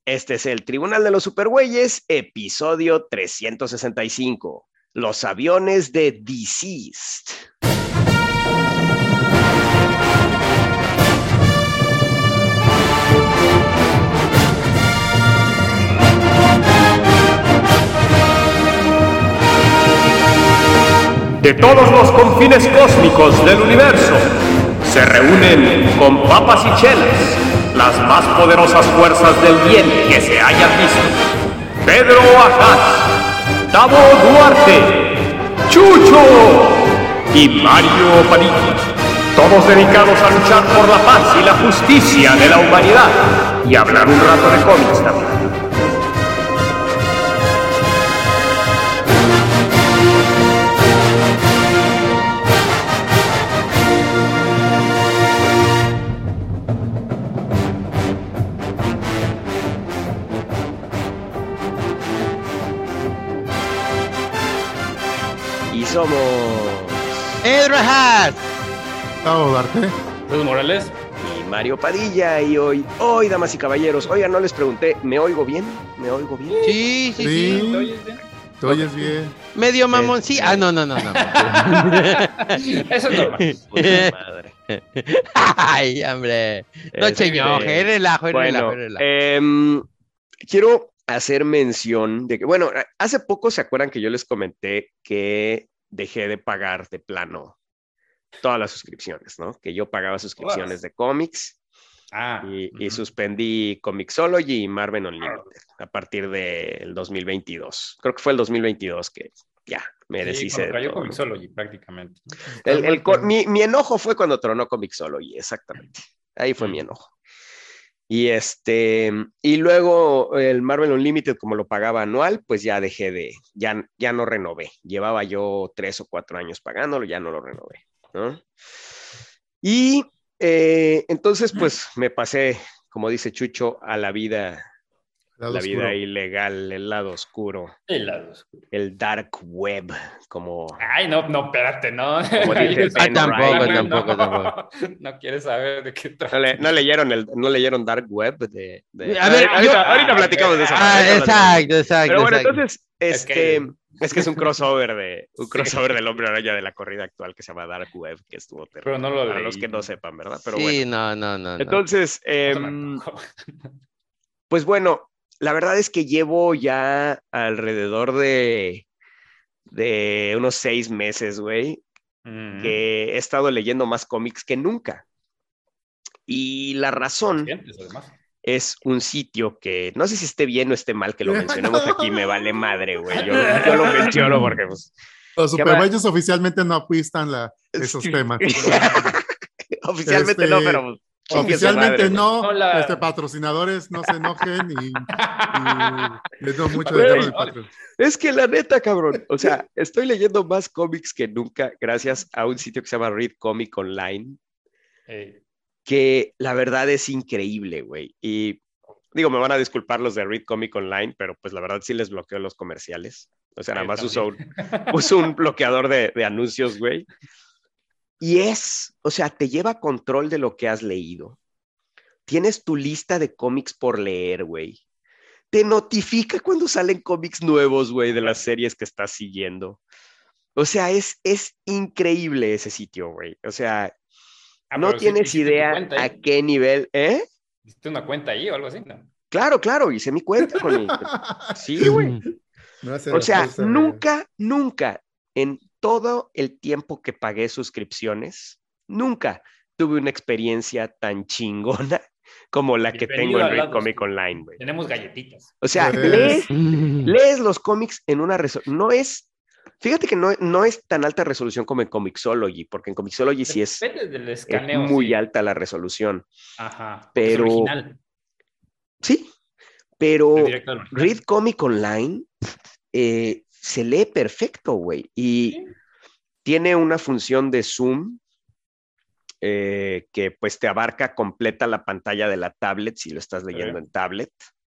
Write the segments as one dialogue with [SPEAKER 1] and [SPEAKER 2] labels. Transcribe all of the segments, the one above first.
[SPEAKER 1] Este es el Tribunal de los Supergüeyes, episodio 365. Los aviones de Deceased.
[SPEAKER 2] De todos los confines cósmicos del universo, se reúnen con papas y chelas las más poderosas fuerzas del bien que se hayan visto. Pedro Ajaz, Tavo Duarte, Chucho y Mario Padilla. Todos dedicados a luchar por la paz y la justicia de la humanidad y hablar un rato de cómics también.
[SPEAKER 1] Somos
[SPEAKER 3] Pedro Ajaz,
[SPEAKER 4] Tavo Duarte,
[SPEAKER 5] Luis Morales
[SPEAKER 1] y Mario Padilla. Y hoy, damas y caballeros, oigan, no les pregunté, ¿me oigo bien? ¿Me oigo bien?
[SPEAKER 3] Sí.
[SPEAKER 5] ¿te oyes bien?
[SPEAKER 4] ¿te oyes bien?
[SPEAKER 3] Medio mamón, sí. No.
[SPEAKER 5] Eso es normal.
[SPEAKER 1] Puta madre.
[SPEAKER 3] Ay, hombre. No se enoje, relajo.
[SPEAKER 1] Quiero hacer mención de que, bueno, hace poco se acuerdan que yo les comenté que dejé de pagar de plano todas las suscripciones, ¿no? Que yo pagaba suscripciones de cómics y suspendí Comixology y Marvel Unlimited a partir del 2022. Creo que fue el 2022 que ya me deshice de
[SPEAKER 5] cayó
[SPEAKER 1] todo.
[SPEAKER 5] Comixology prácticamente.
[SPEAKER 1] Mi enojo fue cuando tronó Comixology, exactamente. Ahí fue mi enojo. Y luego el Marvel Unlimited, como lo pagaba anual, pues ya ya no renové. Llevaba yo 3 o 4 años pagándolo, ya no lo renové, ¿no? Y entonces, pues me pasé, como dice Chucho, a la vida ilegal, el lado oscuro.
[SPEAKER 5] El lado oscuro.
[SPEAKER 1] El dark web, como...
[SPEAKER 5] Ay, no, espérate, no.
[SPEAKER 1] Como dice Ben
[SPEAKER 3] Tampoco.
[SPEAKER 5] No quieres saber de qué trata.
[SPEAKER 1] ¿No leyeron Dark Web?
[SPEAKER 3] A ver,
[SPEAKER 1] ahorita platicamos de eso.
[SPEAKER 3] Exacto.
[SPEAKER 1] Pero bueno, entonces,
[SPEAKER 5] Es que
[SPEAKER 1] es un crossover del Hombre Araña de la corrida actual que se llama Dark Web, que estuvo terrible.
[SPEAKER 5] Pero no lo leí.
[SPEAKER 1] Para los que no sepan, ¿verdad? Pero
[SPEAKER 3] sí,
[SPEAKER 1] bueno.
[SPEAKER 3] no.
[SPEAKER 1] Entonces, pues bueno, la verdad es que llevo ya alrededor de unos 6 meses, güey, que he estado leyendo más cómics que nunca. Y la razón es un sitio que, no sé si esté bien o esté mal que lo mencionemos aquí, me vale madre, güey. Yo lo menciono porque, pues...
[SPEAKER 4] Los supergüeyes oficialmente no apuestan esos temas.
[SPEAKER 1] Oficialmente no, pero...
[SPEAKER 4] Oficialmente
[SPEAKER 1] madre,
[SPEAKER 4] no, patrocinadores no se enojen y les doy mucho de guerra de patrón.
[SPEAKER 1] Es que la neta, cabrón, o sea, estoy leyendo más cómics que nunca gracias a un sitio que se llama Read Comic Online, que la verdad es increíble, güey. Y digo, me van a disculpar los de Read Comic Online, pero pues la verdad sí les bloqueo los comerciales. O sea, nada más uso un bloqueador de anuncios, güey. Y o sea, te lleva control de lo que has leído. Tienes tu lista de cómics por leer, güey. Te notifica cuando salen cómics nuevos, güey, de las series que estás siguiendo. O sea, es increíble ese sitio, güey. O sea, no tienes idea a qué nivel,
[SPEAKER 5] ¿Hiciste una cuenta ahí o algo así? No.
[SPEAKER 1] Claro, hice mi cuenta con él. Sí, güey. O sea, nunca en todo el tiempo que pagué suscripciones, nunca tuve una experiencia tan chingona como la que tengo en Read Comic Online, güey.
[SPEAKER 5] Tenemos galletitas.
[SPEAKER 1] O sea, lees los cómics en una resolución. Fíjate que no es tan alta resolución como en Comixology, porque en Comixology sí es muy alta la resolución.
[SPEAKER 5] Ajá.
[SPEAKER 1] Pero,
[SPEAKER 5] es original.
[SPEAKER 1] Sí, pero Read Comic Online se lee perfecto, güey. Y tiene una función de zoom que pues te abarca completa la pantalla de la tablet si lo estás leyendo en tablet.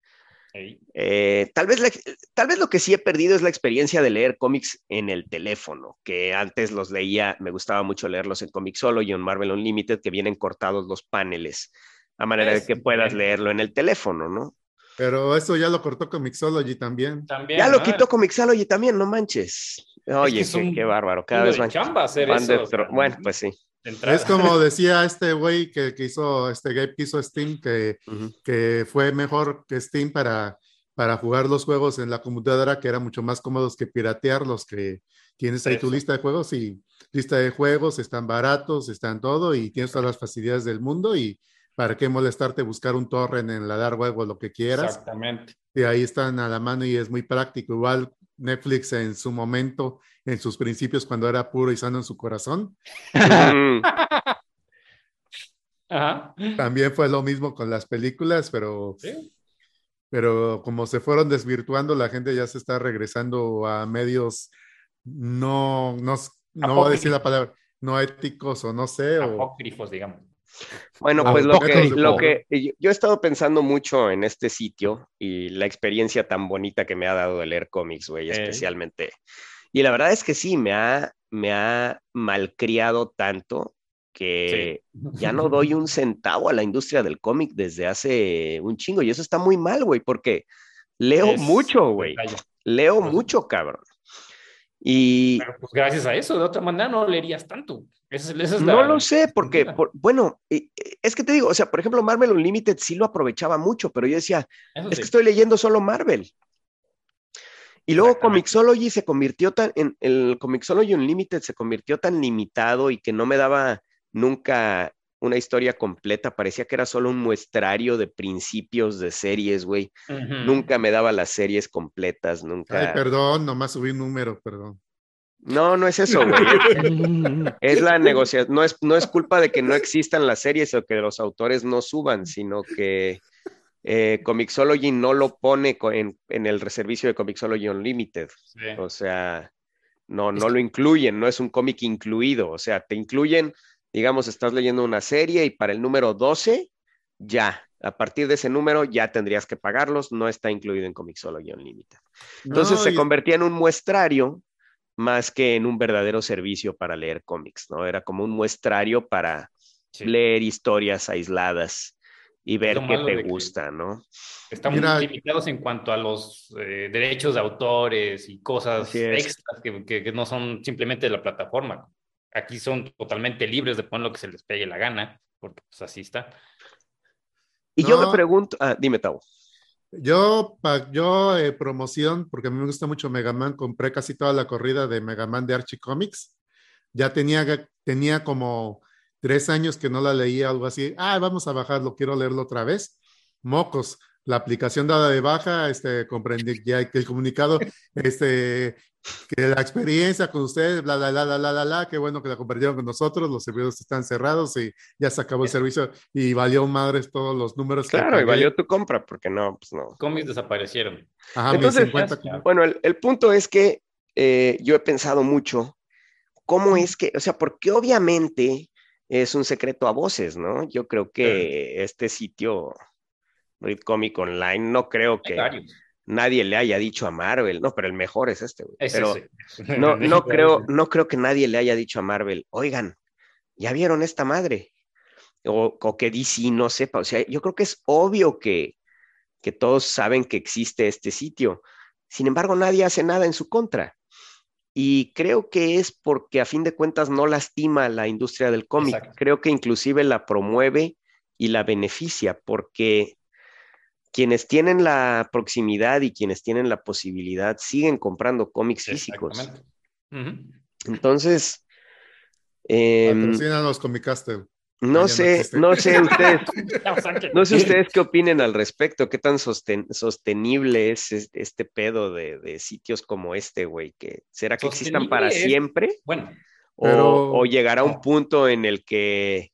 [SPEAKER 1] Tal vez lo que sí he perdido es la experiencia de leer cómics en el teléfono, que antes los leía, me gustaba mucho leerlos en Comixology y en Marvel Unlimited, que vienen cortados los paneles, a manera de que puedas leerlo en el teléfono, ¿no?
[SPEAKER 4] Pero eso ya lo cortó Comixology también.
[SPEAKER 5] También,
[SPEAKER 1] Ya lo
[SPEAKER 5] ¿no?
[SPEAKER 1] quitó Comixology también, no manches. Oye,
[SPEAKER 5] que es un
[SPEAKER 1] qué bárbaro. Cada
[SPEAKER 5] chingo
[SPEAKER 1] vez
[SPEAKER 5] de chamba hacer
[SPEAKER 1] van
[SPEAKER 5] eso, o sea,
[SPEAKER 1] bueno, pues sí.
[SPEAKER 5] de entrada.
[SPEAKER 4] Es como decía este güey que hizo, este Gabe que hizo Steam,
[SPEAKER 1] Ujú.
[SPEAKER 4] que fue mejor que Steam para jugar los juegos en la computadora, que eran mucho más cómodos que piratear los que tienes ahí tu
[SPEAKER 5] Eso.
[SPEAKER 4] lista de juegos y lista de juegos, están baratos, están todo y tienes todas las facilidades del mundo y para qué molestarte buscar un torrent en la dark web o lo que quieras.
[SPEAKER 5] Exactamente.
[SPEAKER 4] Y ahí están a la mano y es muy práctico. Igual Netflix en su momento, en sus principios, cuando era puro y sano en su corazón,
[SPEAKER 1] Ujú.
[SPEAKER 5] Ajá.
[SPEAKER 4] también fue lo mismo con las películas,
[SPEAKER 5] Sí.
[SPEAKER 4] pero como se fueron desvirtuando, la gente ya se está regresando a medios no voy a decir la palabra, no éticos o no sé, o
[SPEAKER 5] Apócrifos, digamos.
[SPEAKER 1] Bueno,
[SPEAKER 4] o
[SPEAKER 1] pues
[SPEAKER 4] métodos de
[SPEAKER 1] lo
[SPEAKER 4] pago.
[SPEAKER 1] que yo he estado pensando mucho en este sitio y la experiencia tan bonita que me ha dado de leer cómics, güey, especialmente. Y la verdad es que sí, me ha malcriado tanto
[SPEAKER 5] Sí.
[SPEAKER 1] que ya no doy un centavo a la industria del cómic desde hace un chingo. Y eso está muy mal, güey, porque leo
[SPEAKER 5] Es
[SPEAKER 1] mucho, güey.
[SPEAKER 5] detalle.
[SPEAKER 1] Leo
[SPEAKER 5] Por eso.
[SPEAKER 1] mucho, cabrón. Y
[SPEAKER 5] Pero pues gracias a eso, de otra manera no leerías tanto. Esa es
[SPEAKER 1] no lo
[SPEAKER 5] la
[SPEAKER 1] sé, porque,
[SPEAKER 5] mentira.
[SPEAKER 1] bueno, es que te digo, o sea, por ejemplo, Marvel Unlimited sí lo aprovechaba mucho, pero yo decía,
[SPEAKER 5] Eso
[SPEAKER 1] es que
[SPEAKER 5] sí,
[SPEAKER 1] estoy leyendo solo Marvel. Y luego
[SPEAKER 5] exactamente.
[SPEAKER 1] Comixology se convirtió el Comixology Unlimited se convirtió tan limitado y que no me daba nunca una historia completa, parecía que era solo un muestrario de principios de series, güey.
[SPEAKER 5] Ujú.
[SPEAKER 1] Nunca me daba las series completas,
[SPEAKER 4] Ay,
[SPEAKER 1] nunca.
[SPEAKER 4] perdón, nomás subí un número, perdón.
[SPEAKER 1] No, no es eso, güey. Es la negociación, no es culpa de que no existan las series o que los autores no suban, sino que Comixology no lo pone en el servicio de Comixology Unlimited.
[SPEAKER 5] Sí.
[SPEAKER 1] O sea,
[SPEAKER 5] Es
[SPEAKER 1] no
[SPEAKER 5] que,
[SPEAKER 1] lo incluyen, no es un cómic incluido. O sea, te incluyen, digamos, estás leyendo una serie y para el número 12, ya. A partir de ese número ya tendrías que pagarlos, no está incluido en Comixology Unlimited. Entonces
[SPEAKER 4] No,
[SPEAKER 1] se convertía en un muestrario más que en un verdadero servicio para leer cómics, ¿no? Era como un muestrario para
[SPEAKER 5] sí,
[SPEAKER 1] leer historias aisladas y
[SPEAKER 5] es lo
[SPEAKER 1] ver qué
[SPEAKER 5] malo
[SPEAKER 1] te
[SPEAKER 5] de que
[SPEAKER 1] gusta, ¿no?
[SPEAKER 5] están
[SPEAKER 4] mira,
[SPEAKER 5] limitados en cuanto a los derechos de autores y
[SPEAKER 1] Así
[SPEAKER 5] cosas
[SPEAKER 1] es.
[SPEAKER 5] extras que no son simplemente de la plataforma. Aquí son totalmente libres de poner lo que se les pegue la gana, porque pues así está.
[SPEAKER 1] Y yo me
[SPEAKER 4] no,
[SPEAKER 1] pregunto, dime, Tavo.
[SPEAKER 4] yo promoción, porque a mí me gusta mucho Mega Man, compré casi toda la corrida de Mega Man de Archie Comics. Ya tenía como 3 años que no la leía, algo así. Ah, vamos a bajarlo, quiero leerlo otra vez. Mocos, la aplicación dada de baja, comprendí ya que el comunicado, que la experiencia con ustedes, bla, bla, bla, bla, bla, bla, bla, qué bueno que la compartieron con nosotros, los servidores están cerrados y ya se acabó el
[SPEAKER 5] Es,
[SPEAKER 4] servicio y valió madres todos los números que
[SPEAKER 1] Claro, y valió
[SPEAKER 4] pagué.
[SPEAKER 1] tu compra, porque no, pues no.
[SPEAKER 5] cómics desaparecieron.
[SPEAKER 4] Ajá, mis
[SPEAKER 1] Entonces,
[SPEAKER 4] 50.
[SPEAKER 1] bueno, el punto es que yo he pensado mucho cómo es que, o sea, porque obviamente es un secreto a voces, ¿no? Yo creo que este sitio, Read Comic Online, no creo
[SPEAKER 5] Hay
[SPEAKER 1] que
[SPEAKER 5] varios.
[SPEAKER 1] nadie le haya dicho a Marvel, no, pero el mejor es este, güey.
[SPEAKER 5] Es
[SPEAKER 1] Pero
[SPEAKER 5] ese.
[SPEAKER 1] no creo que nadie le haya dicho a Marvel, oigan, ¿ya vieron esta madre? O que DC no sepa, o sea, yo creo que es obvio que todos saben que existe este sitio. Sin embargo, nadie hace nada en su contra. Y creo que es porque a fin de cuentas no lastima a la industria del cómic.
[SPEAKER 5] Exacto.
[SPEAKER 1] Creo que inclusive la promueve y la beneficia, porque quienes tienen la proximidad y quienes tienen la posibilidad siguen comprando cómics físicos.
[SPEAKER 5] Exactamente. Ujú.
[SPEAKER 1] Entonces, eh,
[SPEAKER 4] Patrocínanos con mi Castle. Ah,
[SPEAKER 1] no
[SPEAKER 4] ya no
[SPEAKER 1] sé,
[SPEAKER 4] existe.
[SPEAKER 1] no sé ustedes qué opinen al respecto, qué tan sostenible es este pedo de sitios como este, güey, que será que existan para
[SPEAKER 5] Sostenible es,
[SPEAKER 1] siempre
[SPEAKER 5] bueno,
[SPEAKER 1] o
[SPEAKER 4] Pero
[SPEAKER 1] llegará un
[SPEAKER 5] no.
[SPEAKER 1] punto en el que,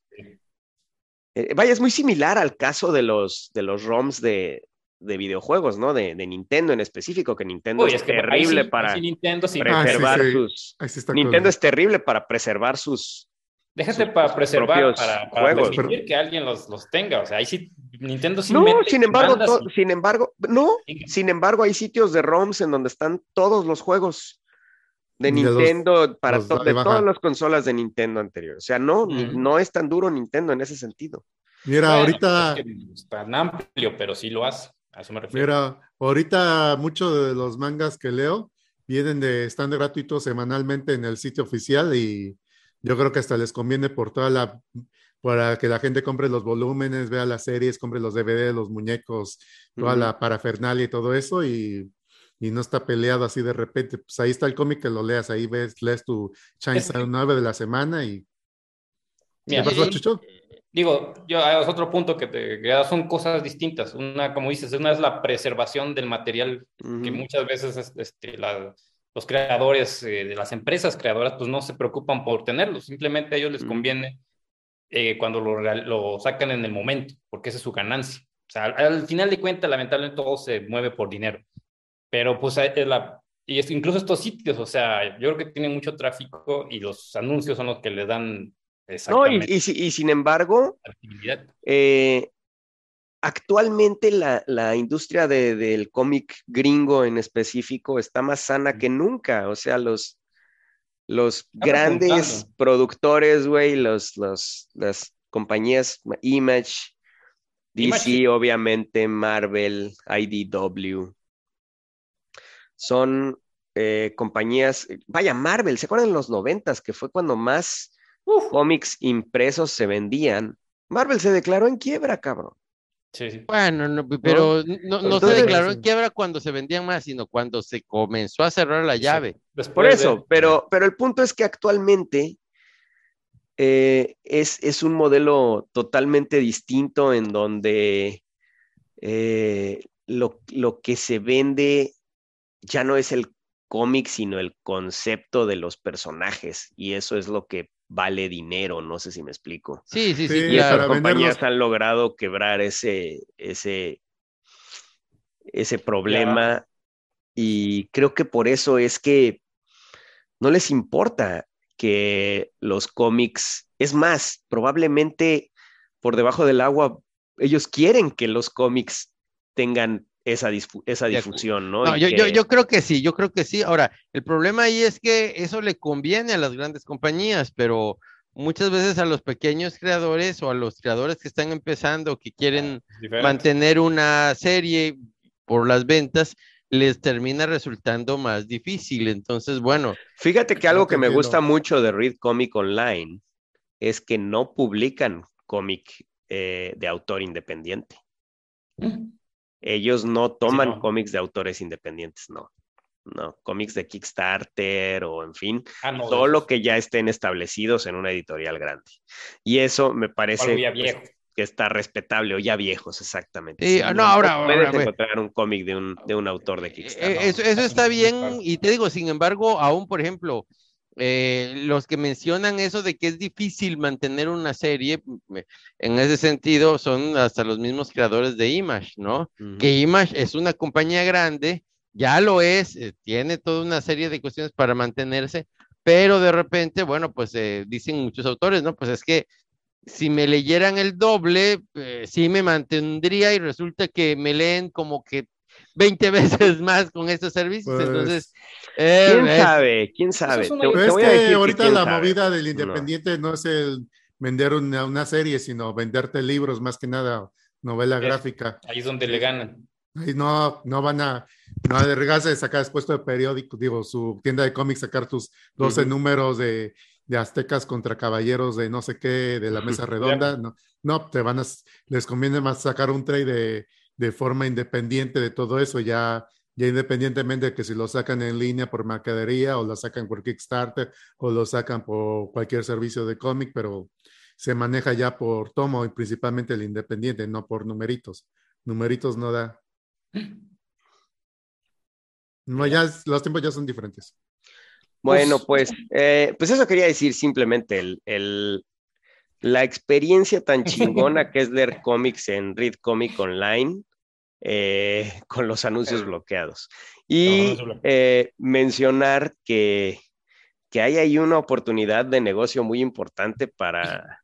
[SPEAKER 1] vaya, es muy similar al caso de los ROMs de videojuegos, ¿no? De Nintendo en específico, que Nintendo
[SPEAKER 5] Uy,
[SPEAKER 1] es
[SPEAKER 5] es que
[SPEAKER 1] terrible
[SPEAKER 5] ahí sí
[SPEAKER 1] para
[SPEAKER 5] Nintendo sí,
[SPEAKER 4] sí,
[SPEAKER 1] preservar
[SPEAKER 4] sí.
[SPEAKER 1] sus...
[SPEAKER 4] Ahí sí está
[SPEAKER 1] Nintendo
[SPEAKER 4] cool.
[SPEAKER 1] es terrible para preservar
[SPEAKER 5] déjate para
[SPEAKER 1] sus
[SPEAKER 5] preservar,
[SPEAKER 1] propios
[SPEAKER 5] para
[SPEAKER 1] juegos,
[SPEAKER 4] Pero,
[SPEAKER 1] ¿no?
[SPEAKER 5] permitir que alguien los tenga. O sea, ahí sí, Nintendo sí
[SPEAKER 1] No,
[SPEAKER 5] mete demandas y
[SPEAKER 1] no,
[SPEAKER 5] venga.
[SPEAKER 1] sin embargo, hay sitios de ROMs en donde están todos los juegos de
[SPEAKER 4] de
[SPEAKER 1] Nintendo
[SPEAKER 4] los da de
[SPEAKER 1] de todas
[SPEAKER 4] baja.
[SPEAKER 1] las consolas de Nintendo anteriores. O sea,
[SPEAKER 5] Mm.
[SPEAKER 1] no es tan duro Nintendo en ese sentido.
[SPEAKER 4] Mira,
[SPEAKER 5] Bueno, es que
[SPEAKER 4] ahorita,
[SPEAKER 5] no es tan amplio, pero sí lo hace. A eso me refiero.
[SPEAKER 4] Mira, ahorita muchos de los mangas que leo están gratuitos semanalmente en el sitio oficial y yo creo que hasta les conviene para que la gente compre los volúmenes, vea las series, compre los DVD, los muñecos, toda la parafernalia y todo eso y no está peleado así de repente. Pues ahí está el cómic que lo leas, ahí lees tu Chainsaw 9 de la semana y...
[SPEAKER 5] Mira,
[SPEAKER 4] ¿Qué pasó, Chucho?
[SPEAKER 5] digo, es otro punto que son cosas distintas. Una, como dices, una es la preservación del material, que muchas veces los creadores de las empresas creadoras pues no se preocupan por tenerlo, simplemente a ellos les conviene cuando lo sacan en el momento, porque esa es su ganancia. O sea, al final de cuentas, lamentablemente todo se mueve por dinero, pero pues incluso estos sitios, o sea, yo creo que tienen mucho tráfico y los anuncios son los que le dan exactamente.
[SPEAKER 1] No, y sin embargo, actualmente la industria del cómic gringo en específico está más sana que nunca. O sea, los grandes productores, güey, las compañías Image, DC, obviamente, Marvel, IDW, son compañías, vaya, Marvel, ¿se acuerdan en los 90s que fue cuando más cómics impresos se vendían? Marvel se declaró en quiebra, cabrón.
[SPEAKER 5] Sí.
[SPEAKER 3] Bueno, pero no se declaró en quiebra cuando se vendían más, sino cuando se comenzó a cerrar la llave.
[SPEAKER 1] Por eso, pero el punto es que actualmente es un modelo totalmente distinto en donde lo que se vende ya no es el cómic, sino el concepto de los personajes, y eso es lo que vale dinero, no sé si me explico.
[SPEAKER 3] Sí,
[SPEAKER 1] y
[SPEAKER 3] claro.
[SPEAKER 1] esas compañías han logrado quebrar ese problema, y creo que por eso es que no les importa que los cómics, es más, probablemente por debajo del agua, ellos quieren que los cómics tengan esa difusión, ¿no?
[SPEAKER 3] Yo creo que sí. Ahora, el problema ahí es que eso le conviene a las grandes compañías, pero muchas veces a los pequeños creadores o a los creadores que están empezando, que quieren mantener una serie por las ventas, les termina resultando más difícil. Entonces, bueno.
[SPEAKER 1] Fíjate que algo que me gusta mucho de Read Comic Online es que no publican cómic de autor independiente. Ellos no toman cómics de autores independientes, no, cómics de Kickstarter o en fin, solo que ya estén establecidos en una editorial grande. Y eso me parece que está respetable, o ya viejos, exactamente.
[SPEAKER 3] Sí, ahora
[SPEAKER 1] puedes encontrar un cómic de un autor de Kickstarter.
[SPEAKER 3] Eso está bien, y te digo, sin embargo, aún, por ejemplo, los que mencionan eso de que es difícil mantener una serie, en ese sentido son hasta los mismos creadores de Image, ¿no? Que Image es una compañía grande, ya lo es, tiene toda una serie de cuestiones para mantenerse, pero de repente, bueno, pues dicen muchos autores, ¿no? Pues es que si me leyeran el doble, sí me mantendría, y resulta que me leen como que 20 veces más con estos servicios, pues, entonces...
[SPEAKER 1] ¿Quién sabe?
[SPEAKER 4] Pero es que ahorita la movida del independiente no es el vender una serie, sino venderte libros, más que nada, novela gráfica.
[SPEAKER 5] Ahí es donde le ganan.
[SPEAKER 4] Ahí no van a arriesgarse de sacar después de periódico, digo, su tienda de cómics, sacar tus 12 números de aztecas contra caballeros de no sé qué, de la mesa redonda. No, les conviene más sacar un trade de forma independiente de todo eso, ya independientemente de que si lo sacan en línea por mercadería o lo sacan por Kickstarter o lo sacan por cualquier servicio de cómic, pero se maneja ya por tomo, y principalmente el independiente, no por numeritos. Numeritos no da. No, ya los tiempos ya son diferentes.
[SPEAKER 1] Bueno, pues eso quería decir simplemente, la experiencia tan chingona que es leer cómics en Read Comic Online, con los anuncios bloqueados. Y mencionar que hay ahí una oportunidad de negocio muy importante para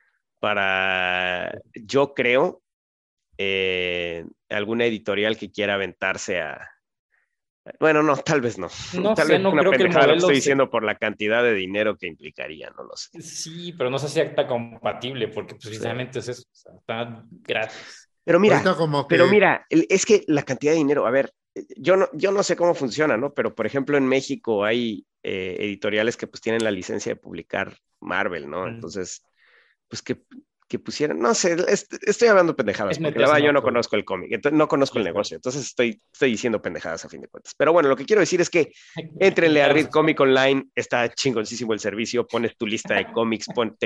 [SPEAKER 1] yo creo, alguna editorial que quiera aventarse a... Bueno, no, tal vez no. Tal vez no creo que el modelo lo estoy diciendo por la cantidad de dinero que implicaría, no lo sé.
[SPEAKER 5] Sí, pero no sé si está compatible, porque precisamente es eso, o sea, está gratis.
[SPEAKER 1] Pero mira,
[SPEAKER 4] que...
[SPEAKER 1] es que la cantidad de dinero, a ver, yo no sé cómo funciona, ¿no? Pero, por ejemplo, en México hay editoriales que pues tienen la licencia de publicar Marvel, ¿no? Entonces, pues que pusieran, no sé, estoy hablando pendejadas, porque la verdad yo no conozco el cómic, no conozco el negocio, entonces estoy diciendo pendejadas a fin de cuentas. Pero bueno, lo que quiero decir es que éntrenle a Read Comic Online, está chingoncísimo el servicio, pones tu lista de cómics,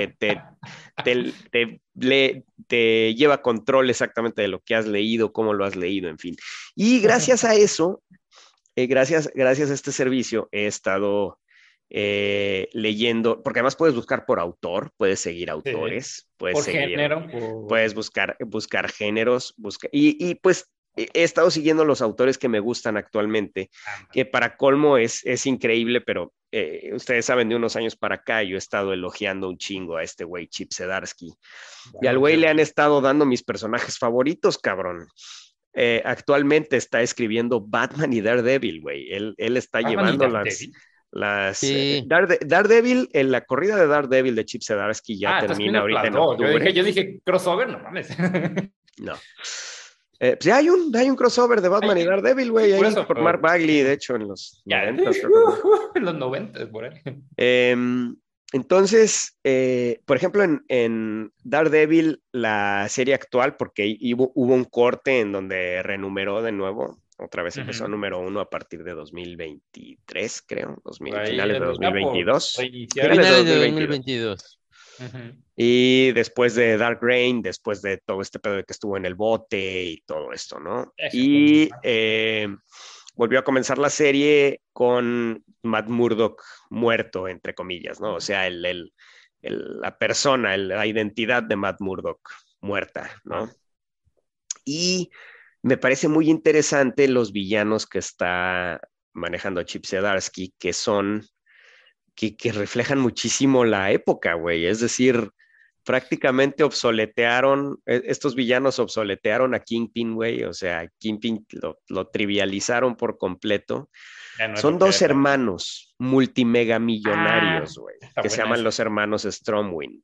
[SPEAKER 1] te lleva control exactamente de lo que has leído, cómo lo has leído, en fin. Y gracias a eso, gracias a este servicio, he estado leyendo, porque además puedes buscar por autor, puedes seguir autores, puedes
[SPEAKER 5] por
[SPEAKER 1] seguir,
[SPEAKER 5] género,
[SPEAKER 1] puedes buscar géneros, y pues he estado siguiendo los autores que me gustan actualmente, que para colmo es increíble, pero ustedes saben, de unos años para acá yo he estado elogiando un chingo a este güey Chip Zdarsky, y al güey le han estado dando mis personajes favoritos, cabrón. Actualmente está escribiendo Batman y Daredevil, güey. Él está llevando Daredevil, en la corrida de Daredevil de Chip Zdarsky ya termina ahorita en octubre.
[SPEAKER 5] Yo dije crossover, no mames.
[SPEAKER 1] No. Pues ya hay un crossover de Batman y Daredevil, güey, ahí por Mark Bagley, de hecho, en los 90.
[SPEAKER 5] En los 90, por ahí.
[SPEAKER 1] Entonces, por ejemplo, en Daredevil, la serie actual, porque hubo un corte en donde renumeró de nuevo, otra vez empezó número 1 a partir de 2023, creo, finales de 2022.
[SPEAKER 3] Finales de 2022.
[SPEAKER 1] Y después de Dark Reign, después de todo este pedo de que estuvo en el bote y todo esto, ¿no? Y volvió a comenzar la serie con Matt Murdock muerto, entre comillas, ¿no? O sea, la persona, la identidad de Matt Murdock muerta, ¿no? Y me parece muy interesante los villanos que está manejando Chip Zdarsky, que son, que reflejan muchísimo la época, güey. Es decir, prácticamente estos villanos obsoletearon a Kingpin, güey. O sea, Kingpin lo trivializaron por completo. Son dos hermanos multimegamillonarios, güey, que se llaman los hermanos Stromwyn.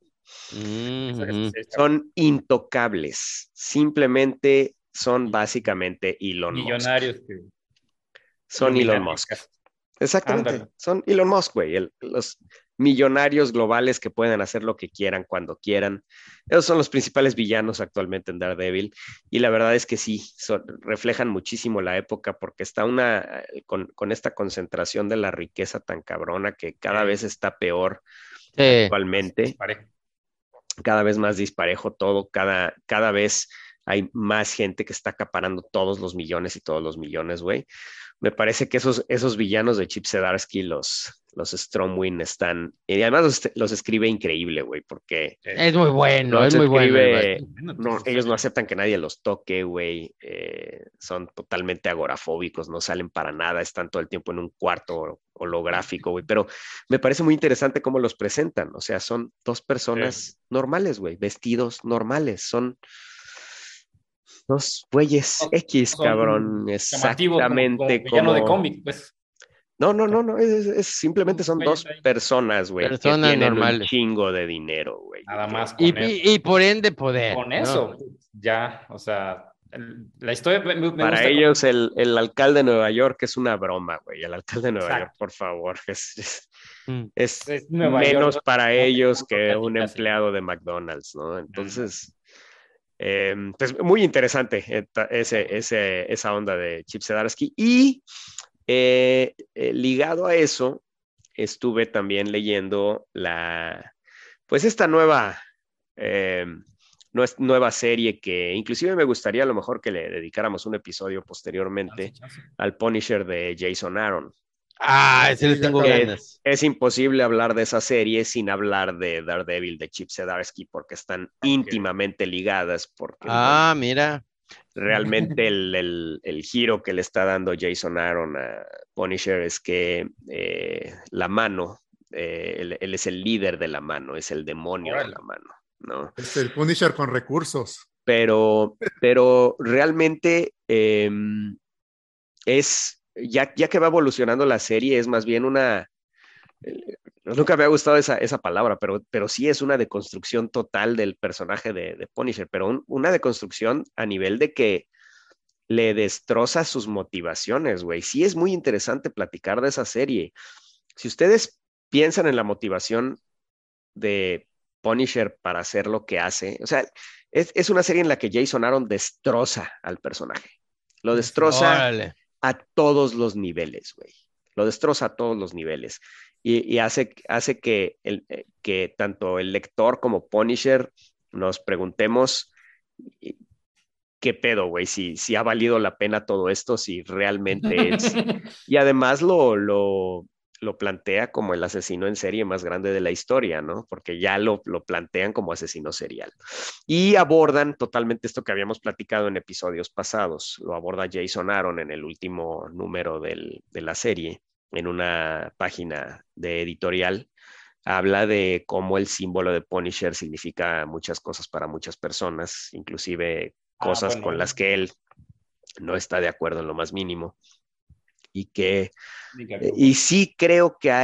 [SPEAKER 1] Son intocables. Simplemente son básicamente Elon
[SPEAKER 5] millonarios
[SPEAKER 1] Musk. Son Elon Musk. Exactamente. Son Elon Musk, güey. Los millonarios globales que pueden hacer lo que quieran cuando quieran. Esos son los principales villanos actualmente en Daredevil. Y la verdad es que sí, reflejan muchísimo la época porque está con esta concentración de la riqueza tan cabrona que cada vez está peor actualmente. Cada vez más disparejo todo. Cada vez hay más gente que está acaparando todos los millones y todos los millones, güey. Me parece que esos villanos de Chip Zdarsky, los Stromwyn, están... Y además los escribe increíble, güey, porque...
[SPEAKER 3] Es muy bueno, es muy bueno.
[SPEAKER 1] Ellos no aceptan que nadie los toque, güey. Son totalmente agorafóbicos, no salen para nada, están todo el tiempo en un cuarto holográfico, güey. Pero me parece muy interesante cómo los presentan. O sea, son dos personas normales, güey, vestidos normales. Son... dos güeyes X, cabrón, exactamente
[SPEAKER 5] como de cómic, pues.
[SPEAKER 1] No, simplemente son dos personas, güey, que tienen normales. Un chingo de dinero, güey.
[SPEAKER 5] Nada más
[SPEAKER 3] y por ende poder.
[SPEAKER 5] Con eso, ya, o sea, la historia
[SPEAKER 1] para ellos el alcalde de Nueva York es una broma, güey. El alcalde de Nueva York, por favor, es menos York, para ellos que un empleado de McDonald's, ¿no? Entonces... pues muy interesante esa onda de Chip Zdarsky. Y ligado a eso, estuve también leyendo esta nueva serie que inclusive me gustaría a lo mejor que le dedicáramos un episodio posteriormente al Punisher de Jason Aaron.
[SPEAKER 3] Ese le tengo ganas.
[SPEAKER 1] Es imposible hablar de esa serie sin hablar de Daredevil de Chip Zdarsky porque están íntimamente ligadas. Porque
[SPEAKER 3] mira.
[SPEAKER 1] Realmente el giro que le está dando Jason Aaron a Punisher es que la mano, él es el líder de la mano, es el demonio de la mano, ¿no?
[SPEAKER 4] Es el Punisher con recursos.
[SPEAKER 1] Pero realmente es... Ya que va evolucionando la serie, es más bien Nunca me ha gustado esa palabra, pero sí es una deconstrucción total del personaje de Punisher, pero una deconstrucción a nivel de que le destroza sus motivaciones, güey. Sí es muy interesante platicar de esa serie. Si ustedes piensan en la motivación de Punisher para hacer lo que hace, o sea, es una serie en la que Jason Aaron destroza al personaje. Lo destroza
[SPEAKER 3] Órale.
[SPEAKER 1] a todos los niveles, güey. Lo destroza a todos los niveles. Y hace que tanto el lector como Punisher nos preguntemos qué pedo, güey, si ha valido la pena todo esto, si realmente es... Y además lo plantea como el asesino en serie más grande de la historia, ¿no? Porque ya lo plantean como asesino serial. Y abordan totalmente esto que habíamos platicado en episodios pasados. Lo aborda Jason Aaron en el último número de la serie, en una página de editorial. Habla de cómo el símbolo de Punisher significa muchas cosas para muchas personas, inclusive cosas con las que él no está de acuerdo en lo más mínimo. Y sí creo que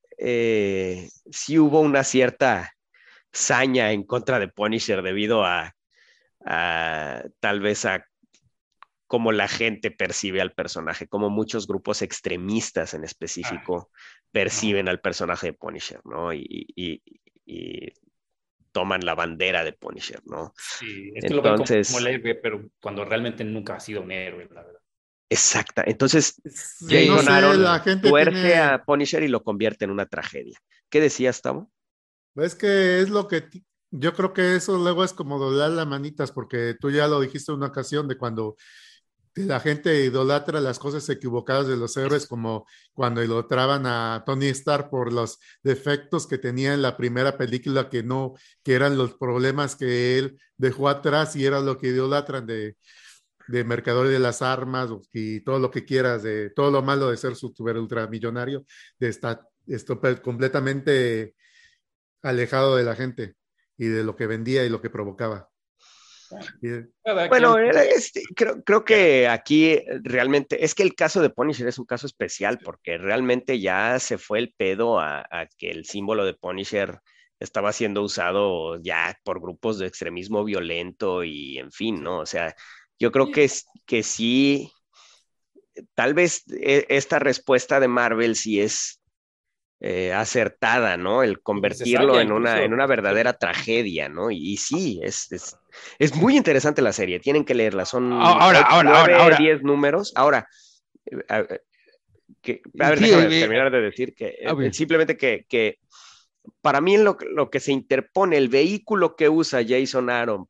[SPEAKER 1] sí hubo una cierta saña en contra de Punisher debido a tal vez a cómo la gente percibe al personaje, como muchos grupos extremistas en específico perciben al personaje de Punisher, ¿no? Y toman la bandera de Punisher, ¿no?
[SPEAKER 5] Sí, es que entonces, lo ven como el héroe, pero cuando realmente nunca ha sido un héroe, la verdad.
[SPEAKER 1] Exacta. Entonces, Jason Aaron tuerce a Punisher y lo convierte en una tragedia. ¿Qué decías, Tavo?
[SPEAKER 4] Es que es lo que yo creo que eso luego es como doblar las manitas, porque tú ya lo dijiste en una ocasión de cuando la gente idolatra las cosas equivocadas de los héroes, como cuando idolatraban a Tony Stark por los defectos que tenía en la primera película, que eran los problemas que él dejó atrás y era lo que idolatran de mercador de las armas y todo lo que quieras, de todo lo malo de ser super ultramillonario, de estar completamente alejado de la gente y de lo que vendía y lo que provocaba.
[SPEAKER 1] Bueno, creo que aquí realmente, es que el caso de Punisher es un caso especial porque realmente ya se fue el pedo a que el símbolo de Punisher estaba siendo usado ya por grupos de extremismo violento y en fin, ¿no? O sea, yo creo que sí, tal vez esta respuesta de Marvel sí es acertada, ¿no? El convertirlo en una verdadera tragedia, ¿no? Y sí, es muy interesante la serie, tienen que leerla, son 10 números. Ahora, a ver, déjame terminar de decir que simplemente que para mí lo que se interpone, el vehículo que usa Jason Aaron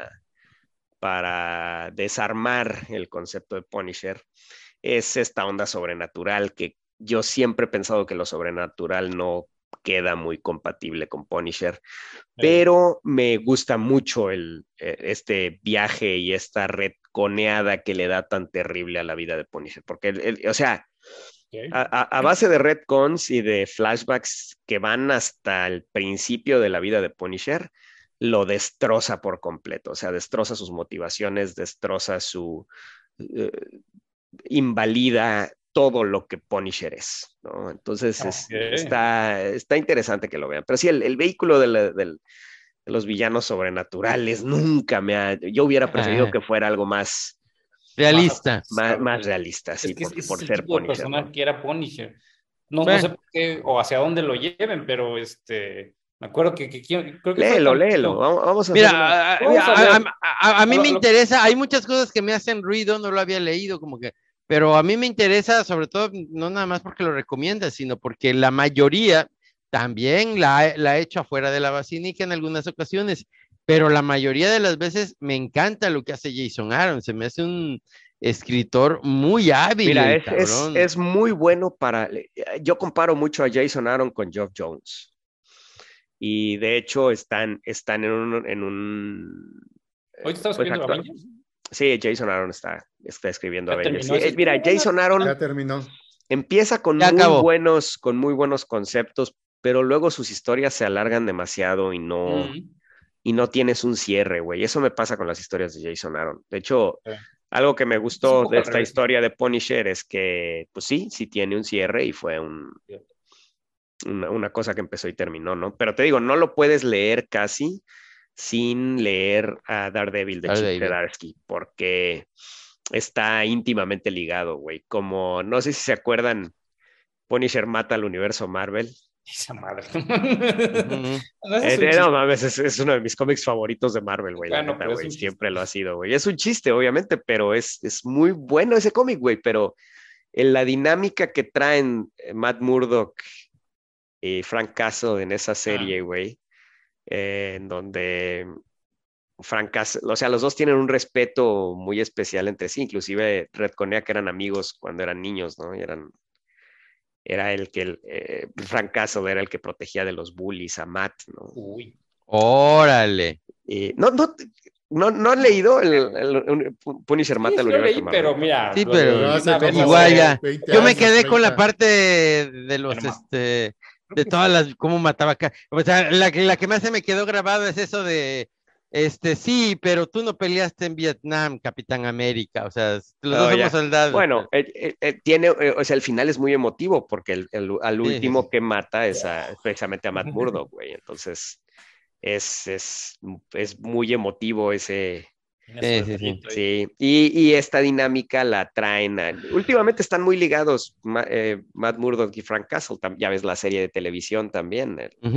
[SPEAKER 1] para desarmar el concepto de Punisher es esta onda sobrenatural que yo siempre he pensado que lo sobrenatural no queda muy compatible con Punisher, pero me gusta mucho este viaje y esta retconeada que le da tan terrible a la vida de Punisher, porque o sea, a base de retcons y de flashbacks que van hasta el principio de la vida de Punisher, lo destroza por completo, o sea, destroza sus motivaciones, destroza invalida todo lo que Punisher es, ¿no? Entonces está interesante que lo vean. Pero sí, el vehículo de los villanos sobrenaturales nunca yo hubiera preferido que fuera algo más
[SPEAKER 3] realista.
[SPEAKER 1] Más realista, sí,
[SPEAKER 5] por
[SPEAKER 1] ser
[SPEAKER 5] tipo Punisher. Personal, ¿no? Que era Punisher. No sé por qué o hacia dónde lo lleven, pero me acuerdo que creo que
[SPEAKER 1] léelo. Vamos a
[SPEAKER 3] mira, a mí me interesa, hay muchas cosas que me hacen ruido, no lo había leído, como que, pero a mí me interesa, sobre todo, no nada más porque lo recomiendas, sino porque la mayoría también la ha hecho afuera de la basílica en algunas ocasiones, pero la mayoría de las veces me encanta lo que hace Jason Aaron, se me hace un escritor muy hábil.
[SPEAKER 1] Mira, es muy bueno yo comparo mucho a Jason Aaron con Geoff Jones. Y de hecho están en un
[SPEAKER 5] ¿Hoy estás escribiendo Avengers?
[SPEAKER 1] Sí, Jason Aaron está escribiendo Avengers. Sí, mira, Jason Aaron
[SPEAKER 4] ya terminó.
[SPEAKER 1] Empieza con muy buenos conceptos, pero luego sus historias se alargan demasiado y no tienes un cierre, güey. Eso me pasa con las historias de Jason Aaron. De hecho, algo que me gustó de esta historia de Punisher es que, pues sí tiene un cierre y fue una cosa que empezó y terminó, ¿no? Pero te digo, no lo puedes leer casi sin leer a Daredevil de Chip Zdarsky, porque está íntimamente ligado, güey. Como, no sé si se acuerdan, Punisher mata al universo Marvel.
[SPEAKER 5] Esa madre.
[SPEAKER 1] No mames, es uno de mis cómics favoritos de Marvel, güey.
[SPEAKER 5] Bueno,
[SPEAKER 1] la neta, güey. Siempre lo ha sido, güey. Es un chiste, obviamente, pero es muy bueno ese cómic, güey. Pero en la dinámica que traen Matt Murdock y Frank Castle en esa serie, güey, en donde Frank Castle, o sea, los dos tienen un respeto muy especial entre sí. Inclusive retconea que eran amigos cuando eran niños, ¿no? Y era el que, Frank Castle era el que protegía de los bullies a Matt, ¿no?
[SPEAKER 3] Uy. Órale.
[SPEAKER 1] ¿No han leído el Punisher mata al universo Marvel?
[SPEAKER 5] Pero mira.
[SPEAKER 3] Sí, pero igual ya. Yo me quedé con la parte de los, de todas las, cómo mataba acá. O sea, la que más se me quedó grabada es eso de, sí, pero tú no peleaste en Vietnam, Capitán América, o sea, los dos somos soldados.
[SPEAKER 1] Bueno, o sea, el final es muy emotivo porque al último que mata es precisamente a Matt Murdock, güey, entonces es muy emotivo ese. Sí. Y esta dinámica la traen. Últimamente están muy ligados Matt Murdock y Frank Castle. Ya ves la serie de televisión también.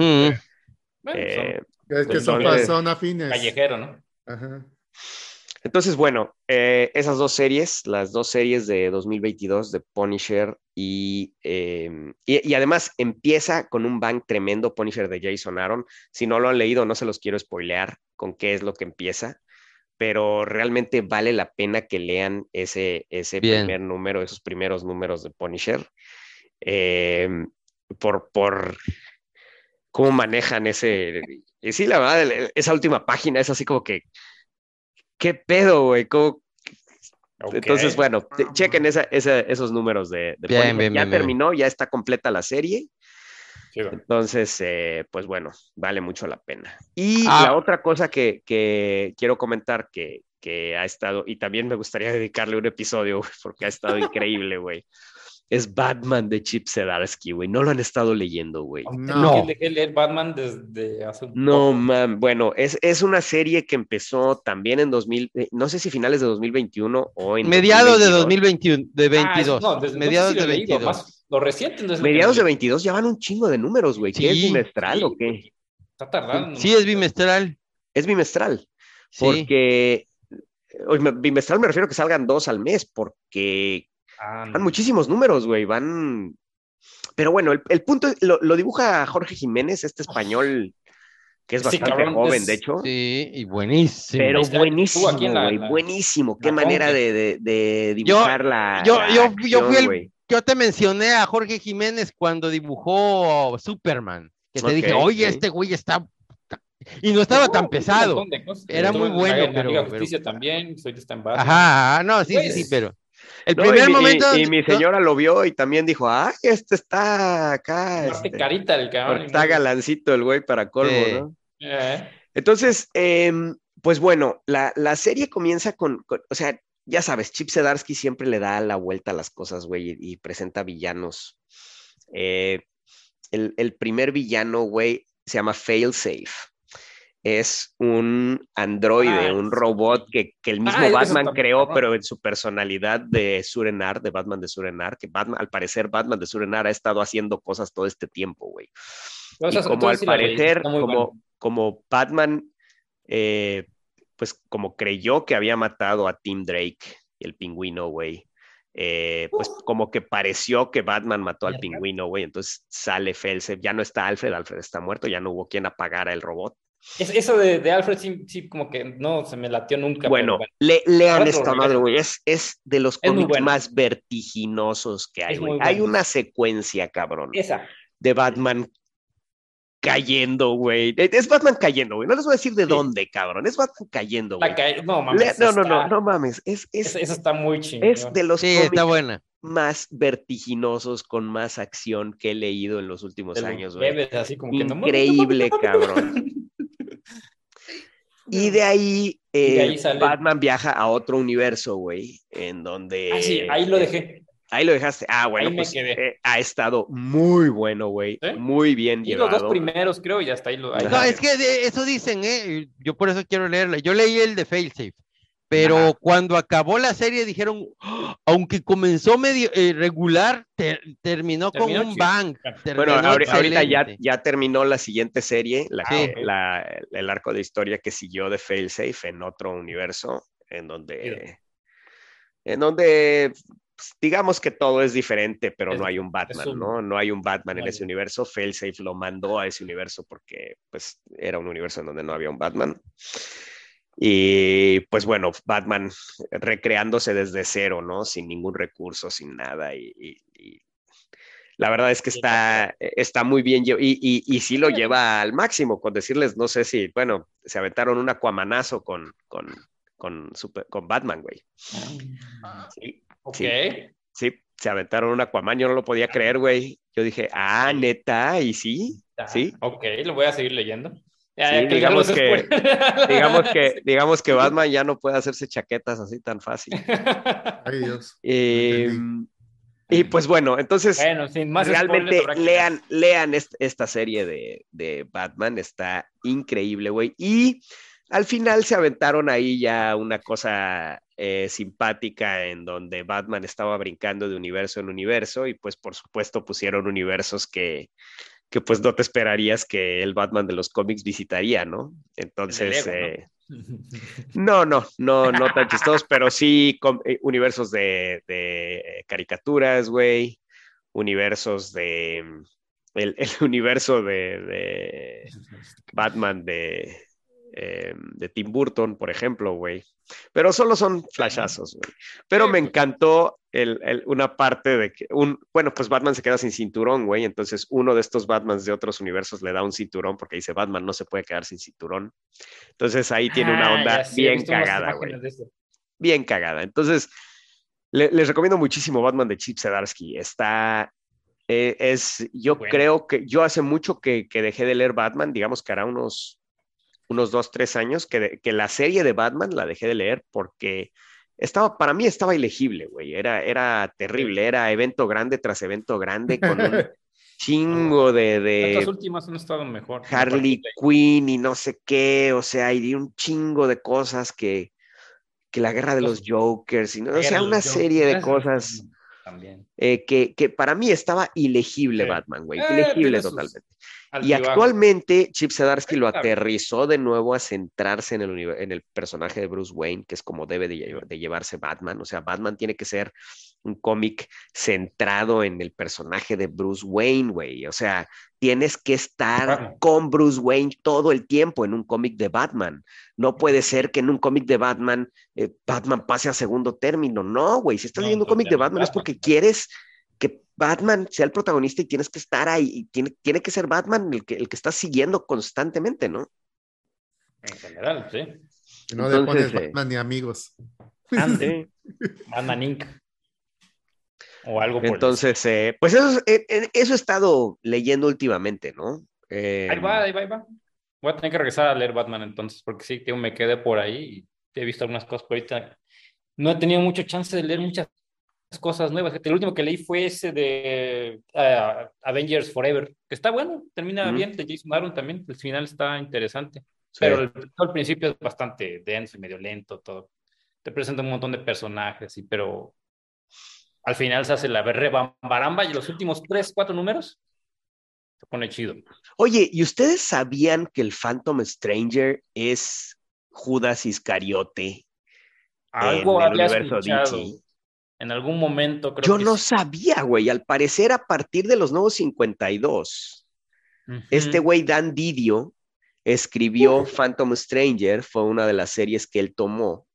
[SPEAKER 4] Que son afines.
[SPEAKER 5] Callejero, ¿no?
[SPEAKER 4] Ajá.
[SPEAKER 1] Entonces, bueno, esas dos series, las dos series de 2022 de Punisher y además empieza con un bang tremendo Punisher de Jason Aaron. Si no lo han leído, no se los quiero spoilear con qué es lo que empieza, pero realmente vale la pena que lean ese primer número, esos primeros números de Punisher, por cómo manejan ese. Y sí, la verdad, esa última página es así como que, ¿qué pedo, güey? Okay. Entonces, bueno, chequen esos números de Punisher. Ya terminó, ya está completa la serie. Sí, bueno. Entonces, pues bueno, vale mucho la pena. Y la otra cosa que quiero comentar que ha estado, y también me gustaría dedicarle un episodio, güey, porque ha estado increíble, güey, es Batman de Chip Zdarsky, güey. ¿No lo han estado leyendo, güey?
[SPEAKER 5] No. Dejé leer Batman desde hace un
[SPEAKER 1] No, man. Bueno, es una serie que empezó también en 2000, no sé si finales de 2021 o en
[SPEAKER 3] mediados de 2021, de 22.
[SPEAKER 5] Mediados de 22. Más, lo reciente.
[SPEAKER 1] Mediados de 22 ya van un chingo de números, güey. ¿Qué es bimestral o qué?
[SPEAKER 5] Está tardando.
[SPEAKER 3] Sí, es bimestral.
[SPEAKER 1] Es bimestral. Sí. Porque bimestral me refiero a que salgan 2 al mes, porque van muchísimos números, güey, Pero bueno, el punto lo dibuja Jorge Jiménez, este español que es bastante joven, de hecho.
[SPEAKER 3] Sí, y buenísimo.
[SPEAKER 1] Pero buenísimo, güey, buenísimo. Qué manera de dibujar
[SPEAKER 3] yo te mencioné a Jorge Jiménez cuando dibujó Superman, que te dije, oye, este güey está. Y no estaba tan pesado. Era muy bueno, pero.
[SPEAKER 5] Justicia también, soy de Stand-By.
[SPEAKER 3] Ajá, no, sí, pero. El primer momento.
[SPEAKER 1] Y mi señora lo vio y también dijo, este está acá.
[SPEAKER 5] Carita el cabrón.
[SPEAKER 1] Está galancito el güey para colmo, ¿no? Entonces, pues bueno, la serie comienza con, o sea, ya sabes, Chip Zdarsky siempre le da la vuelta a las cosas, güey, y presenta villanos. El primer villano, güey, se llama Failsafe. Es un androide, un robot que el mismo Batman creó, pero en su personalidad de Surenar, de Batman de Surenar, que al parecer Batman de Surenar ha estado haciendo cosas todo este tiempo, güey. Y como al parecer, como Batman, pues como creyó que había matado a Tim Drake, el Pingüino, güey, pues como que pareció que Batman mató al Pingüino, güey, entonces sale Failsafe, ya no está Alfred está muerto, ya no hubo quien apagara el robot.
[SPEAKER 5] Eso de Alfred sí, como que no se me latió nunca.
[SPEAKER 1] Bueno, lean esta madre, güey. Es de los cómics más vertiginosos que hay, güey. Hay una secuencia, cabrón, de Batman cayendo, güey. Es Batman cayendo, güey. No les voy a decir de dónde, cabrón. Es Batman cayendo, güey.
[SPEAKER 5] No mames.
[SPEAKER 1] No mames.
[SPEAKER 5] Eso está muy chingón.
[SPEAKER 1] Es de los cómics más vertiginosos, con más acción que he leído en los últimos años, güey.
[SPEAKER 5] Así como que
[SPEAKER 1] increíble, cabrón. Y de ahí,
[SPEAKER 5] sale...
[SPEAKER 1] Batman viaja a otro universo, güey, en donde...
[SPEAKER 5] sí, ahí lo dejé.
[SPEAKER 1] Ahí lo dejaste. Bueno,
[SPEAKER 5] ahí
[SPEAKER 1] pues
[SPEAKER 5] me quedé.
[SPEAKER 1] ha estado muy bueno, güey.
[SPEAKER 5] ¿Sí?
[SPEAKER 1] Muy bien
[SPEAKER 5] Y
[SPEAKER 1] llevado.
[SPEAKER 5] los 2 primeros, creo, y hasta ahí lo...
[SPEAKER 3] No, es que eso dicen, yo por eso quiero leerla. Yo leí el de Failsafe, pero cuando acabó la serie dijeron, aunque comenzó medio regular, terminó con un
[SPEAKER 5] chido.
[SPEAKER 3] bang.
[SPEAKER 1] Bueno, ahorita
[SPEAKER 3] excelente.
[SPEAKER 1] ya terminó la siguiente serie, el arco de historia que siguió de Failsafe en otro universo, en donde pues, digamos que todo es diferente, pero no hay un Batman, ¿no? No hay un Batman en ese universo. Failsafe lo mandó a ese universo porque pues era un universo en donde no había un Batman. Y pues bueno, Batman recreándose desde cero, ¿no? Sin ningún recurso, sin nada. Y la verdad es que está muy bien y sí lo lleva al máximo, con decirles, no sé si, bueno, se aventaron un aquamanazo con Batman, güey. Sí, sí, se aventaron un Aquaman, yo no lo podía creer, güey. Yo dije, neta, y sí, sí.
[SPEAKER 5] Ok, lo voy a seguir leyendo.
[SPEAKER 1] Sí, digamos que Batman ya no puede hacerse chaquetas así tan fácil.
[SPEAKER 4] Ay, Dios.
[SPEAKER 1] Y pues bueno, entonces
[SPEAKER 5] sin más
[SPEAKER 1] realmente lean esta serie de Batman, está increíble, güey. Y al final se aventaron ahí ya una cosa simpática en donde Batman estaba brincando de universo en universo y pues por supuesto pusieron universos que pues no te esperarías que el Batman de los cómics visitaría, ¿no? Entonces, no tan chistosos, pero sí universos de caricaturas, güey, universos el universo de Batman de Tim Burton, por ejemplo, güey. Pero solo son flashazos, güey. Pero me encantó una parte de que, bueno, pues Batman se queda sin cinturón, güey. Entonces uno de estos Batmans de otros universos le da un cinturón porque dice Batman no se puede quedar sin cinturón. Entonces ahí tiene una onda bien cagada, güey. Bien cagada. Entonces, les recomiendo muchísimo Batman de Chip Zdarsky. Creo que yo hace mucho que dejé de leer Batman, digamos que hará unos 2-3 años que la serie de Batman la dejé de leer porque para mí estaba ilegible, güey. Era terrible, era evento grande tras evento grande con un chingo de
[SPEAKER 5] estas últimas han estado mejor.
[SPEAKER 1] Harley Quinn y no sé qué, o sea, y un chingo de cosas que la guerra de los Jokers, o sea, una serie de cosas que para mí estaba ilegible Batman, güey, ilegible totalmente. Y actualmente Chip Zdarsky lo aterrizó de nuevo a centrarse en el personaje de Bruce Wayne, que es como debe de llevarse Batman. O sea, Batman tiene que ser un cómic centrado en el personaje de Bruce Wayne, güey. O sea, tienes que estar con Bruce Wayne todo el tiempo en un cómic de Batman. No puede ser que en un cómic de Batman, Batman pase a segundo término. No, güey. Si estás leyendo un cómic de Batman es porque quieres que Batman sea el protagonista y tienes que estar ahí, y tiene que ser Batman el que estás siguiendo constantemente, ¿no?
[SPEAKER 5] En general, sí.
[SPEAKER 4] Que no le pones Batman ni amigos.
[SPEAKER 5] Batman Inc. O algo por
[SPEAKER 1] entonces, pues eso he estado leyendo últimamente, ¿no?
[SPEAKER 5] Ahí va. Voy a tener que regresar a leer Batman entonces, porque sí, me quedé por ahí y he visto algunas cosas, pero ahorita no he tenido mucha chance de leer muchas cosas nuevas. El último que leí fue ese de Avengers Forever, que está bueno, termina bien, de Jason Aaron también, el final está interesante, pero al principio es bastante denso y medio lento todo, te presenta un montón de personajes, pero al final se hace la rebambaramba y los últimos 3-4 números se pone chido.
[SPEAKER 1] Oye, ¿y ustedes sabían que el Phantom Stranger es Judas Iscariote
[SPEAKER 5] algo
[SPEAKER 1] en el universo DC?
[SPEAKER 5] En algún momento creo
[SPEAKER 1] yo no sabía, güey. Al parecer, a partir de los Nuevos 52, este güey Dan Didio escribió Phantom Stranger, fue una de las series que él tomó.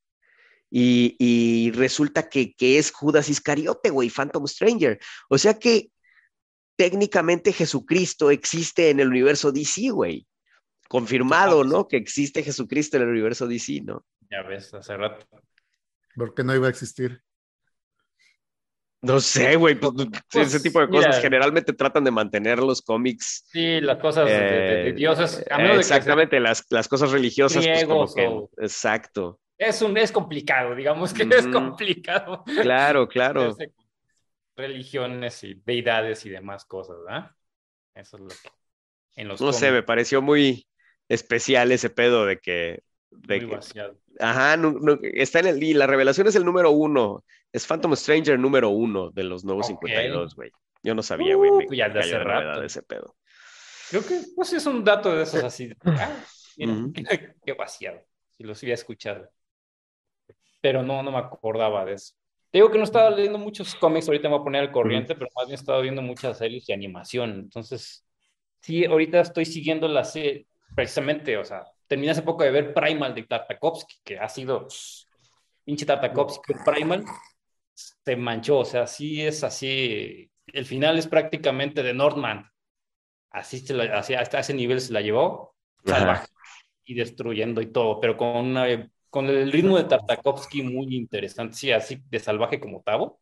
[SPEAKER 1] Y resulta que es Judas Iscariote, güey, Phantom Stranger. O sea que técnicamente Jesucristo existe en el universo DC, güey. Confirmado, ¿no? Que existe Jesucristo en el universo DC, ¿no?
[SPEAKER 5] Ya ves, hace rato.
[SPEAKER 4] ¿Por qué no iba a existir?
[SPEAKER 1] No sé, güey, pues, ese tipo de cosas generalmente tratan de mantener los cómics.
[SPEAKER 5] Sí, las cosas de dioses.
[SPEAKER 1] Exactamente, las cosas religiosas.
[SPEAKER 5] Griegos,
[SPEAKER 1] pues, exacto.
[SPEAKER 5] Es complicado, digamos que es complicado.
[SPEAKER 1] Claro.
[SPEAKER 5] religiones y deidades y demás cosas, ¿verdad? Eso es lo que en los
[SPEAKER 1] No sé, me pareció muy especial ese pedo de que...
[SPEAKER 5] muy vaciado.
[SPEAKER 1] Ajá, está y la revelación es el número 1. Es Phantom Stranger número 1 de los nuevos 52, güey. Yo no sabía, güey. Me
[SPEAKER 5] ya de hace
[SPEAKER 1] cayó de
[SPEAKER 5] rato.
[SPEAKER 1] novedad ese pedo.
[SPEAKER 5] Creo que pues es un dato de esos así. Mira, qué vaciado. Si los había escuchado. Pero no me acordaba de eso. Te digo que no estaba leyendo muchos cómics, ahorita me voy a poner al corriente, pero más bien he estado viendo muchas series de animación. Entonces, sí, ahorita estoy siguiendo la serie, precisamente, o sea, terminé hace poco de ver Primal de Tartakovsky, que ha sido pinche Tartakovsky. Primal se manchó, o sea, sí es así. El final es prácticamente de Northman. Así hasta ese nivel se la llevó, salvaje y destruyendo y todo, pero con el ritmo de Tartakovsky muy interesante, sí, así de salvaje como Tavo.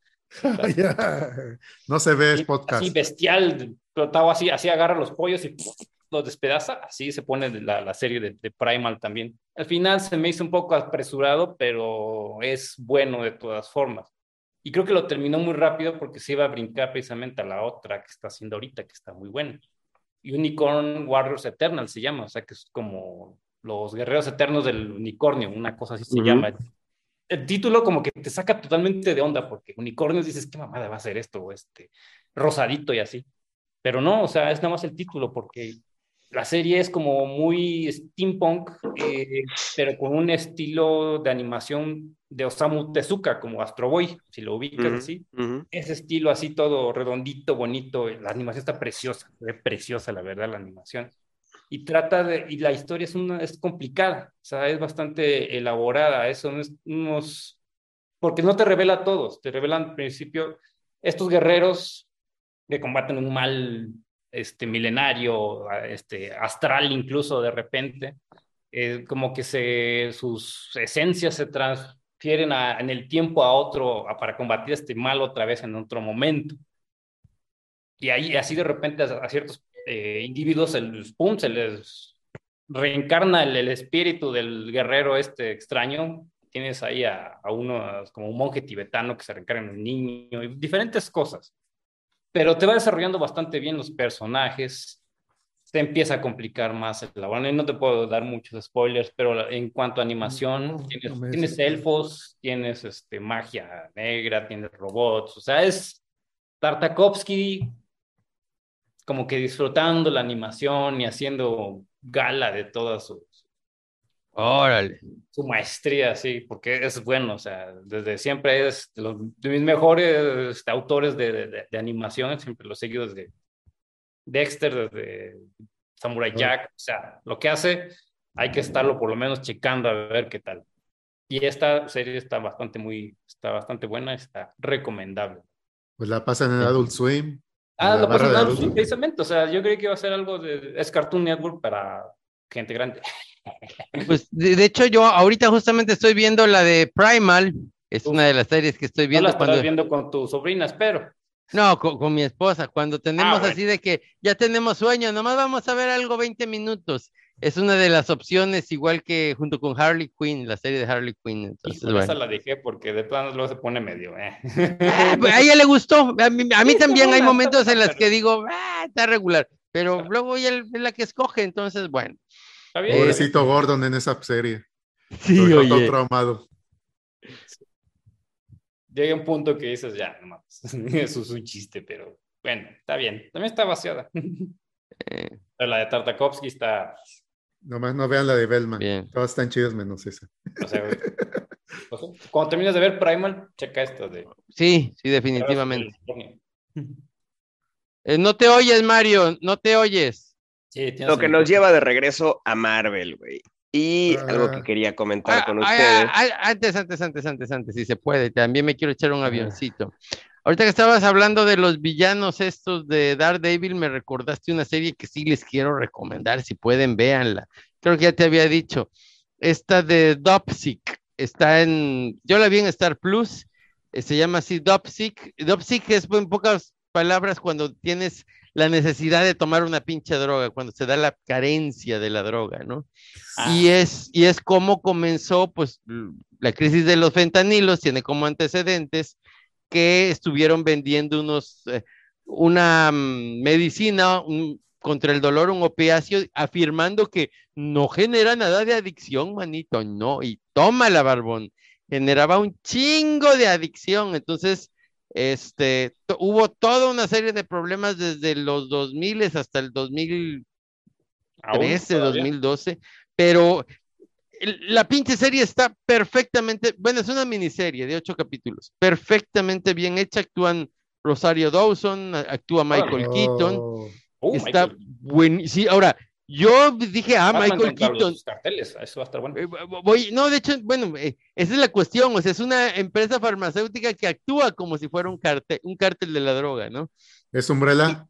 [SPEAKER 4] No se ve, es podcast.
[SPEAKER 5] Así bestial, pero Tavo así agarra los pollos y los despedaza, así se pone la serie de Primal también. Al final se me hizo un poco apresurado, pero es bueno de todas formas. Y creo que lo terminó muy rápido porque se iba a brincar precisamente a la otra que está haciendo ahorita, que está muy buena. Unicorn Warriors Eternal se llama, o sea que es como los guerreros eternos del unicornio, una cosa así se llama. El título como que te saca totalmente de onda, porque unicornios dices, ¿qué mamada va a ser esto? Rosadito y así. Pero no, o sea, es nada más el título, porque la serie es como muy steampunk, pero con un estilo de animación de Osamu Tezuka, como Astro Boy, si lo ubicas así. Ese estilo así todo redondito, bonito, la animación está preciosa, es preciosa la verdad la animación. Y y la historia es complicada, o sea, es bastante elaborada, porque no te revela a todos, te revelan al principio estos guerreros que combaten un mal milenario, astral incluso de repente, como que sus esencias se transfieren en el tiempo a otro, para combatir este mal otra vez en otro momento. Y ahí así de repente a ciertos individuos se les reencarna el espíritu del guerrero extraño. Tienes ahí a uno como un monje tibetano que se reencarna en un niño y diferentes cosas. Pero te va desarrollando bastante bien los personajes, se empieza a complicar más el labor. No te puedo dar muchos spoilers, pero en cuanto a animación, tienes elfos, tienes magia negra, tienes robots, o sea, es Tartakovsky como que disfrutando la animación y haciendo gala de toda
[SPEAKER 3] Órale.
[SPEAKER 5] Su maestría, sí, porque es bueno, o sea, desde siempre es de mis mejores autores de animación, siempre los he seguido desde Dexter, desde Samurai Jack, o sea, lo que hace hay que estarlo por lo menos checando a ver qué tal. Y esta serie está bastante buena, está recomendable.
[SPEAKER 4] Pues la pasan en Adult Swim.
[SPEAKER 5] Lo pasan en Adult Swim, precisamente, o sea, yo creí que iba a ser algo es Cartoon Network para gente grande.
[SPEAKER 3] Pues de hecho yo ahorita justamente estoy viendo la de Primal, es una de las series que estoy viendo.
[SPEAKER 5] No la estás viendo con tus sobrinas, pero...
[SPEAKER 3] No, con mi esposa, cuando tenemos así de que ya tenemos sueño, nomás vamos a ver algo 20 minutos. Es una de las opciones, igual que junto con Harley Quinn, la serie de Harley Quinn. Entonces,
[SPEAKER 5] esa la dejé porque de plano luego se pone medio...
[SPEAKER 3] Pues a ella le gustó, a mí también hay momentos en los que digo, está regular, pero luego ella es la que escoge, entonces, bueno.
[SPEAKER 4] Pobrecito Gordon en esa serie.
[SPEAKER 3] Sí, oye.
[SPEAKER 4] Todo traumado.
[SPEAKER 5] Llega un punto que dices, ya, no mames, eso es un chiste, pero bueno, está bien. También está vaciada. Pero la de Tartakovsky está...
[SPEAKER 4] Nomás no vean la de Bellman.
[SPEAKER 3] Bien.
[SPEAKER 4] Todas están chidas menos esa.
[SPEAKER 5] O sea, cuando terminas de ver Primal, checa esto de...
[SPEAKER 3] Sí, definitivamente. No te oyes, Mario, no te oyes.
[SPEAKER 1] Sí, lo que nos lleva de regreso a Marvel, güey. Y algo que quería comentar con ustedes.
[SPEAKER 3] Antes, si se puede, también me quiero echar un avioncito. Ahorita que estabas hablando de los villanos estos de Daredevil, me recordaste una serie que sí les quiero recomendar, si pueden, véanla. Creo que ya te había dicho. Esta de Dopsic, yo la vi en Star Plus, se llama así Dopsic. Dopsic es en pocas palabras cuando tienes la necesidad de tomar una pinche droga, cuando se da la carencia de la droga, ¿no? Y es cómo comenzó, pues, la crisis de los fentanilos, tiene como antecedentes que estuvieron vendiendo una medicina contra el dolor, un opiáceo, afirmando que no genera nada de adicción, manito, no, y tómala, barbón, generaba un chingo de adicción. Entonces, hubo toda una serie de problemas desde los 2000 hasta el 2013, 2012, pero la pinche serie está perfectamente, bueno, es una miniserie de 8 capítulos, perfectamente bien hecha. Actúan Rosario Dawson, actúa Michael Keaton, está bueno. Sí, ahora, yo dije, Michael Keaton.
[SPEAKER 5] Carteles, eso va a estar bueno.
[SPEAKER 3] No, de hecho, bueno, esa es la cuestión, o sea, es una empresa farmacéutica que actúa como si fuera un cártel de la droga, ¿no?
[SPEAKER 4] ¿Es Umbrella?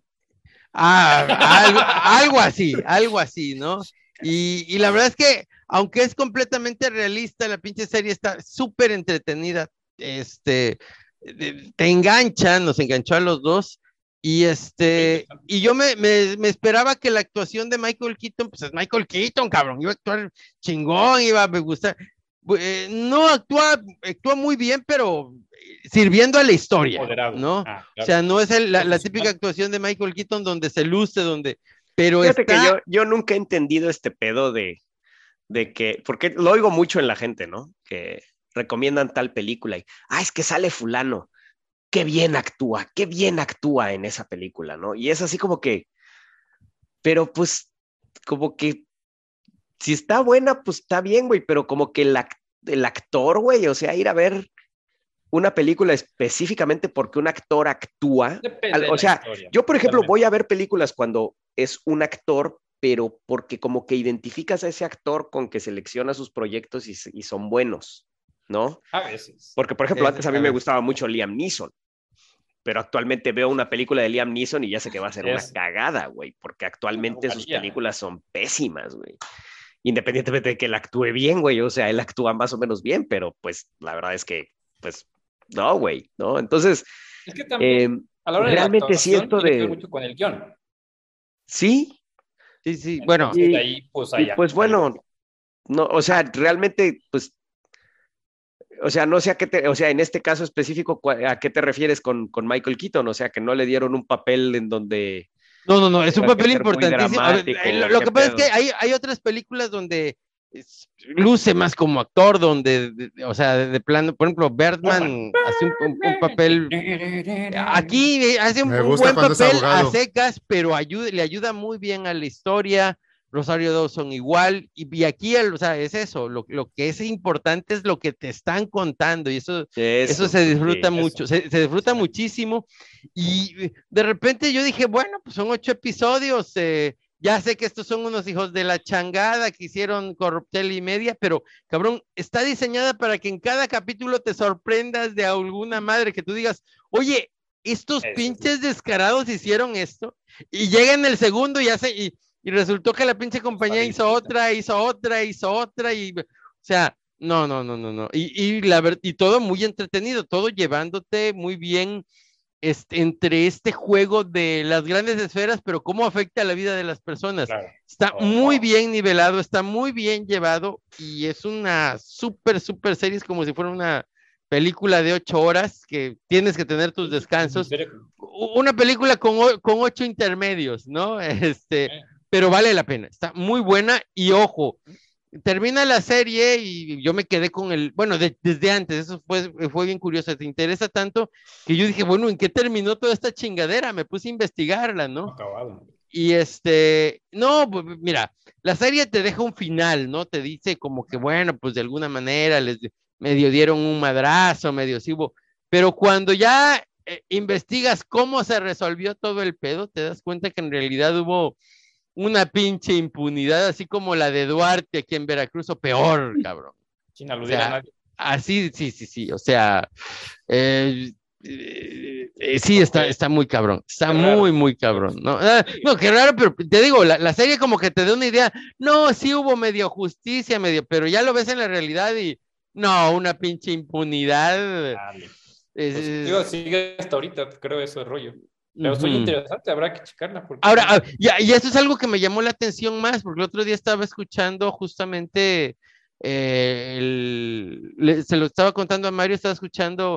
[SPEAKER 3] Algo así, ¿no? Y la verdad es que, aunque es completamente realista, la pinche serie está súper entretenida, te engancha, nos enganchó a los dos, y yo me esperaba que la actuación de Michael Keaton, pues es Michael Keaton, cabrón, iba a actuar chingón, iba a me gustar. No actúa muy bien, pero sirviendo a la historia, ¿no? Claro. O sea, no es la típica actuación de Michael Keaton donde se luce, pero
[SPEAKER 1] fíjate que yo nunca he entendido este pedo de que, porque lo oigo mucho en la gente, ¿no? Que recomiendan tal película y, es que sale fulano, qué bien actúa en esa película, ¿no? Y es así como que, pero pues, como que, si está buena, pues está bien, güey, pero como que el actor, güey, o sea, ir a ver una película específicamente porque un actor actúa. O sea, yo, por ejemplo, voy a ver películas cuando es un actor, pero porque como que identificas a ese actor con que selecciona sus proyectos y son buenos, ¿no?
[SPEAKER 5] A veces.
[SPEAKER 1] Porque, por ejemplo, antes a mí me gustaba mucho Liam Neeson, pero actualmente veo una película de Liam Neeson y ya sé que va a ser una cagada, güey, porque actualmente sus películas son pésimas, güey. Independientemente de que él actúe bien, güey, o sea, él actúa más o menos bien, pero pues la verdad es que, pues, no, güey, ¿no? Entonces,
[SPEAKER 5] es que también, a la hora
[SPEAKER 1] realmente
[SPEAKER 5] de
[SPEAKER 1] sí esto de...
[SPEAKER 5] ver mucho con el guión.
[SPEAKER 1] Sí.
[SPEAKER 3] Sí, bueno.
[SPEAKER 5] Y de ahí, pues,
[SPEAKER 1] pues bueno, no, o sea, realmente, pues, o sea, no sé o sea, en este caso específico, ¿a qué te refieres con Michael Keaton? O sea, que no le dieron un papel en donde...
[SPEAKER 3] No, es un papel importantísimo. Lo que pasa es que hay otras películas donde luce más como actor, donde, o sea, de plano, por ejemplo, Birdman hace un papel, aquí hace un buen papel a secas, pero le ayuda muy bien a la historia. Rosario Dawson igual, y aquí, o sea, es eso, lo que es importante es lo que te están contando, y eso se disfruta mucho, se disfruta muchísimo, y de repente yo dije, bueno, pues son 8 episodios, ya sé que estos son unos hijos de la changada que hicieron Corruptel y media, pero cabrón, está diseñada para que en cada capítulo te sorprendas de alguna madre, que tú digas, oye, estos pinches descarados hicieron esto, y llega en el segundo y resultó que la pinche compañía hizo otra, y, o sea, no. Y todo muy entretenido, todo llevándote muy bien entre este juego de las grandes esferas, pero cómo afecta a la vida de las personas. Claro. Está muy bien nivelado, está muy bien llevado, y es una súper serie, es como si fuera una película de 8 horas, que tienes que tener tus descansos. Una película con 8 intermedios, ¿no? Pero vale la pena, está muy buena, y ojo, termina la serie y yo me quedé con desde antes, eso fue bien curioso, te interesa tanto que yo dije, bueno, ¿en qué terminó toda esta chingadera? Me puse a investigarla, ¿no?
[SPEAKER 5] Acabado.
[SPEAKER 3] Y no, pues, mira, la serie te deja un final, ¿no? Te dice como que, bueno, pues de alguna manera medio dieron un madrazo, medio sí hubo, pero cuando ya investigas cómo se resolvió todo el pedo, te das cuenta que en realidad hubo una pinche impunidad, así como la de Duarte aquí en Veracruz, o peor, cabrón.
[SPEAKER 5] Sin aludir a nadie.
[SPEAKER 3] Así, sí, o sea, sí, está muy cabrón, está muy cabrón, ¿no? No, qué raro, pero te digo, la serie como que te da una idea, no, sí hubo medio justicia, pero ya lo ves en la realidad y, no, una pinche impunidad.
[SPEAKER 5] Pues, sigue hasta ahorita, creo, eso es rollo. Pero soy interesante, habrá que checarla.
[SPEAKER 3] Ahora, y eso es algo que me llamó la atención más, porque el otro día estaba escuchando justamente, se lo estaba contando a Mario, estaba escuchando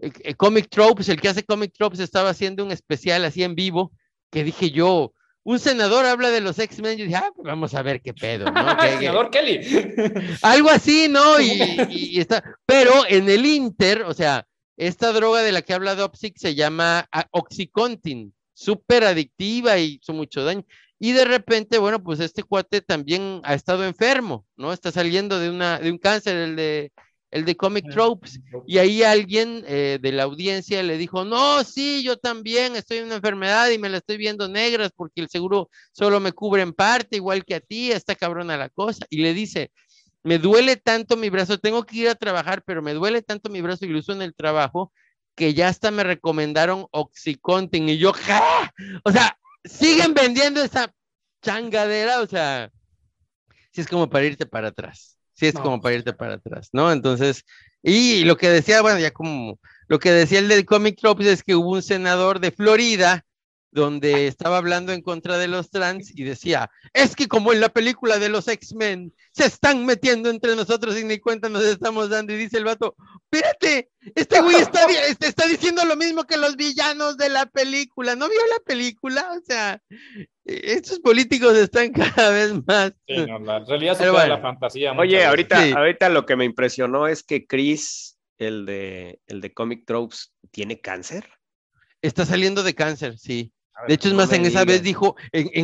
[SPEAKER 3] Comic Tropes, el que hace Comic Tropes, estaba haciendo un especial así en vivo, que dije yo, un senador habla de los X-Men, yo dije, pues vamos a ver qué pedo, ¿no?
[SPEAKER 5] Senador Kelly.
[SPEAKER 3] Algo así, ¿no? Y está, pero en el Inter, o sea, esta droga de la que habla Dopsic se llama Oxycontin, súper adictiva y hizo mucho daño. Y de repente, bueno, pues este cuate también ha estado enfermo, ¿no? Está saliendo de un cáncer, el de Comic Tropes. Y ahí alguien de la audiencia le dijo, no, sí, yo también estoy en una enfermedad y me la estoy viendo negras porque el seguro solo me cubre en parte, igual que a ti, está cabrona la cosa. Y le dice, me duele tanto mi brazo, tengo que ir a trabajar, pero me duele tanto mi brazo y lo uso en el trabajo, que ya hasta me recomendaron Oxycontin. Y yo, ¡ja! O sea, siguen vendiendo esa changadera, o sea, si es como para irte para atrás. Sí, es como para irte para atrás, ¿no? Entonces, y lo que decía, bueno, ya como lo que decía el del Comic Tropes es que hubo un senador de Florida donde estaba hablando en contra de los trans y decía, es que como en la película de los X-Men, se están metiendo entre nosotros y ni cuenta nos estamos dando, y dice el vato, espérate, este güey está diciendo lo mismo que los villanos de la película, ¿no vio la película? O sea, estos políticos están cada vez más.
[SPEAKER 5] Sí, no, la realidad supera la fantasía.
[SPEAKER 1] Oye, ahorita lo que me impresionó es que Chris, el de Comic Tropes, ¿tiene cáncer?
[SPEAKER 3] Está saliendo de cáncer, sí. De hecho, es más, en esa vez dijo,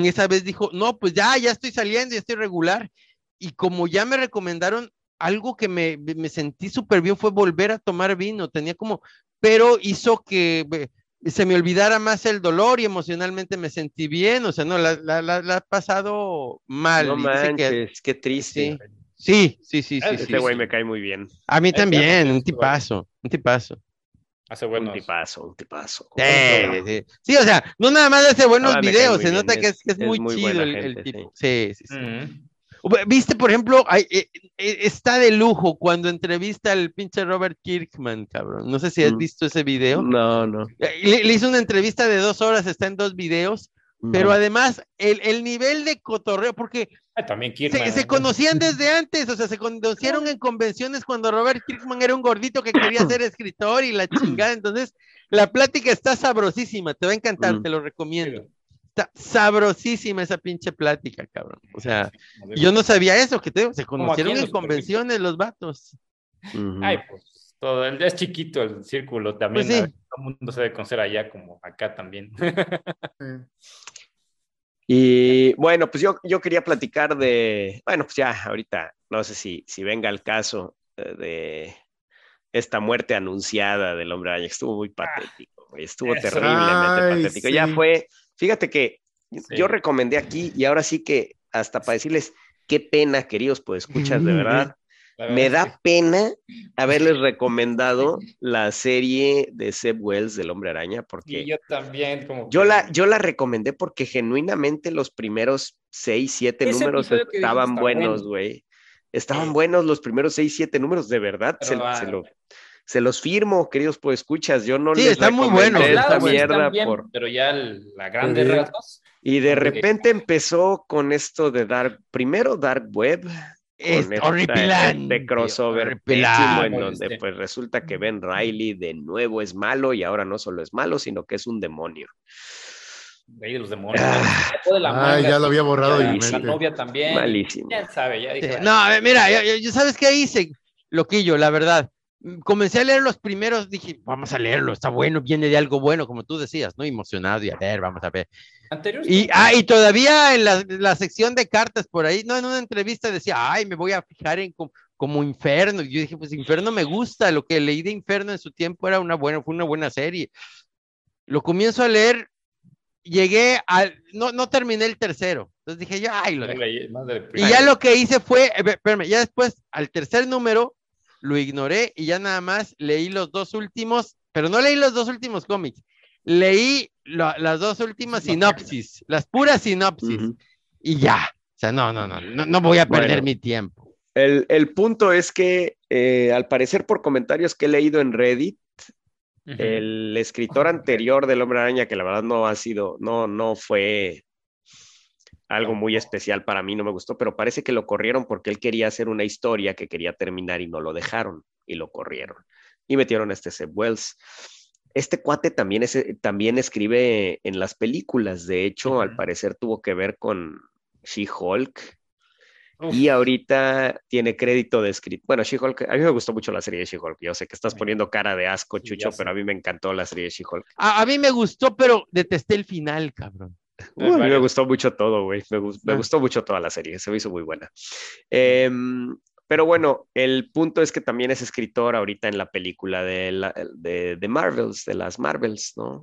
[SPEAKER 3] no, pues ya estoy saliendo, ya estoy regular. Y como ya me recomendaron, algo que me sentí súper bien fue volver a tomar vino. Pero hizo que se me olvidara más el dolor y emocionalmente me sentí bien. O sea, no, la ha pasado mal.
[SPEAKER 1] No manches, qué triste.
[SPEAKER 3] Sí.
[SPEAKER 1] Este güey me cae muy bien.
[SPEAKER 3] A mí también, un tipazo.
[SPEAKER 5] Hace buenos.
[SPEAKER 1] Un tipazo.
[SPEAKER 3] Sí, o sea, no nada más hace buenos videos, se nota que es muy chido el tipo. Sí. Viste, por ejemplo, está de lujo cuando entrevista al pinche Robert Kirkman, cabrón. No sé si has visto ese video.
[SPEAKER 1] No.
[SPEAKER 3] Le hizo una entrevista de 2 horas, está en 2 videos, pero además el nivel de cotorreo, porque
[SPEAKER 5] también Kirkman,
[SPEAKER 3] se conocían desde antes, o sea, se conocieron en convenciones cuando Robert Kirkman era un gordito que quería ser escritor y la chingada. Entonces, la plática está sabrosísima, te va a encantar, te lo recomiendo. Está sabrosísima esa pinche plática, cabrón. O sea, yo no sabía eso, se conocieron en convenciones los vatos.
[SPEAKER 5] Ay, pues todo, es chiquito el círculo también. Pues sí. Todo el mundo se debe conocer allá como acá también.
[SPEAKER 1] Y bueno, pues yo quería platicar bueno, pues ya ahorita, no sé si venga el caso de esta muerte anunciada del Hombre Araña, estuvo muy patético, estuvo terriblemente patético. Ya fue, fíjate que yo recomendé aquí y ahora sí que hasta para decirles qué pena, queridos, pues escuchas, de verdad. Me da pena haberles recomendado la serie de Zeb Wells del Hombre Araña, porque
[SPEAKER 5] yo también
[SPEAKER 1] yo la recomendé porque genuinamente los primeros 6, 7 números estaban buenos, güey. Estaban buenos los primeros 6, 7 números, de verdad. Se los firmo, queridos, pues escuchas. Yo no les
[SPEAKER 3] está muy bueno
[SPEAKER 1] esta mierda
[SPEAKER 5] bien, pero ya la grande rasgos.
[SPEAKER 1] Y de repente empezó con esto de primero Dark Web.
[SPEAKER 3] Es horripilante.
[SPEAKER 1] Este crossover pésimo en donde pues resulta que Ben Reilly de nuevo es malo y ahora no solo es malo, sino que es un demonio.
[SPEAKER 5] De los demonios.
[SPEAKER 4] Ya lo había borrado.
[SPEAKER 5] La novia también.
[SPEAKER 1] Malísimo.
[SPEAKER 5] Ya sabe, ya dijo.
[SPEAKER 3] No, mira, yo sabes qué hice, loquillo, la verdad. Comencé a leer los primeros, dije, vamos a leerlo, está bueno, viene de algo bueno, como tú decías, ¿no? Emocionado y a ver, vamos a ver. Y todavía en la sección de cartas por ahí, no, en una entrevista decía, me voy a fijar en como Inferno. Y yo dije, pues Inferno me gusta, lo que leí de Inferno en su tiempo fue una buena serie. Lo comienzo a leer, no terminé el tercero. Entonces dije, lo dejo. Y ya lo que hice fue, espérame, ya después, al tercer número, lo ignoré y ya nada más leí los 2 últimos, pero no leí los 2 últimos cómics, leí las 2 últimas sinopsis, las puras sinopsis, y ya, o sea, no voy a perder mi tiempo.
[SPEAKER 1] El punto es que al parecer por comentarios que he leído en Reddit, el escritor anterior del Hombre Araña, que la verdad no fue algo muy especial para mí, no me gustó, pero parece que lo corrieron porque él quería hacer una historia que quería terminar y no lo dejaron y lo corrieron. y metieron a este Zeb Wells. Este cuate también escribe en las películas, de hecho, al parecer tuvo que ver con She-Hulk, y ahorita tiene crédito de escritor. Bueno, She-Hulk, a mí me gustó mucho la serie de She-Hulk, yo sé que estás poniendo cara de asco, Chucho, pero a mí me encantó la serie de She-Hulk.
[SPEAKER 3] A mí me gustó, pero detesté el final, cabrón.
[SPEAKER 1] A mí me gustó mucho todo, güey, me gustó mucho toda la serie, se me hizo muy buena. Pero bueno, el punto es que también es escritor ahorita en la película de Marvels, de las Marvels, ¿no?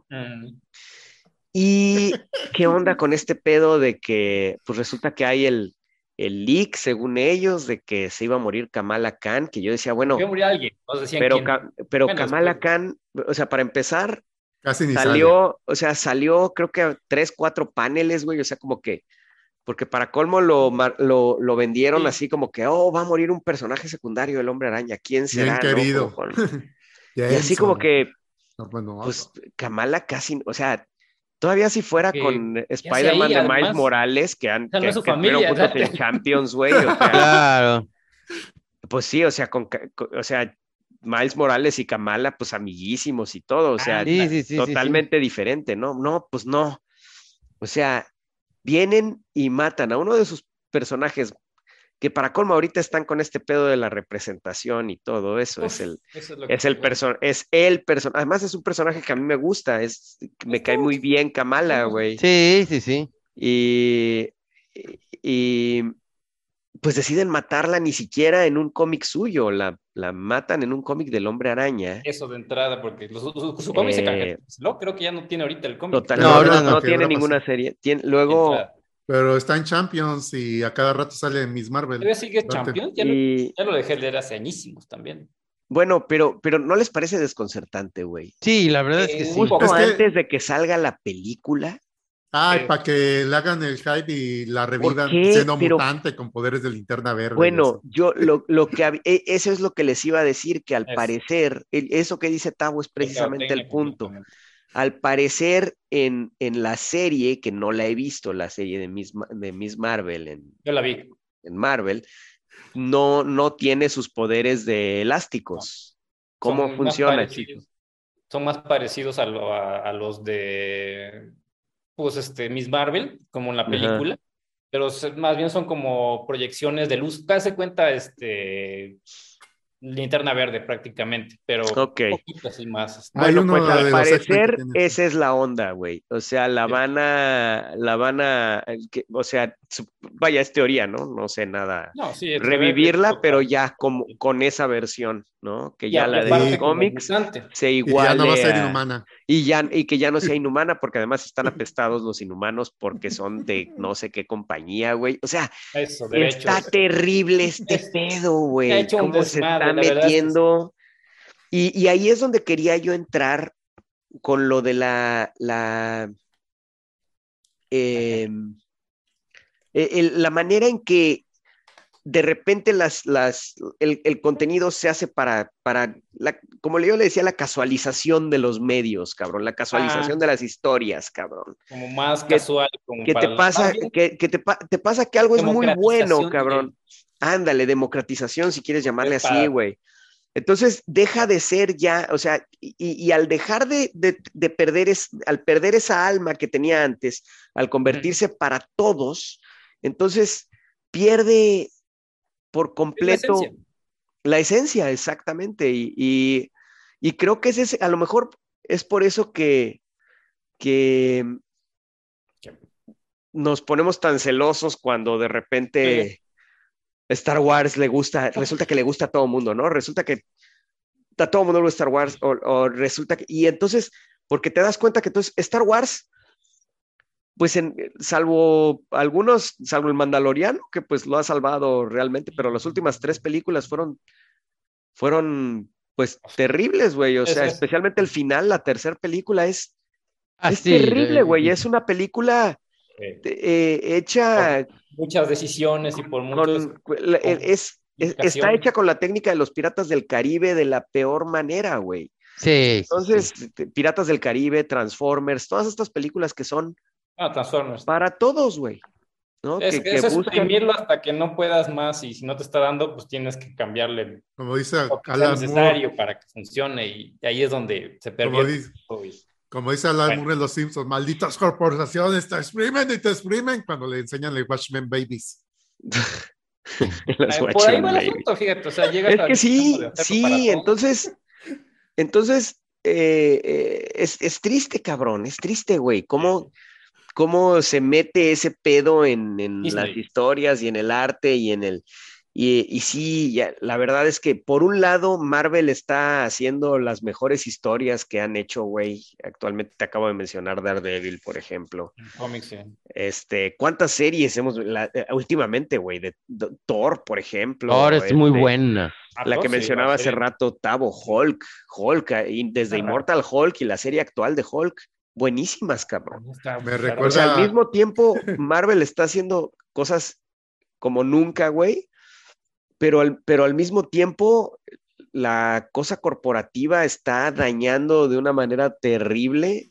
[SPEAKER 1] ¿Y qué onda con este pedo de que, pues resulta que hay el leak, según ellos, de que se iba a morir Kamala Khan, que yo decía, bueno,
[SPEAKER 5] iba a morir alguien, no decían
[SPEAKER 1] pero
[SPEAKER 5] bueno,
[SPEAKER 1] Kamala Khan, o sea, para empezar,
[SPEAKER 4] casi ni
[SPEAKER 1] salió creo que a 3, 4 paneles, güey, o sea, como que, porque para colmo lo vendieron así como que, va a morir un personaje secundario del Hombre Araña, ¿quién será?
[SPEAKER 4] Bien querido.
[SPEAKER 1] ¿No? Y así como que, pues Kamala casi, o sea, todavía si fuera con Spider-Man de Miles Morales, que
[SPEAKER 5] no es su familia,
[SPEAKER 1] juntos en Champions, güey, o sea,
[SPEAKER 3] claro.
[SPEAKER 1] Pues sí, o sea, o sea, Miles Morales y Kamala, pues amiguísimos y todo, o sea, totalmente diferente, ¿no? No, pues no. O sea, vienen y matan a uno de sus personajes que para colmo ahorita están con este pedo de la representación y todo eso. Uf, es el personaje, además es un personaje que a mí me gusta, me cae muy bien Kamala, güey.
[SPEAKER 3] Sí.
[SPEAKER 1] Y pues deciden matarla ni siquiera en un cómic suyo, la matan en un cómic del Hombre Araña.
[SPEAKER 5] Eso de entrada, porque su cómic se canceló, creo que ya no tiene ahorita el cómic.
[SPEAKER 1] No tiene ninguna serie. Luego...
[SPEAKER 4] Pero está en Champions y a cada rato sale en Miss Marvel.
[SPEAKER 5] ¿Todavía sigue Champions? Ya lo dejé de leer hace añísimos también.
[SPEAKER 1] Bueno, pero ¿no les parece desconcertante, güey?
[SPEAKER 3] Sí, la verdad es que sí.
[SPEAKER 1] Justo antes de que salga la película.
[SPEAKER 4] Para que le hagan el hype y la revivan siendo mutante con poderes de Linterna Verde.
[SPEAKER 1] Bueno, eso es lo que les iba a decir, que al parecer, eso que dice Tavo es precisamente el punto. Al parecer, en la serie, que no la he visto, la serie de Miss Marvel.
[SPEAKER 5] Yo la vi.
[SPEAKER 1] En Marvel, no tiene sus poderes de elásticos. ¿Cómo funciona, chicos?
[SPEAKER 5] Son más parecidos a los de... pues Miss Marvel, como en la película, pero más bien son como proyecciones de luz, casi cuenta Linterna Verde prácticamente, pero poquito así más.
[SPEAKER 1] Bueno, pues al parecer esa es la onda, güey. O sea, la van a, o sea, vaya, es teoría, ¿no? No sé nada. Revivirla, pero ya con esa versión, ¿no? Que ya la de cómics se iguale.
[SPEAKER 4] Y ya no va a ser inhumana.
[SPEAKER 1] Y que ya no sea inhumana, porque además están apestados los inhumanos porque son de no sé qué compañía, güey. O sea, está terrible este pedo, güey. ¿Cómo se está metiendo? Y ahí es donde quería yo entrar con lo de la manera en que de repente el contenido se hace para como yo le decía, la casualización de los medios, cabrón, la casualización de las historias, cabrón.
[SPEAKER 5] Como más casual. Como
[SPEAKER 1] que te pasa que algo es muy bueno, cabrón. Ándale, democratización, si quieres llamarle así, güey. Entonces, deja de ser ya, o sea, y al dejar de perder, al perder esa alma que tenía antes, al convertirse para todos, entonces pierde por completo la esencia, exactamente. Y creo que a lo mejor es por eso que nos ponemos tan celosos cuando de repente Star Wars resulta que le gusta a todo mundo, ¿no? Resulta que a todo mundo le gusta Star Wars, o resulta que, y entonces, porque te das cuenta que entonces Star Wars, pues salvo el Mandaloriano, que pues lo ha salvado realmente, pero las últimas 3 películas fueron pues terribles, güey, o sea, especialmente el final, la tercera película es terrible, güey, es una película hecha...
[SPEAKER 5] muchas decisiones y por muchos...
[SPEAKER 1] está hecha con la técnica de los Piratas del Caribe de la peor manera, güey.
[SPEAKER 3] Sí.
[SPEAKER 1] Entonces, Piratas del Caribe, Transformers, todas estas películas que son
[SPEAKER 5] Transformers.
[SPEAKER 1] para todos, güey. ¿no?
[SPEAKER 5] Es
[SPEAKER 1] que
[SPEAKER 5] eso es
[SPEAKER 1] buscan...
[SPEAKER 5] exprimirlo hasta que no puedas más y si no te está dando, pues tienes que cambiarle
[SPEAKER 4] Como dice
[SPEAKER 5] lo que sea
[SPEAKER 4] Alan Moore,
[SPEAKER 5] necesario para que funcione y ahí es donde se
[SPEAKER 4] como
[SPEAKER 5] pervierte.
[SPEAKER 4] dice, como dice Alan Moore en Los Simpsons, malditas corporaciones te exprimen y te exprimen cuando le enseñan el Watchmen Babies.
[SPEAKER 5] Por ahí va el asunto, fíjate, o sea, llegas
[SPEAKER 1] es
[SPEAKER 5] al
[SPEAKER 1] que
[SPEAKER 5] extremo de
[SPEAKER 1] sí,
[SPEAKER 5] hacerlo para todos.
[SPEAKER 1] entonces es triste, cabrón, es triste, güey. ¿Cómo se mete ese pedo en las
[SPEAKER 5] Disney.
[SPEAKER 1] historias y en el arte y en el... Y sí, la verdad es que por un lado Marvel está haciendo las mejores historias que han hecho, güey. Actualmente te acabo de mencionar Daredevil, por ejemplo.
[SPEAKER 5] Cómics, sí.
[SPEAKER 1] ¿Cuántas series hemos últimamente, güey? De Thor, por ejemplo.
[SPEAKER 3] Thor es muy buena.
[SPEAKER 1] La que mencionaba hace rato, Tavo, Hulk, desde Immortal Hulk y la serie actual de Hulk, buenísimas, cabrón.
[SPEAKER 4] Me recuerda...
[SPEAKER 1] O sea, al mismo tiempo, Marvel está haciendo cosas como nunca, güey, pero al mismo tiempo, la cosa corporativa está dañando de una manera terrible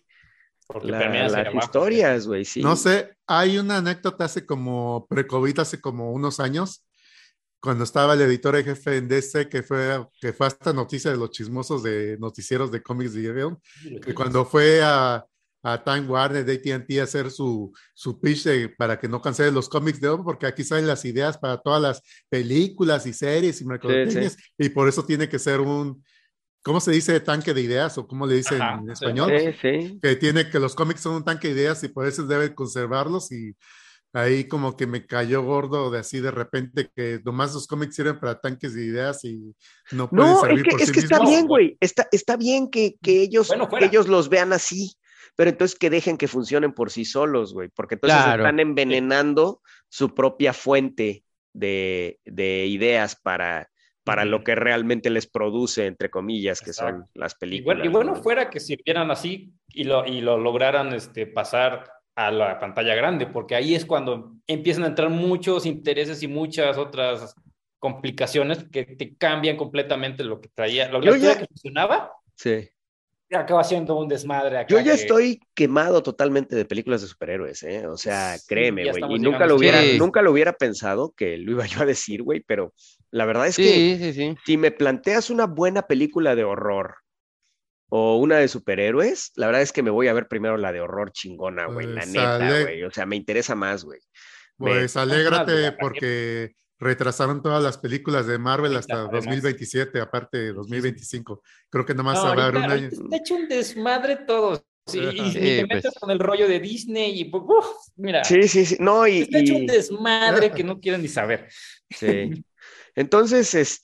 [SPEAKER 1] las historias, güey, sí.
[SPEAKER 4] No sé, hay una anécdota hace como pre-COVID, hace como unos años, cuando estaba el editor en jefe en DC, que fue hasta noticia de los chismosos de noticieros de cómics de Evil, que cuando fue a Time Warner, de AT&T, a hacer su pitch para que no cancele los cómics de Evil, porque aquí salen las ideas para todas las películas y series y mercadotecnias,
[SPEAKER 1] sí.
[SPEAKER 4] y por eso tiene que ser un, ¿cómo se dice? Tanque de ideas, o cómo le dicen en español,
[SPEAKER 1] sí.
[SPEAKER 4] que los cómics son un tanque de ideas y por eso deben conservarlos, y ahí como que me cayó gordo de así de repente que nomás los cómics sirven para tanques de ideas y no pueden servir por sí mismos.
[SPEAKER 1] Está bien, güey, está bien que ellos los vean así, pero entonces que dejen que funcionen por sí solos, güey, porque entonces están envenenando su propia fuente de ideas para lo que realmente les produce, entre comillas, que son las películas.
[SPEAKER 5] Y bueno, fuera que sirvieran así y lo lograran pasar a la pantalla grande, porque ahí es cuando empiezan a entrar muchos intereses y muchas otras complicaciones que te cambian completamente lo que traía, la historia que funcionaba.
[SPEAKER 1] Sí.
[SPEAKER 5] Acaba siendo un desmadre acá.
[SPEAKER 1] Yo ya estoy quemado totalmente de películas de superhéroes, ¿eh? O sea, créeme, güey. Y nunca lo hubiera pensado que lo iba yo a decir, güey, pero la verdad es que si me planteas una buena película de horror o una de superhéroes, la verdad es que me voy a ver primero la de horror chingona, güey, la neta, güey. O sea, me interesa más, güey.
[SPEAKER 4] Pues alégrate porque retrasaron todas las películas de Marvel hasta 2027, aparte de 2025. Creo que nomás va a haber un año.
[SPEAKER 5] Está hecho un desmadre todo. Sí, y te metes con el rollo de Disney y pues, mira.
[SPEAKER 1] Sí. No,
[SPEAKER 5] está hecho un desmadre que no quieren ni saber.
[SPEAKER 1] Sí. Entonces,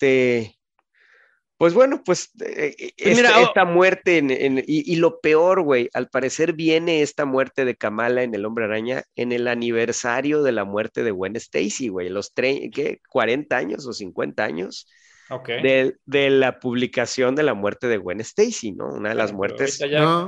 [SPEAKER 1] pues bueno, pues esta muerte y lo peor, güey, al parecer viene esta muerte de Kamala en El Hombre Araña en el aniversario de la muerte de Gwen Stacy, güey, los 40 años o 50 años de la publicación de la muerte de Gwen Stacy, ¿no? Una de las muertes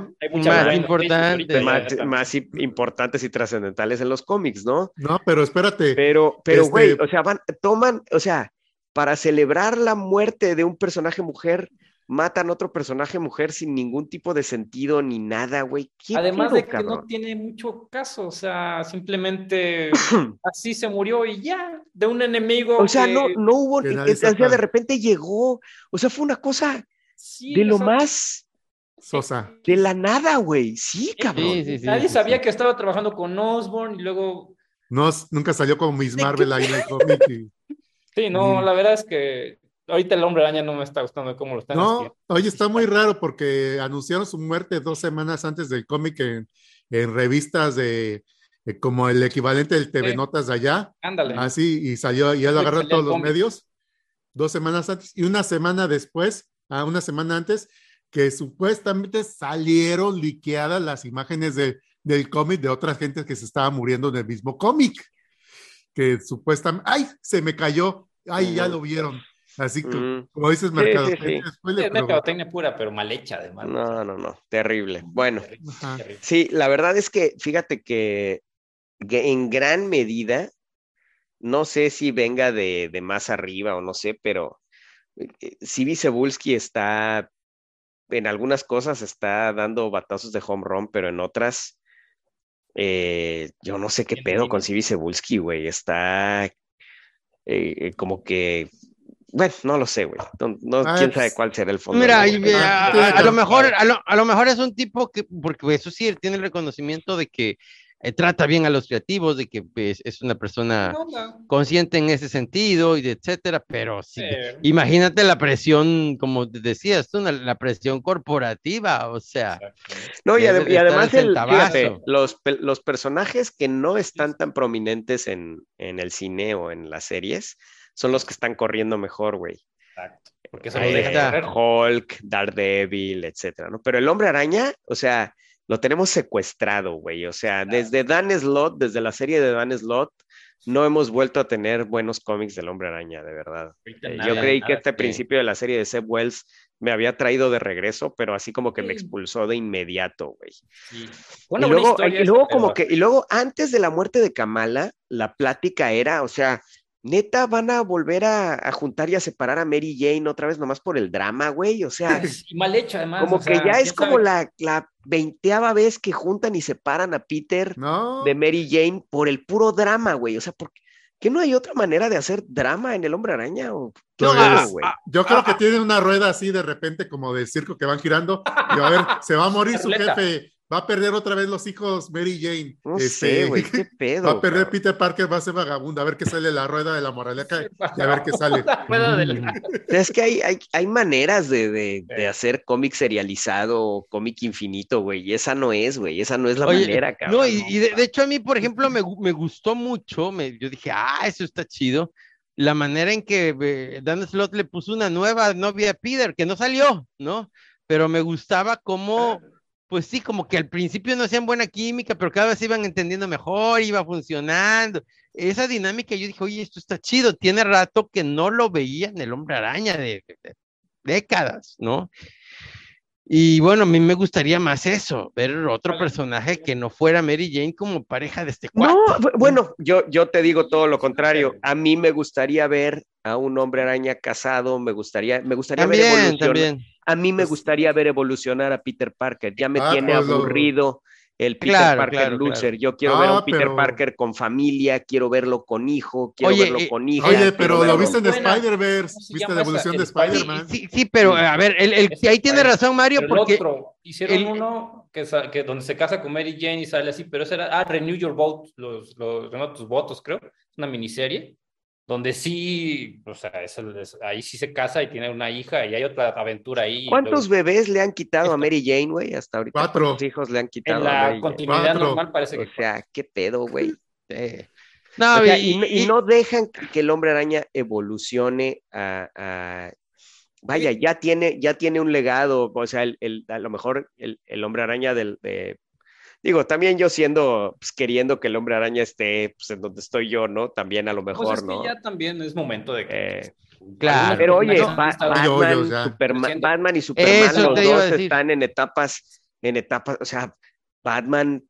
[SPEAKER 1] más importantes y trascendentales en los cómics, ¿no?
[SPEAKER 4] No, pero espérate.
[SPEAKER 1] Pero güey, o sea, para celebrar la muerte de un personaje mujer, matan a otro personaje mujer sin ningún tipo de sentido ni nada, güey.
[SPEAKER 5] Además de que no tiene mucho caso, o sea, simplemente así se murió y ya, de un enemigo.
[SPEAKER 1] O sea, no hubo, o sea, de repente llegó, o sea, fue una cosa de lo más
[SPEAKER 4] sosa.
[SPEAKER 1] De la nada, güey. Sí, cabrón.
[SPEAKER 5] Nadie sabía que estaba trabajando con Osborn y luego.
[SPEAKER 4] Nunca salió como Miss Marvel ahí en el cómic.
[SPEAKER 5] Sí, no, la verdad es que ahorita el Hombre Araña no me está gustando cómo lo están haciendo.
[SPEAKER 4] Oye, está muy raro porque anunciaron su muerte 2 semanas antes del cómic en revistas de como el equivalente del TV Notas de allá.
[SPEAKER 5] Ándale.
[SPEAKER 4] Así, y salió, y ya lo agarraron todos los medios 2 semanas antes, y una semana antes, que supuestamente salieron liqueadas las imágenes del cómic de otras gentes que se estaban muriendo en el mismo cómic. Que supuestamente, ¡ay! Se me cayó, ¡ay! Ya lo vieron. Así que, como dices, mercadotecnia.
[SPEAKER 5] Es mercadotecnia pura, pero mal hecha, además.
[SPEAKER 1] No, terrible. Bueno, sí, la verdad es que, fíjate que en gran medida, no sé si venga de más arriba o no sé, pero Sibi Cebulski está, en algunas cosas está dando batazos de home run, pero en otras Yo no sé qué pedo con Cibi Cebulski, güey. Está como que, bueno, no lo sé, güey. Quién sabe cuál será el fondo.
[SPEAKER 3] Mira,
[SPEAKER 1] a
[SPEAKER 3] lo mejor es un tipo que, porque eso sí, él tiene el reconocimiento de que trata bien a los creativos, de que pues, es una persona consciente en ese sentido y de etcétera, pero sí, imagínate la presión, como decías tú, la presión corporativa, o sea.
[SPEAKER 1] No, y además fíjate, los personajes que no están tan prominentes en el cine o en las series son los que están corriendo mejor, güey.
[SPEAKER 5] Exacto. Porque eso lo deja correr.
[SPEAKER 1] Hulk, Daredevil, etcétera, ¿no? Pero el Hombre Araña, o sea, lo tenemos secuestrado, güey. O sea, desde Dan Slott, desde la serie de Dan Slott, no hemos vuelto a tener buenos cómics del Hombre Araña, de verdad. Yo creí que este principio de la serie de Zeb Wells me había traído de regreso, pero así como que me expulsó de inmediato, güey. Sí. Bueno, y luego antes de la muerte de Kamala, la plática era, o sea, neta, van a volver a juntar y a separar a Mary Jane otra vez nomás por el drama, güey. O sea,
[SPEAKER 5] mal hecho, además.
[SPEAKER 1] Como que ya es como la 20ª vez que juntan y separan a Peter de Mary Jane por el puro drama, güey. O sea, ¿por qué no hay otra manera de hacer drama en el Hombre Araña?
[SPEAKER 4] Yo creo que tiene una rueda así de repente como de circo que van girando y a ver, se va a morir su jefe. Va a perder otra vez los hijos Mary Jane.
[SPEAKER 1] No sé, güey, qué pedo.
[SPEAKER 4] Va a perder Peter Parker, va a ser vagabundo. A ver qué sale la rueda de la moraleja y a ver qué sale.
[SPEAKER 1] Es que hay maneras de hacer cómic serializado o cómic infinito, güey. Y esa no es, güey. Esa no es la manera, cabrón.
[SPEAKER 3] No, y de hecho a mí, por ejemplo, me gustó mucho. Yo dije, eso está chido. La manera en que Dan Slott le puso una nueva novia a Peter, que no salió, ¿no? Pero me gustaba cómo... Pues sí, como que al principio no hacían buena química, pero cada vez iban entendiendo mejor, iba funcionando. Esa dinámica, yo dije, oye, esto está chido. Tiene rato que no lo veía en el Hombre Araña de décadas, ¿no? Y bueno, a mí me gustaría más eso, ver otro personaje que no fuera Mary Jane como pareja de este cuate.
[SPEAKER 1] No, bueno, yo te digo todo lo contrario. A mí me gustaría ver a un Hombre Araña casado, me gustaría
[SPEAKER 3] también,
[SPEAKER 1] ver evolucionar.
[SPEAKER 3] También.
[SPEAKER 1] A mí me gustaría ver evolucionar a Peter Parker. Ya me tiene aburrido el Peter Parker loser. Yo quiero ver a un Peter Parker con familia, quiero verlo con hijo, quiero verlo con hija.
[SPEAKER 4] Oye, pero lo viste en Spider-Verse, viste la evolución de Spider-Man.
[SPEAKER 3] Sí, pero a ver, ahí tiene razón Mario, porque...
[SPEAKER 5] Hicieron uno que donde se casa con Mary Jane y sale así, pero ese era, Renew Your Vote, renueva tus votos, creo. Es una miniserie donde sí, o sea, ahí sí se casa y tiene una hija y hay otra aventura ahí.
[SPEAKER 1] ¿Cuántos bebés le han quitado a Mary Jane, güey? Hasta ahorita.
[SPEAKER 4] 4.
[SPEAKER 1] ¿Cuántos hijos le han quitado
[SPEAKER 5] a Mary Jane? En la continuidad normal parece que...
[SPEAKER 1] O sea, qué pedo, güey.
[SPEAKER 3] No,
[SPEAKER 1] o sea, y no dejan que el Hombre Araña evolucione Vaya, ya tiene un legado, o sea, a lo mejor el Hombre Araña digo, también yo queriendo que el Hombre Araña esté en donde estoy yo, ¿no? También a lo mejor,
[SPEAKER 5] pues es
[SPEAKER 1] ¿no?
[SPEAKER 5] Que ya también es momento de que...
[SPEAKER 1] claro, pero oye, Batman y Superman, los dos están en etapas, o sea, Batman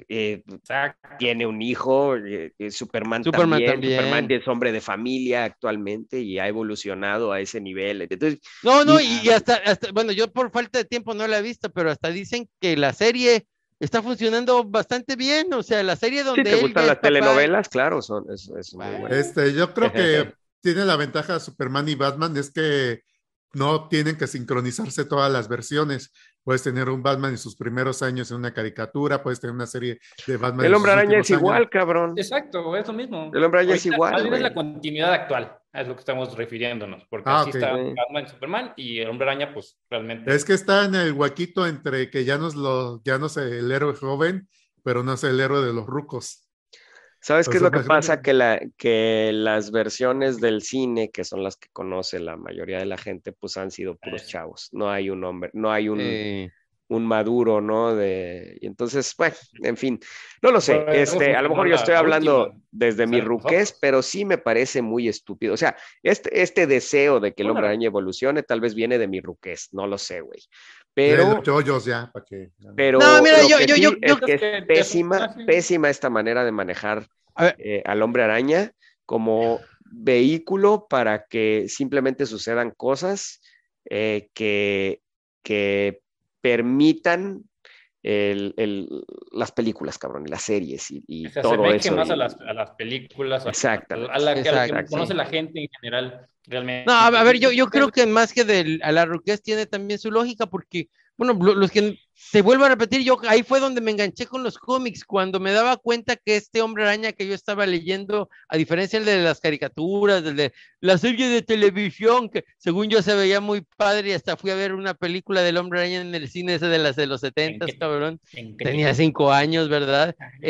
[SPEAKER 1] tiene un hijo, Superman también. Superman es hombre de familia actualmente y ha evolucionado a ese nivel. Entonces,
[SPEAKER 3] y hasta, bueno, yo por falta de tiempo no la he visto, pero hasta dicen que la serie está funcionando bastante bien, o sea, la serie donde...
[SPEAKER 1] Si te gustan las telenovelas, claro, es muy bueno.
[SPEAKER 4] Yo creo que tiene la ventaja Superman y Batman, es que no tienen que sincronizarse todas las versiones. Puedes tener un Batman en sus primeros años en una caricatura, puedes tener una serie de Batman.
[SPEAKER 1] El Hombre Araña es igual, cabrón.
[SPEAKER 5] Exacto, es lo mismo.
[SPEAKER 1] El Hombre Araña es igual.
[SPEAKER 5] Es la continuidad actual, es lo que estamos refiriéndonos, porque así está Batman y Superman y el Hombre Araña, pues realmente.
[SPEAKER 4] Es que está en el huequito entre que ya no es el héroe joven, pero no es el héroe de los rucos.
[SPEAKER 1] ¿Sabes qué es lo que pasa? Que las versiones del cine, que son las que conoce la mayoría de la gente, pues han sido puros chavos. No hay un hombre, no hay un maduro, ¿no? Y entonces, bueno, en fin, no lo sé. A lo mejor yo estoy hablando desde mi ruquez, pero sí me parece muy estúpido. O sea, este deseo de que el Hombre Araña evolucione tal vez viene de mi ruquez, no lo sé, güey. Pero,
[SPEAKER 4] ya, ¿para qué?
[SPEAKER 1] Pero no, mira, es pésima esta manera de manejar al Hombre Araña como vehículo para que simplemente sucedan cosas que permitan las películas, cabrón, y las series y
[SPEAKER 5] O sea, se
[SPEAKER 1] todo
[SPEAKER 5] ve
[SPEAKER 1] eso.
[SPEAKER 5] que más a las películas,
[SPEAKER 1] Exactamente.
[SPEAKER 5] a lo que
[SPEAKER 3] Exacto,
[SPEAKER 5] conoce
[SPEAKER 3] sí.
[SPEAKER 5] la gente en general, realmente.
[SPEAKER 3] No, a ver, yo creo que más que a la Ruqués tiene también su lógica, porque, bueno, los que te vuelvo a repetir, yo ahí fue donde me enganché con los cómics, cuando me daba cuenta que este Hombre Araña que yo estaba leyendo, a diferencia del de las caricaturas, del de la serie de televisión, que según yo se veía muy padre, y hasta fui a ver una película del Hombre Araña en el cine ese de las de los
[SPEAKER 5] ¿En
[SPEAKER 3] setentas,
[SPEAKER 5] qué,
[SPEAKER 3] cabrón.
[SPEAKER 5] en qué
[SPEAKER 3] Tenía
[SPEAKER 5] te...
[SPEAKER 3] 5 años, ¿verdad?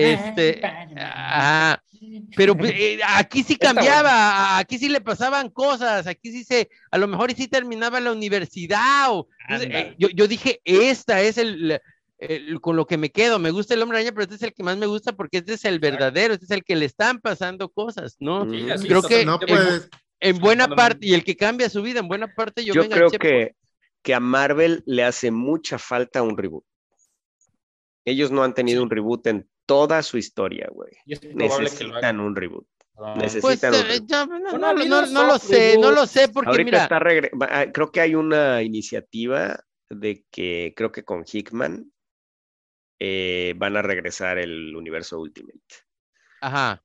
[SPEAKER 3] Ah, pero aquí sí
[SPEAKER 5] Está bueno.
[SPEAKER 3] cambiaba, aquí sí le pasaban cosas, aquí sí a lo mejor sí terminaba la universidad. Entonces,
[SPEAKER 5] Ándale.
[SPEAKER 3] yo dije, esta es con lo que me quedo, me gusta el Hombre Araña, pero este es el que más me gusta porque este es el
[SPEAKER 5] Exacto.
[SPEAKER 3] verdadero, este es el que le están pasando cosas, ¿no?
[SPEAKER 5] Sí,
[SPEAKER 1] Ujú.
[SPEAKER 5] así
[SPEAKER 3] Creo que
[SPEAKER 4] No
[SPEAKER 5] totalmente.
[SPEAKER 4] puedes,
[SPEAKER 3] en buena
[SPEAKER 5] Cuando me-
[SPEAKER 3] parte, y el que cambia su vida, en buena parte yo me
[SPEAKER 1] Yo creo
[SPEAKER 3] enganché por...
[SPEAKER 1] que a Marvel le hace mucha falta un reboot. Ellos no han tenido un
[SPEAKER 5] Sí,
[SPEAKER 1] reboot en toda su historia, güey.
[SPEAKER 5] y es probable que lo
[SPEAKER 1] Necesitan
[SPEAKER 5] hagan.
[SPEAKER 1] un reboot.
[SPEAKER 3] Pues
[SPEAKER 1] Necesitan un reboot.
[SPEAKER 3] no, no lo sé, no lo sé, porque
[SPEAKER 1] Ahorita
[SPEAKER 3] mira,
[SPEAKER 1] creo que hay una iniciativa de que creo que con Hickman van a regresar el universo Ultimate.
[SPEAKER 3] ajá.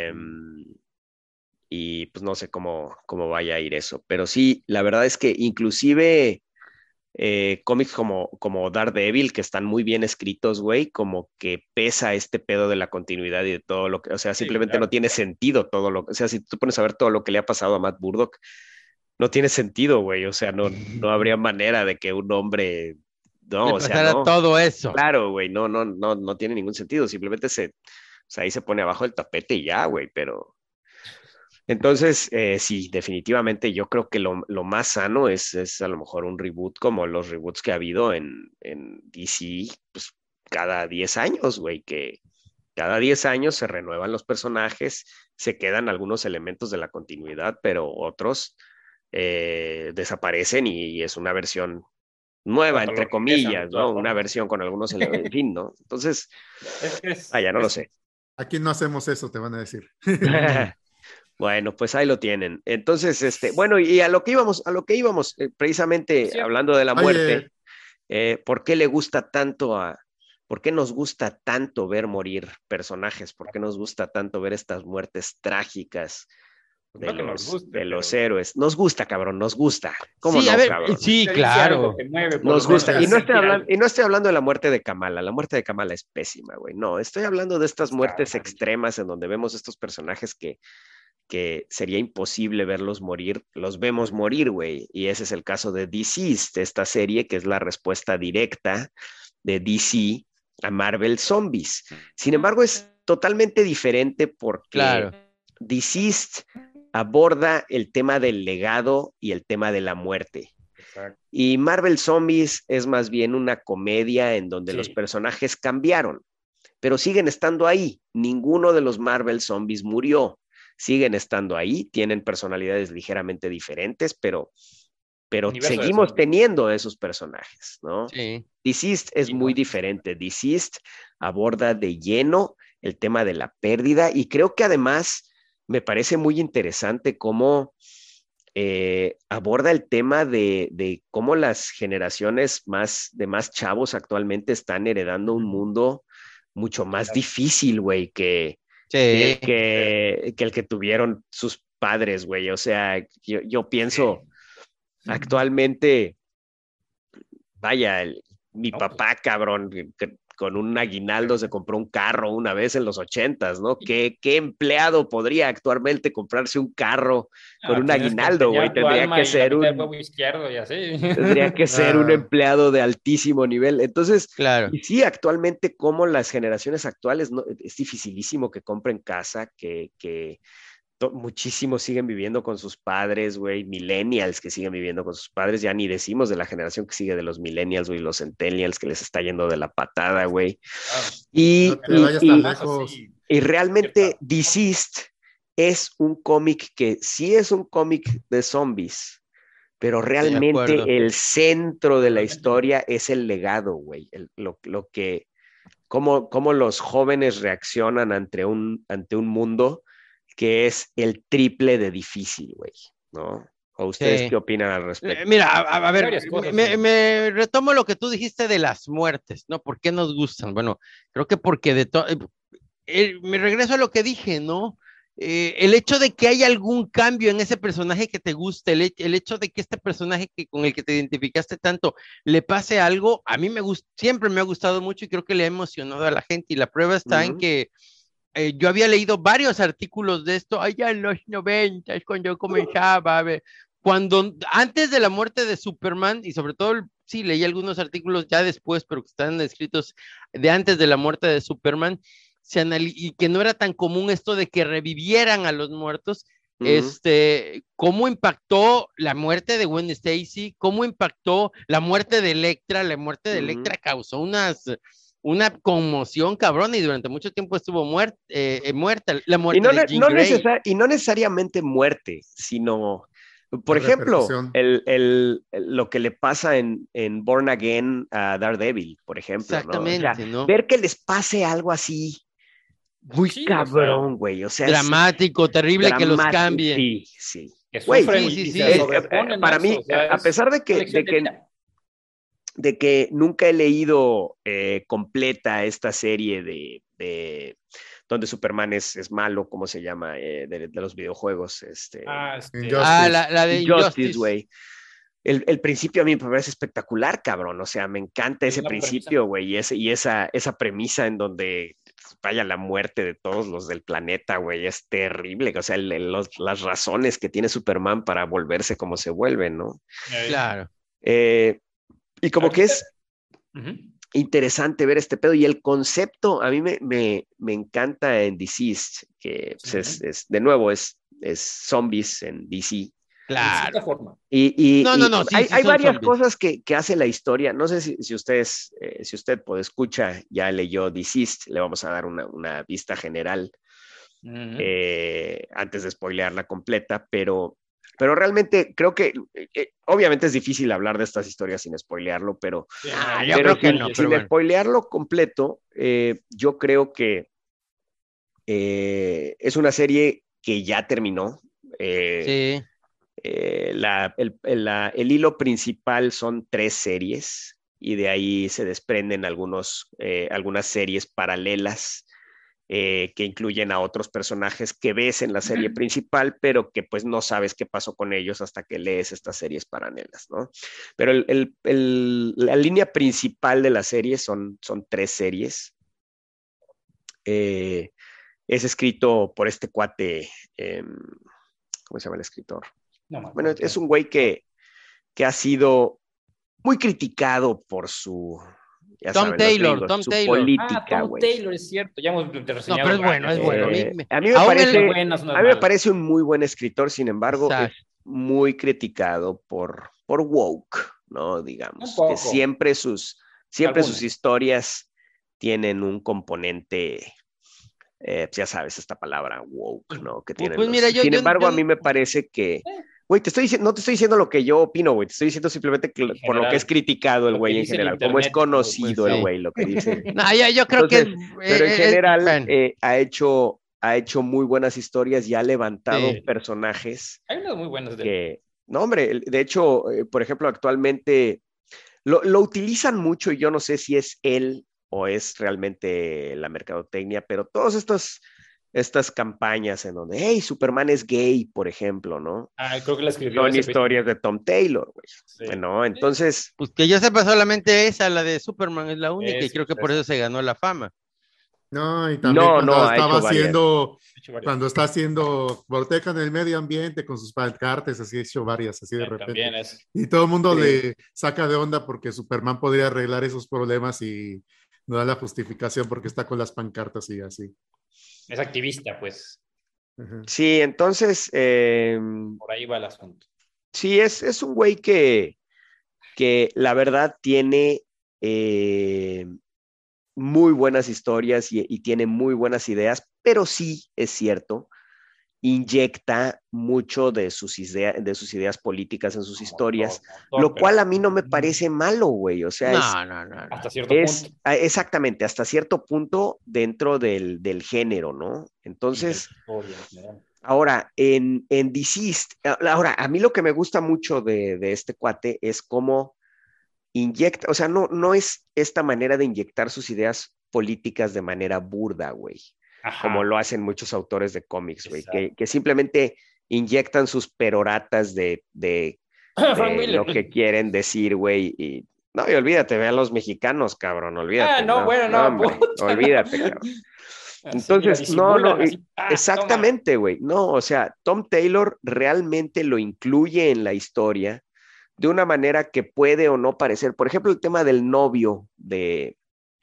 [SPEAKER 1] Y pues no sé cómo vaya a ir eso. Pero sí, la verdad es que inclusive cómics como Daredevil, que están muy bien escritos, güey, como que pesa este pedo de la continuidad y de todo lo que, o sea,
[SPEAKER 5] Sí,
[SPEAKER 1] simplemente no
[SPEAKER 5] claro.
[SPEAKER 1] tiene sentido todo o sea, si tú pones a ver todo lo que le ha pasado a Matt Murdock, no tiene sentido, güey, o sea, no habría manera de que un hombre, no,
[SPEAKER 3] Le
[SPEAKER 1] o sea,
[SPEAKER 3] pasara
[SPEAKER 1] no,
[SPEAKER 3] todo eso.
[SPEAKER 1] claro, güey, no tiene ningún sentido, simplemente o sea, ahí se pone abajo el tapete y ya, güey, pero entonces, sí, definitivamente yo creo que lo más sano es a lo mejor un reboot como los reboots que ha habido en DC, pues cada 10 años, güey, que cada 10 años se renuevan los personajes, se quedan algunos elementos de la continuidad, pero otros desaparecen y es una versión nueva,
[SPEAKER 5] Cuando lo
[SPEAKER 1] entre
[SPEAKER 5] regresan de
[SPEAKER 1] comillas, ¿no?
[SPEAKER 5] todas
[SPEAKER 1] Una
[SPEAKER 5] formas.
[SPEAKER 1] versión con algunos elementos, en fin, ¿no? Entonces,
[SPEAKER 5] Es que
[SPEAKER 1] vaya, no lo sé.
[SPEAKER 4] aquí no hacemos eso, te van a decir.
[SPEAKER 1] Bueno, pues ahí lo tienen. Entonces, bueno, y a lo que íbamos,
[SPEAKER 5] es
[SPEAKER 1] precisamente
[SPEAKER 5] cierto.
[SPEAKER 1] hablando de la
[SPEAKER 4] Oye,
[SPEAKER 1] muerte, ¿por qué le gusta tanto por qué nos gusta tanto ver morir personajes? ¿Por qué nos gusta tanto ver estas muertes trágicas
[SPEAKER 5] Pues
[SPEAKER 1] de
[SPEAKER 5] no que nos
[SPEAKER 1] los,
[SPEAKER 5] guste,
[SPEAKER 1] de los
[SPEAKER 5] pero
[SPEAKER 1] héroes? Nos gusta, cabrón, nos gusta. ¿Cómo
[SPEAKER 3] Sí, a
[SPEAKER 1] no,
[SPEAKER 3] ver,
[SPEAKER 1] cabrón?
[SPEAKER 3] sí,
[SPEAKER 5] te dice algo,
[SPEAKER 3] claro.
[SPEAKER 5] te mueve, por lo
[SPEAKER 1] Nos
[SPEAKER 5] menos
[SPEAKER 1] gusta.
[SPEAKER 5] te
[SPEAKER 1] Y
[SPEAKER 5] hace
[SPEAKER 1] no estoy
[SPEAKER 5] sentir
[SPEAKER 1] hablando,
[SPEAKER 5] algo.
[SPEAKER 1] y no estoy hablando de la muerte de Kamala. La muerte de Kamala es pésima, güey. No, estoy hablando de estas
[SPEAKER 5] Está
[SPEAKER 1] muertes extremas en donde vemos estos personajes que sería imposible verlos morir, los vemos morir, güey. Y ese es el caso de Deceased, esta serie que es la respuesta directa de DC a Marvel Zombies. Sin embargo, es totalmente diferente porque
[SPEAKER 3] Claro.
[SPEAKER 1] Deceased aborda el tema del legado y el tema de la muerte.
[SPEAKER 5] Exacto.
[SPEAKER 1] Y Marvel Zombies es más bien una comedia en donde los
[SPEAKER 5] Sí.
[SPEAKER 1] personajes cambiaron, pero siguen estando ahí. Ninguno de los Marvel Zombies murió. Siguen estando ahí, tienen personalidades ligeramente diferentes, pero
[SPEAKER 5] Universo de
[SPEAKER 1] seguimos
[SPEAKER 5] zombies.
[SPEAKER 1] teniendo esos personajes, ¿no?
[SPEAKER 3] Sí.
[SPEAKER 1] Deceased es
[SPEAKER 5] Y
[SPEAKER 1] muy
[SPEAKER 5] no,
[SPEAKER 1] diferente. Deceased aborda de lleno el tema de la pérdida y creo que además me parece muy interesante cómo aborda el tema de cómo las generaciones de más chavos actualmente están heredando un mundo mucho más difícil, güey,
[SPEAKER 3] Sí.
[SPEAKER 1] que el que tuvieron sus padres, güey. O sea, yo pienso
[SPEAKER 5] sí.
[SPEAKER 1] actualmente, vaya, mi
[SPEAKER 5] No, pues,
[SPEAKER 1] papá, cabrón, con un aguinaldo se compró un carro una vez en los 80s, ¿no? ¿Qué empleado podría actualmente comprarse un carro con un
[SPEAKER 5] tienes que
[SPEAKER 1] aguinaldo, güey?
[SPEAKER 5] empeñar tu alma y la mitad del huevo izquierdo y así.
[SPEAKER 1] Tendría que ser un
[SPEAKER 4] ah,
[SPEAKER 1] empleado de altísimo nivel. Entonces,
[SPEAKER 3] Claro.
[SPEAKER 1] y sí, actualmente, como las generaciones actuales, no, es dificilísimo que compren casa, que muchísimos siguen viviendo con sus padres, güey, millennials que siguen viviendo con sus padres, ya ni decimos de la generación que sigue de los millennials, güey, los centennials que les está yendo de la patada, güey.
[SPEAKER 5] Claro.
[SPEAKER 4] no
[SPEAKER 1] Y,
[SPEAKER 4] te
[SPEAKER 1] y,
[SPEAKER 4] vayas tan
[SPEAKER 1] y,
[SPEAKER 5] Más
[SPEAKER 4] lejos.
[SPEAKER 5] así,
[SPEAKER 1] y realmente
[SPEAKER 5] cierta.
[SPEAKER 1] Deceased es un cómic que sí es un cómic de zombies, pero
[SPEAKER 3] De acuerdo.
[SPEAKER 1] realmente el centro de la
[SPEAKER 5] Realmente no.
[SPEAKER 1] historia es el legado, güey, lo que, cómo los jóvenes reaccionan ante un mundo que es el triple de difícil, güey, ¿no? ¿O ustedes qué opinan al respecto?
[SPEAKER 3] Mira, a ver, me retomo lo que tú dijiste de las muertes, ¿no? ¿Por qué nos gustan? Bueno, creo que porque me regreso a lo que dije, ¿no? El hecho de que haya algún cambio en ese personaje que te guste, el hecho de que este personaje con el que te identificaste tanto le pase algo, a mí siempre me ha gustado mucho y creo que le ha emocionado a la gente. Y la prueba está en que yo había leído varios artículos de esto allá en los 90, es cuando yo comenzaba a ver. Antes de la muerte de Superman, y sobre todo, sí, leí algunos artículos ya después, pero que están escritos de antes de la muerte de Superman, y que no era tan común esto de que revivieran a los muertos, cómo impactó la muerte de Gwen Stacy, cómo impactó la muerte de Elektra. La muerte de Elektra causó una conmoción cabrona y durante mucho tiempo estuvo muerta. La muerte de Jean Grey.
[SPEAKER 1] Y no necesariamente muerte, sino... Por ejemplo, lo que le pasa en Born Again a Daredevil, por ejemplo.
[SPEAKER 3] Exactamente,
[SPEAKER 1] ¿no? O sea, ¿no? Ver que les pase algo así, muy cabrón, güey. O sea,
[SPEAKER 3] dramático, terrible, que los cambie.
[SPEAKER 1] Sí.
[SPEAKER 5] Que sufren
[SPEAKER 1] para mí, a pesar de que nunca he leído completa esta serie de donde Superman es malo, ¿cómo se llama? De los videojuegos.
[SPEAKER 3] La de Injustice,
[SPEAKER 1] güey. El principio a mí me parece espectacular, cabrón. O sea, me encanta ese principio, güey, y esa premisa en donde vaya la muerte de todos los del planeta, güey, es terrible. O sea, las razones que tiene Superman para volverse como se vuelve, ¿no?
[SPEAKER 3] Claro.
[SPEAKER 1] Y como que es interesante ver este pedo, y el concepto a mí me encanta en Deceased, que pues de nuevo es zombies en DC.
[SPEAKER 3] Claro.
[SPEAKER 1] Hay varias cosas que hace la historia. No sé si usted escucha, ya leyó Deceased, le vamos a dar una vista general antes de spoilearla completa, pero realmente creo que obviamente es difícil hablar de estas historias sin spoilearlo, pero
[SPEAKER 3] yo creo que no,
[SPEAKER 1] sin spoilearlo completo, yo creo que es una serie que ya terminó.
[SPEAKER 3] Sí.
[SPEAKER 1] El hilo principal son 3 series y de ahí se desprenden algunas series paralelas que incluyen a otros personajes que ves en la serie principal, pero que pues no sabes qué pasó con ellos hasta que lees estas series paralelas, ¿no? Pero la línea principal de la serie son 3 series. Es escrito por este cuate, ¿cómo se llama el escritor? Bueno, es un güey que ha sido muy criticado por su...
[SPEAKER 3] Tom Taylor.
[SPEAKER 1] política,
[SPEAKER 5] Tom Taylor, es cierto. Ya hemos reseñado.
[SPEAKER 3] No, pero es bueno.
[SPEAKER 1] A mí me parece un muy buen escritor, sin embargo, es muy criticado por woke, ¿no? Digamos, que siempre sus historias tienen un componte, ya sabes, esta palabra woke, ¿no? Que tienen sin embargo, a mí me parece que... Güey, no te estoy diciendo lo que yo opino, güey, te estoy diciendo simplemente por lo que es criticado el güey en general, como es conocido el güey, lo que dice.
[SPEAKER 3] No, yo creo que...
[SPEAKER 1] Pero en general ha hecho muy buenas historias y ha levantado personajes.
[SPEAKER 5] Hay unas muy buenas
[SPEAKER 1] no, hombre, de hecho, por ejemplo, actualmente lo utilizan mucho y yo no sé si es él o es realmente la mercadotecnia, pero todas estas campañas en donde, hey, Superman es gay, por ejemplo, ¿no?
[SPEAKER 5] Creo que la escribió.
[SPEAKER 1] Son historias de Tom Taylor, güey. Sí. Bueno, entonces...
[SPEAKER 3] Pues que yo sepa solamente esa, la de Superman, es la única, y creo que por eso se ganó la fama.
[SPEAKER 4] No, y también cuando está haciendo Volteca en el medio ambiente con sus pancartas, así ha hecho varias, así de repente. Y todo el mundo le saca de onda porque Superman podría arreglar esos problemas y no da la justificación porque está con las pancartas y así.
[SPEAKER 5] Es activista, pues.
[SPEAKER 1] Sí, entonces...
[SPEAKER 5] por ahí va el asunto.
[SPEAKER 1] Sí, es un güey que la verdad tiene muy buenas historias y tiene muy buenas ideas, pero sí, es cierto, inyecta mucho de sus ideas políticas en sus historias, lo cual a mí no me parece malo, güey. O sea,
[SPEAKER 3] no.
[SPEAKER 5] Hasta cierto punto.
[SPEAKER 1] Exactamente, hasta cierto punto dentro del género, ¿no? Entonces, Ahora, en Deceased, ahora, a mí lo que me gusta mucho de este cuate es cómo inyecta, o sea, no es esta manera de inyectar sus ideas políticas de manera burda, güey, como lo hacen muchos autores de cómics, güey, que simplemente inyectan sus peroratas de lo que quieren decir, güey, y no, y olvídate, vean los mexicanos, cabrón, olvídate. Hombre, olvídate, cabrón. Entonces, exactamente, güey, no, o sea, Tom Taylor realmente lo incluye en la historia de una manera que puede o no parecer, por ejemplo, el tema del novio de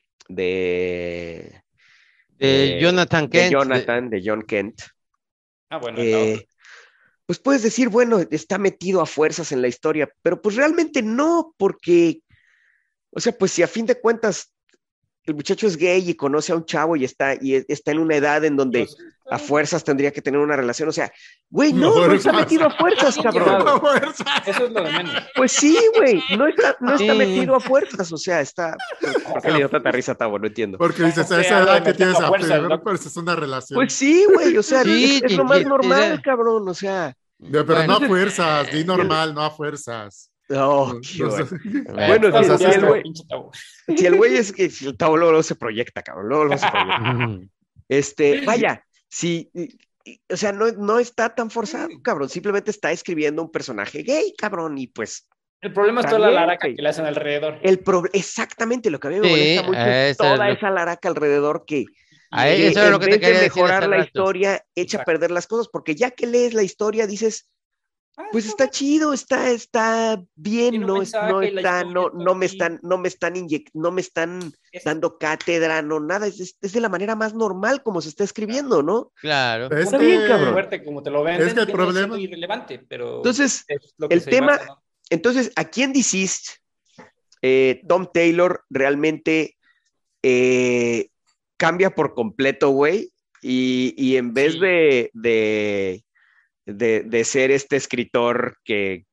[SPEAKER 3] Jonathan Kent.
[SPEAKER 1] De John Kent.
[SPEAKER 5] Bueno,
[SPEAKER 1] pues puedes decir, bueno, está metido a fuerzas en la historia, pero pues realmente no, porque, o sea, pues si a fin de cuentas el muchacho es gay y conoce a un chavo y está en una edad en donde a fuerzas tendría que tener una relación, o sea, güey, no está metido a fuerzas, cabrón.
[SPEAKER 5] Eso es lo de menos.
[SPEAKER 1] Pues sí, güey, no está metido a fuerzas, o sea, está... ¿Por qué le dio tanta risa, Tavo? No entiendo.
[SPEAKER 4] Porque dices, a esa edad que tienes a fuerza, es una relación.
[SPEAKER 1] Pues sí, güey, o sea, es lo más normal, cabrón, o sea...
[SPEAKER 4] Pero no a fuerzas, di normal, no a fuerzas.
[SPEAKER 1] Oh, bueno, si el güey es que el Tavo luego se proyecta, cabrón, luego se proyecta. Vaya, si, o sea, no está tan forzado, cabrón, simplemente está escribiendo un personaje gay, cabrón, y pues...
[SPEAKER 5] El problema es toda la laraca que le hacen alrededor.
[SPEAKER 1] Exactamente, lo que a mí me molesta mucho es toda esa laraca alrededor que...
[SPEAKER 3] eso es lo que te quería decir.
[SPEAKER 1] Mejorar la historia, echa a perder las cosas, porque ya que lees la historia dices... Pues está chido, está bien, no me están dando cátedra, no nada, es de la manera más normal como se está escribiendo, ¿no?
[SPEAKER 3] Claro.
[SPEAKER 1] Está bien, cabrón.
[SPEAKER 5] Fuerte, como te lo ven,
[SPEAKER 4] es que el problema
[SPEAKER 5] es irrelevante, pero
[SPEAKER 1] entonces, el tema, entonces, aquí en Deceased, Tom Taylor realmente cambia por completo, güey, y en vez de ser este escritor que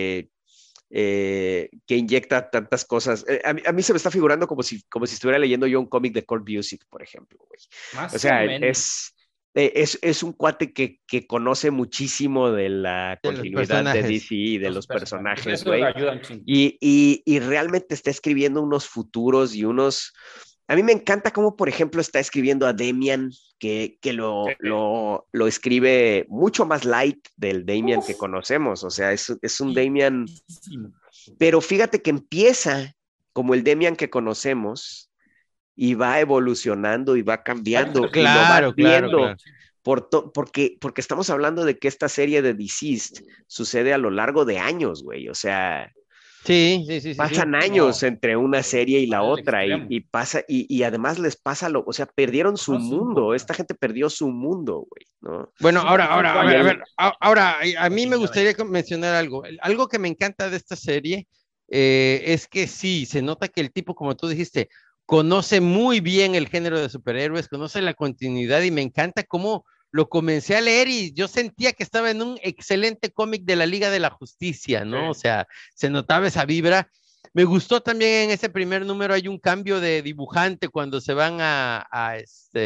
[SPEAKER 1] inyecta tantas cosas. A mí se me está figurando como si estuviera leyendo yo un cómic de Cold Music, por ejemplo, güey. O sea, es un cuate que conoce muchísimo de la continuidad de DC y de los personajes, güey. Y realmente está escribiendo unos futuros y unos... A mí me encanta cómo, por ejemplo, está escribiendo a Damian, que lo escribe mucho más light del Damian que conocemos. O sea, es un Damian... Pero fíjate que empieza como el Damian que conocemos y va evolucionando y va cambiando.
[SPEAKER 3] Claro,
[SPEAKER 1] y lo vas viendo. Porque estamos hablando de que esta serie de Deceased sucede a lo largo de años, güey. O sea...
[SPEAKER 3] Sí.
[SPEAKER 1] Pasan años entre una serie y la otra y pasa, y además les pasa o sea, perdieron su mundo, esta gente perdió su mundo, güey, ¿no?
[SPEAKER 3] Bueno, ahora, a mí me gustaría mencionar algo que me encanta de esta serie, es que sí, se nota que el tipo, como tú dijiste, conoce muy bien el género de superhéroes, conoce la continuidad y me encanta cómo lo comencé a leer y yo sentía que estaba en un excelente cómic de la Liga de la Justicia, ¿no? O sea, se notaba esa vibra. Me gustó también en ese primer número, hay un cambio de dibujante cuando se van a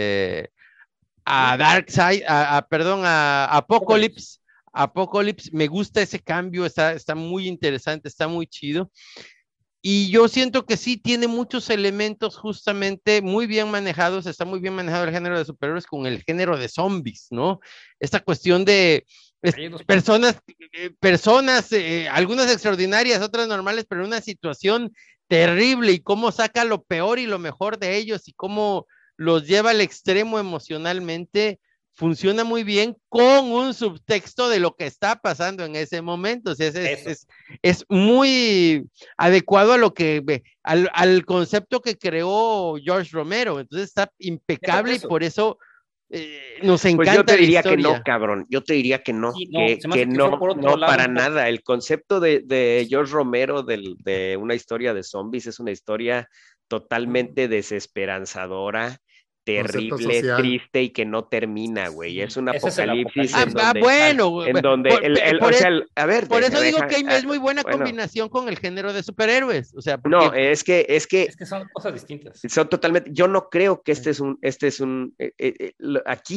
[SPEAKER 3] Darkseid, a Apocalypse. Apocalypse, me gusta ese cambio, está muy interesante, está muy chido. Y yo siento que sí tiene muchos elementos justamente muy bien manejados, está muy bien manejado el género de superhéroes con el género de zombies, ¿no? Esta cuestión de personas, algunas extraordinarias, otras normales, pero en una situación terrible y cómo saca lo peor y lo mejor de ellos y cómo los lleva al extremo emocionalmente, funciona muy bien con un subtexto de lo que está pasando en ese momento. O sea, es muy adecuado a lo que al concepto que creó George Romero. Entonces está impecable y por eso nos encanta.
[SPEAKER 1] Pues yo te diría que no, cabrón. Yo te diría que no, que no para nada. El concepto de George Romero de una historia de zombies es una historia totalmente desesperanzadora, terrible, triste y que no termina, güey. Es un apocalipsis en donde
[SPEAKER 3] por eso digo que es muy buena combinación con el género de superhéroes, o sea,
[SPEAKER 1] no, es que
[SPEAKER 5] son cosas distintas.
[SPEAKER 1] Son totalmente, yo no creo que aquí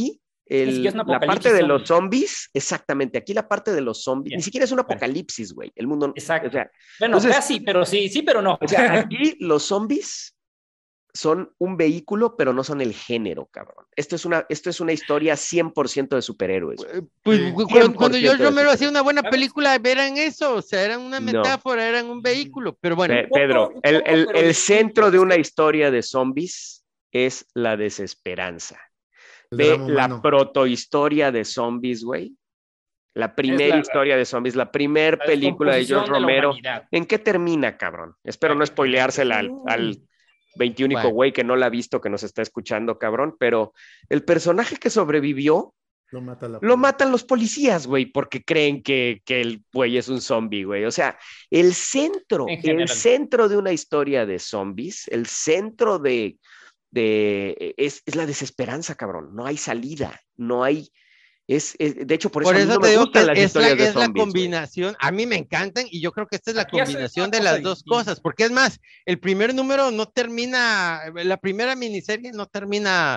[SPEAKER 1] la parte de los zombies, exactamente, aquí la parte de los zombies, ni siquiera es un apocalipsis, güey, el mundo.
[SPEAKER 5] Exacto.
[SPEAKER 1] O sea,
[SPEAKER 5] bueno, entonces, casi, pero sí, pero no.
[SPEAKER 1] O sea, aquí los zombies son un vehículo, pero no son el género, cabrón. Esto es una historia 100% de superhéroes.
[SPEAKER 3] Pues cuando George Romero hacía una buena película, eran eso, o sea, eran una metáfora, eran un vehículo, pero bueno.
[SPEAKER 1] Pedro, el centro de una historia de zombies es la desesperanza. Ve la protohistoria de zombies, güey. La primera historia de zombies, la primera película de George Romero. ¿En qué termina, cabrón? Espero no spoileársela al 21 güey que no la ha visto, que nos está escuchando, cabrón, pero el personaje que sobrevivió lo matan los policías, güey, porque creen que el güey es un zombie, güey. O sea, el centro de una historia de zombies, el centro es la desesperanza, cabrón. No hay salida, no hay... de hecho, por eso
[SPEAKER 3] no me gustan las historias de zombies, la combinación, a mí me encantan y yo creo que esta es la combinación de las dos cosas, porque es más, el primer número no termina, la primera miniserie no termina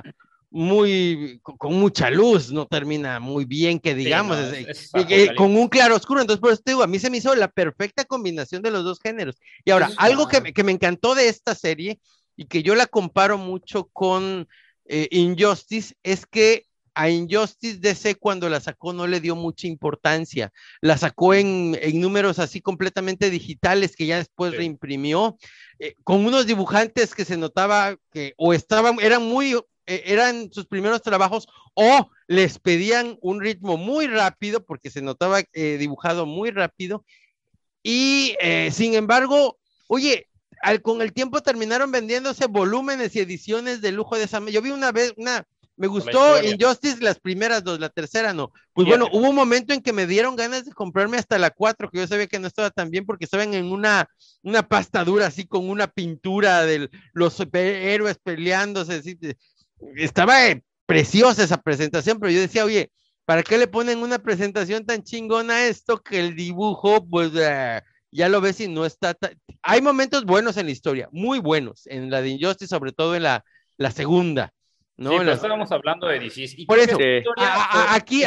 [SPEAKER 3] con mucha luz, no termina muy bien, que digamos, con un claro oscuro, entonces por eso te digo, a mí se me hizo la perfecta combinación de los dos géneros. Y ahora, algo que me encantó de esta serie y que yo la comparo mucho con Injustice es que a Injustice DC cuando la sacó no le dio mucha importancia, la sacó en números así completamente digitales que ya después reimprimió, con unos dibujantes que se notaba que o eran sus primeros trabajos o les pedían un ritmo muy rápido porque se notaba dibujado muy rápido y sin embargo, oye, con el tiempo terminaron vendiéndose volúmenes y ediciones de lujo de esa. Yo vi una vez me gustó Injustice las primeras dos, la tercera no. Pues bueno, hubo un momento en que me dieron ganas de comprarme hasta la 4, que yo sabía que no estaba tan bien porque estaban en una pasta dura así con una pintura de los superhéroes peleándose. Así, estaba preciosa esa presentación, pero yo decía, oye, ¿para qué le ponen una presentación tan chingona a esto que el dibujo, pues ya lo ves y no está Hay momentos buenos en la historia, muy buenos, en la de Injustice, sobre todo en la segunda. ¿no?
[SPEAKER 5] Sí, pero estábamos hablando de DC.
[SPEAKER 3] Por eso, aquí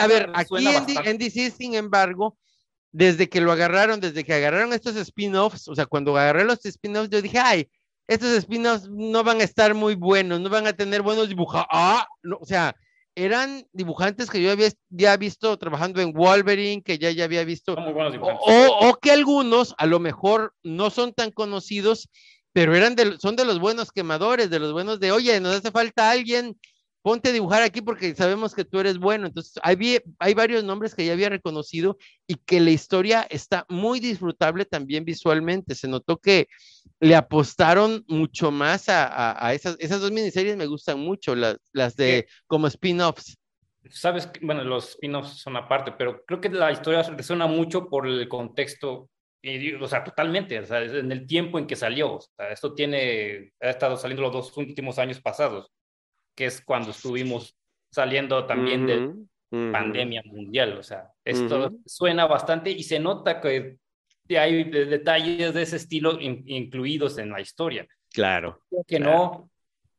[SPEAKER 3] en DC, sin embargo, desde que agarraron estos spin-offs, o sea, cuando agarré los spin-offs, yo dije, ay, estos spin-offs no van a estar muy buenos, no van a tener buenos dibujantes. No, o sea, eran dibujantes que yo había visto trabajando en Wolverine, que ya había visto,
[SPEAKER 5] son muy buenos dibujantes.
[SPEAKER 3] O que algunos a lo mejor no son tan conocidos, pero son de los buenos quemadores, de los buenos de, oye, nos hace falta alguien, ponte a dibujar aquí porque sabemos que tú eres bueno. Entonces, hay varios nombres que ya había reconocido y que la historia está muy disfrutable también visualmente. Se notó que le apostaron mucho más a esas dos miniseries, me gustan mucho, las de como spin-offs.
[SPEAKER 5] Sabes, bueno, los spin-offs son aparte, pero creo que la historia resuena mucho por el contexto. O sea, totalmente, o sea, en el tiempo en que salió, o sea, esto ha estado saliendo los 2 últimos años pasados, que es cuando estuvimos saliendo también de pandemia mundial, o sea, esto suena bastante y se nota que hay detalles de ese estilo incluidos en la historia.
[SPEAKER 1] Claro.
[SPEAKER 5] Que no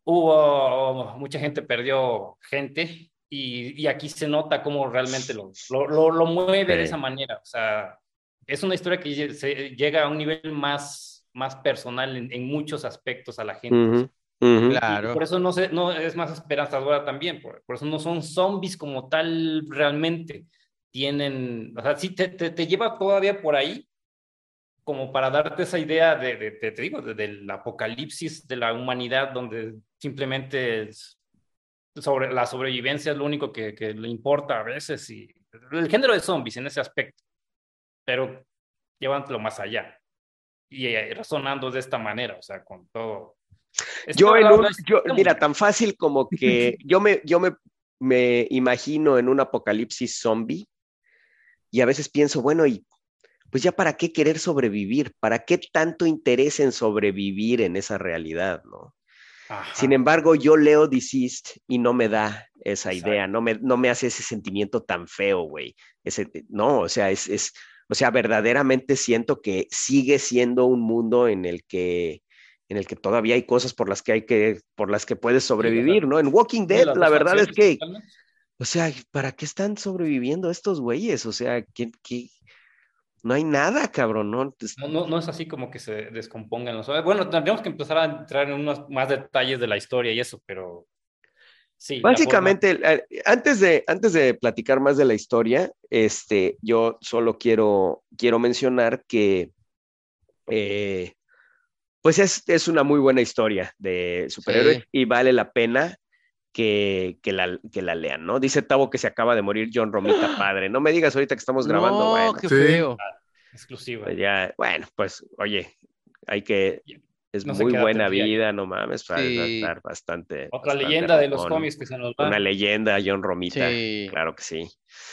[SPEAKER 5] hubo, mucha gente perdió gente y aquí se nota cómo realmente lo mueve de esa manera, o sea, es una historia que llega a un nivel más personal en muchos aspectos a la gente.
[SPEAKER 3] Claro.
[SPEAKER 5] Y por eso no es más esperanzadora también, por eso no son zombies como tal realmente. O sea, sí te lleva todavía por ahí, como para darte esa idea te digo, del apocalipsis de la humanidad, donde simplemente la sobrevivencia es lo único que le importa a veces, y el género de zombies en ese aspecto. Pero llevándolo más allá y razonando de esta manera, o sea, con todo.
[SPEAKER 1] Mira, tan fácil como que yo me imagino en un apocalipsis zombie y a veces pienso, bueno, y pues ya para qué querer sobrevivir, para qué tanto interés en sobrevivir en esa realidad, ¿no? Ajá. Sin embargo, yo leo Deceased y no me da esa idea, no me hace ese sentimiento tan feo, güey. No, o sea, o sea, verdaderamente siento que sigue siendo un mundo en el que todavía hay cosas por las que puedes sobrevivir, ¿no? En Walking Dead, la verdad es que O sea, ¿para qué están sobreviviendo estos güeyes? O sea, no hay nada, cabrón, ¿no?
[SPEAKER 5] No es así como que se descompongan los... Bueno, tendríamos que empezar a entrar en unos más detalles de la historia y eso, pero sí, la forma...
[SPEAKER 1] Básicamente, antes de platicar más de la historia, yo solo quiero mencionar que pues es una muy buena historia de superhéroes y vale la pena que la lean, ¿no? Dice Tavo que se acaba de morir John Romita, padre. No me digas ahorita que estamos grabando,
[SPEAKER 3] No,
[SPEAKER 1] bueno.
[SPEAKER 3] qué feo.
[SPEAKER 5] Exclusiva.
[SPEAKER 1] Pues ya, bueno, pues, oye, es
[SPEAKER 5] No se
[SPEAKER 1] muy
[SPEAKER 5] queda
[SPEAKER 1] buena
[SPEAKER 5] tendría
[SPEAKER 1] vida,
[SPEAKER 5] ya.
[SPEAKER 1] no mames, va a estar bastante.
[SPEAKER 5] Otra
[SPEAKER 1] bastante
[SPEAKER 5] leyenda de los
[SPEAKER 1] rocón.
[SPEAKER 5] cómics que se nos va.
[SPEAKER 1] Una leyenda, John Romita,
[SPEAKER 3] Sí.
[SPEAKER 1] claro que sí.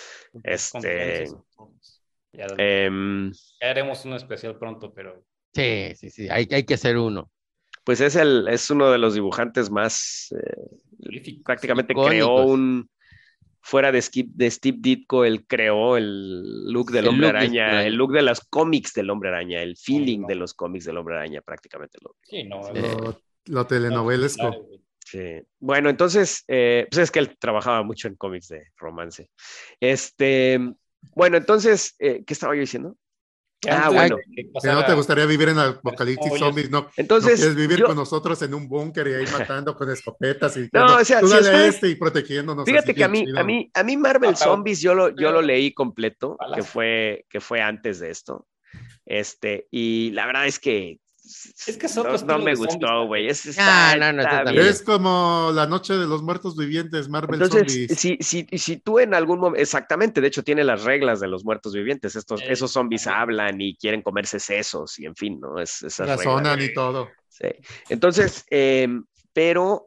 [SPEAKER 5] Ya haremos un especial pronto, pero...
[SPEAKER 3] Sí, hay que hacer uno.
[SPEAKER 1] Pues es uno de los dibujantes más, prácticamente creó fuera de Steve Ditko, él creó el look del Hombre Araña, el look de los cómics del Hombre Araña, el feeling de los cómics del Hombre Araña, prácticamente.
[SPEAKER 4] Lo telenovelesco.
[SPEAKER 1] Sí. Bueno, entonces, pues es que él trabajaba mucho en cómics de romance. Bueno, entonces, ¿qué estaba yo diciendo? Bueno.
[SPEAKER 4] Que no te gustaría vivir en Apocalipsis Zombies, ¿no?
[SPEAKER 1] Entonces,
[SPEAKER 4] no quieres vivir con nosotros en un búnker y ahí matando con escopetas y
[SPEAKER 1] no, o sea,
[SPEAKER 4] tú dale y protegiéndonos.
[SPEAKER 1] Fíjate que a mí Marvel Zombies yo lo leí completo, que fue antes de esto. Y la verdad es que no me gustó, güey. Es
[SPEAKER 4] como La Noche de los Muertos Vivientes, Marvel
[SPEAKER 1] Entonces,
[SPEAKER 4] Zombies.
[SPEAKER 1] si tú en algún momento, exactamente, de hecho tiene las reglas de los muertos vivientes, esos zombies hablan y quieren comerse sesos y en fin, ¿no?
[SPEAKER 4] Razonan y todo.
[SPEAKER 1] Sí. Entonces, pero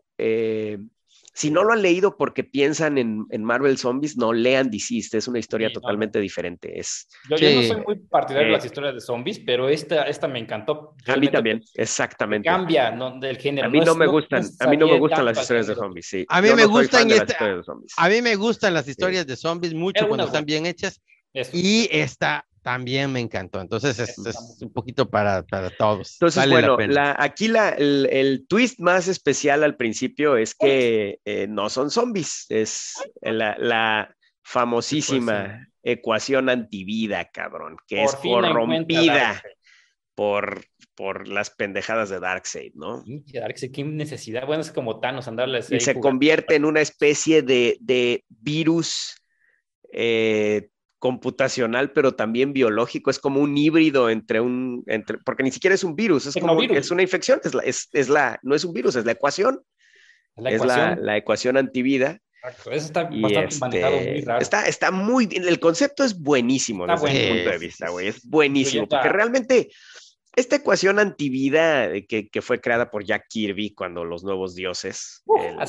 [SPEAKER 1] si no lo han leído porque piensan en Marvel Zombies, no lean DC, es una historia totalmente diferente.
[SPEAKER 5] Yo no soy muy partidario de las historias de zombies, pero esta me encantó.
[SPEAKER 1] A mí también, exactamente.
[SPEAKER 5] Cambia, ¿no? Del género.
[SPEAKER 1] A mí no me gustan las historias de zombies, sí.
[SPEAKER 3] A mí me gustan a mí me gustan las historias de zombies mucho cuando están bien hechas. Y esta también me encantó. Entonces es un poquito para todos.
[SPEAKER 1] Entonces, vale, bueno, aquí el twist más especial al principio es que no son zombies, es la famosísima ecuación antivida, cabrón, que es corrompida por las pendejadas de Darkseid, ¿no?
[SPEAKER 5] Darkseid, qué necesidad. Bueno, es como Thanos andarles.
[SPEAKER 1] Y se convierte en una especie de virus computacional, pero también biológico. Es como un híbrido porque ni siquiera es un virus, es una infección, no es un virus, es la ecuación. Es la ecuación antivida.
[SPEAKER 5] Exacto, eso está bastante manejado, muy raro.
[SPEAKER 1] Está muy bien, el concepto es buenísimo desde mi punto de vista, güey, es buenísimo, porque realmente esta ecuación antivida que fue creada por Jack Kirby cuando los nuevos dioses,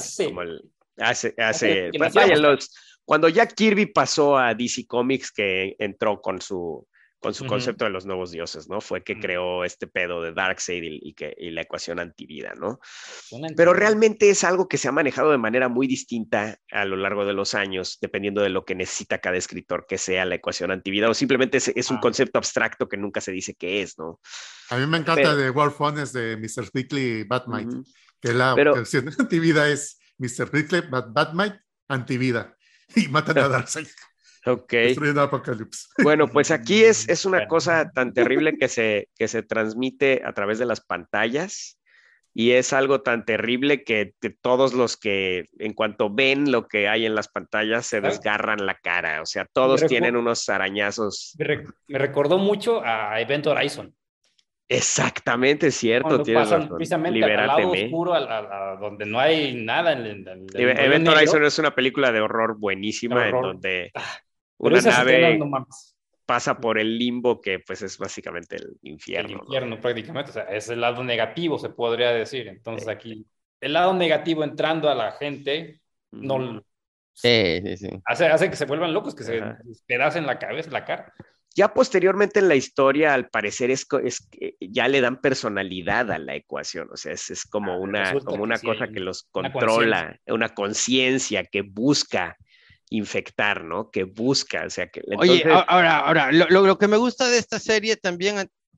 [SPEAKER 1] cuando Jack Kirby pasó a DC Comics, que entró con su concepto de los nuevos dioses, ¿no? Fue que creó este pedo de Darkseid y la ecuación antivida, ¿no? Pero realmente es algo que se ha manejado de manera muy distinta a lo largo de los años, dependiendo de lo que necesita cada escritor que sea la ecuación antivida, o simplemente es un concepto abstracto que nunca se dice qué es, ¿no?
[SPEAKER 4] A mí me encanta de War Funes de Mr. Pickly Batmite, que la ecuación antivida es Mr. Pickly Batmite antivida. Y matan a Darkseid.
[SPEAKER 1] Ok.
[SPEAKER 4] Destruyendo Apocalipsis.
[SPEAKER 1] Bueno, pues aquí es una cosa tan terrible que se transmite a través de las pantallas y es algo tan terrible que todos los que en cuanto ven lo que hay en las pantallas se desgarran la cara. O sea, todos tienen unos arañazos.
[SPEAKER 5] Me recordó mucho a Event Horizon.
[SPEAKER 1] Exactamente, cierto.
[SPEAKER 5] Cuando pasan precisamente al lado oscuro, a donde no hay nada.
[SPEAKER 1] Event Horizon es una película de horror buenísima en donde una nave pasa por el limbo que pues es básicamente el infierno.
[SPEAKER 5] El infierno, ¿no? Prácticamente, o sea, es el lado negativo, se podría decir. Entonces aquí, el lado negativo entrando a la gente, no... Hace que se vuelvan locos, que se despedacen la cabeza, la cara.
[SPEAKER 1] Ya posteriormente en la historia, al parecer, ya le dan personalidad a la ecuación, o sea, es como una cosa que los controla, una conciencia que busca infectar, ¿no? Que busca, o sea, que...
[SPEAKER 3] Entonces... Oye, ahora, lo que me gusta de esta serie también,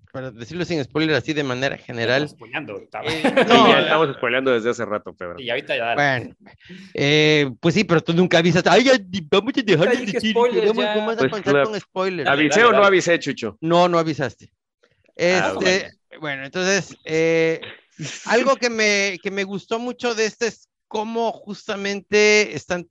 [SPEAKER 3] para decirlo sin spoiler, así de manera general.
[SPEAKER 1] No, ya estamos spoileando desde hace rato, Pedro.
[SPEAKER 5] Y ahorita ya.
[SPEAKER 3] Bueno, pues sí, pero tú nunca avisas. Ay, ya, vamos a dejar de decir. Vamos a avanzar con spoilers.
[SPEAKER 1] ¿Avisé o no avisé, Chucho?
[SPEAKER 3] No avisaste. Bueno, entonces, algo que me gustó mucho de este es cómo justamente están,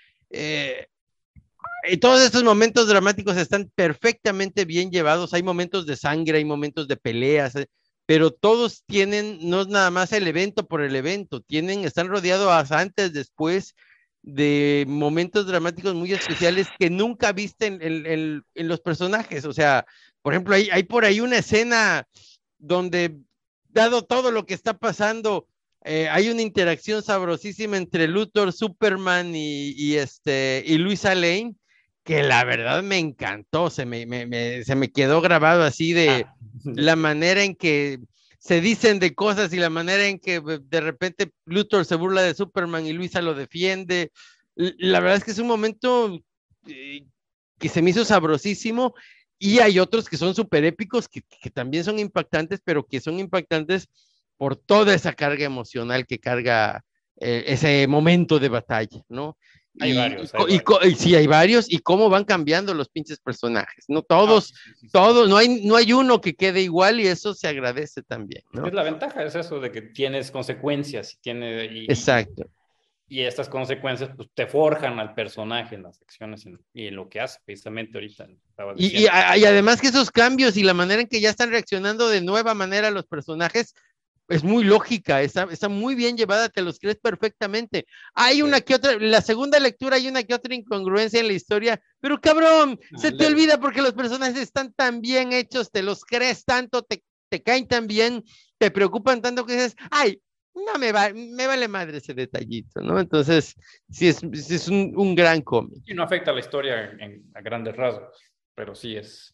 [SPEAKER 3] todos estos momentos dramáticos están perfectamente bien llevados. Hay momentos de sangre, hay momentos de peleas, pero todos tienen, no es nada más el evento por el evento, están rodeados antes, después de momentos dramáticos muy especiales que nunca viste en los personajes. O sea, por ejemplo, hay por ahí una escena donde, dado todo lo que está pasando, hay una interacción sabrosísima entre Luthor, Superman y Luisa Lane, que la verdad me encantó, se me quedó grabado así de la manera en que se dicen de cosas y la manera en que de repente Luthor se burla de Superman y Luisa lo defiende. La verdad es que es un momento que se me hizo sabrosísimo. Y hay otros que son súper épicos, que también son impactantes, pero que son impactantes por toda esa carga emocional que carga ese momento de batalla, ¿no?
[SPEAKER 5] Hay varios.
[SPEAKER 3] Sí, hay varios, y cómo van cambiando los pinches personajes, ¿no? Todos, no hay uno que quede igual, y eso se agradece también, ¿no?
[SPEAKER 5] Es la ventaja, es eso de que tienes consecuencias,
[SPEAKER 3] Exacto.
[SPEAKER 5] Y estas consecuencias pues, te forjan al personaje en las acciones y en lo que hace, precisamente ahorita.
[SPEAKER 3] Y además que esos cambios y la manera en que ya están reaccionando de nueva manera los personajes es muy lógica, está muy bien llevada, te los crees perfectamente. Hay una que otra, la segunda lectura hay una que otra incongruencia en la historia, pero cabrón, se te olvida porque los personajes están tan bien hechos, te los crees tanto, te caen tan bien, te preocupan tanto que dices, ay, no me vale madre ese detallito, ¿no? Entonces, sí es un gran cómic.
[SPEAKER 5] Y no afecta a la historia a grandes rasgos, pero sí es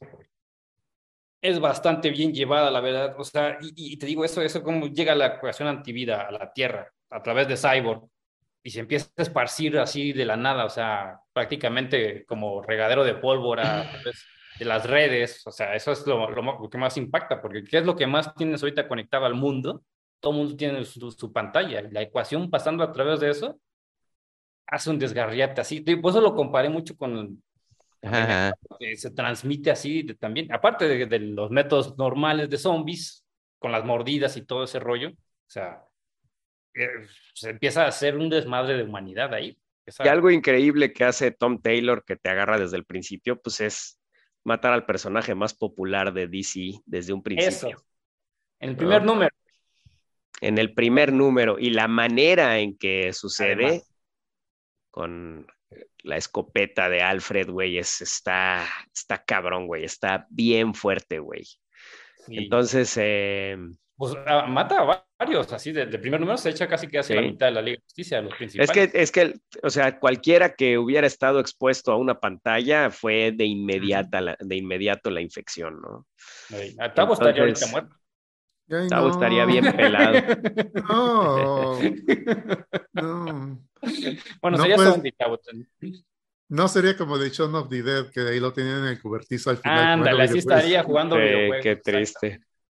[SPEAKER 5] bastante bien llevada, la verdad. O sea, y te digo eso cómo llega la ecuación antivida a la Tierra a través de Cyborg y se empieza a esparcir así de la nada, o sea, prácticamente como regadero de pólvora a través de las redes. O sea, eso es lo que más impacta, porque ¿qué es lo que más tienes ahorita conectado al mundo? Todo el mundo tiene su pantalla, y la ecuación pasando a través de eso hace un desgarriate así. Por eso lo comparé mucho con se transmite así también, aparte de los métodos normales de zombies, con las mordidas y todo ese rollo. O sea, se empieza a hacer un desmadre de humanidad ahí.
[SPEAKER 1] Y algo increíble que hace Tom Taylor, que te agarra desde el principio, pues es matar al personaje más popular de DC desde un principio.
[SPEAKER 5] Eso. En el primer número.
[SPEAKER 1] En el primer número, y la manera en que sucede, además, con la escopeta de Alfred, güey, está cabrón, güey, está bien fuerte, güey. Sí. Entonces,
[SPEAKER 5] pues mata a varios, así, del primer número se echa casi que hacia la mitad de la Liga de Justicia, los principales.
[SPEAKER 1] Es que, o sea, cualquiera que hubiera estado expuesto a una pantalla fue de inmediato la infección, ¿no?
[SPEAKER 5] A Tavo estaría ahorita muerto.
[SPEAKER 1] Tavo estaría bien pelado.
[SPEAKER 4] No.
[SPEAKER 5] Bueno, sería zombie, Tavo.
[SPEAKER 4] No sería como de Shaun of the Dead, que ahí lo tenían en el cobertizo al final.
[SPEAKER 5] Ándale, así estaría jugando videojuegos.
[SPEAKER 1] Qué triste.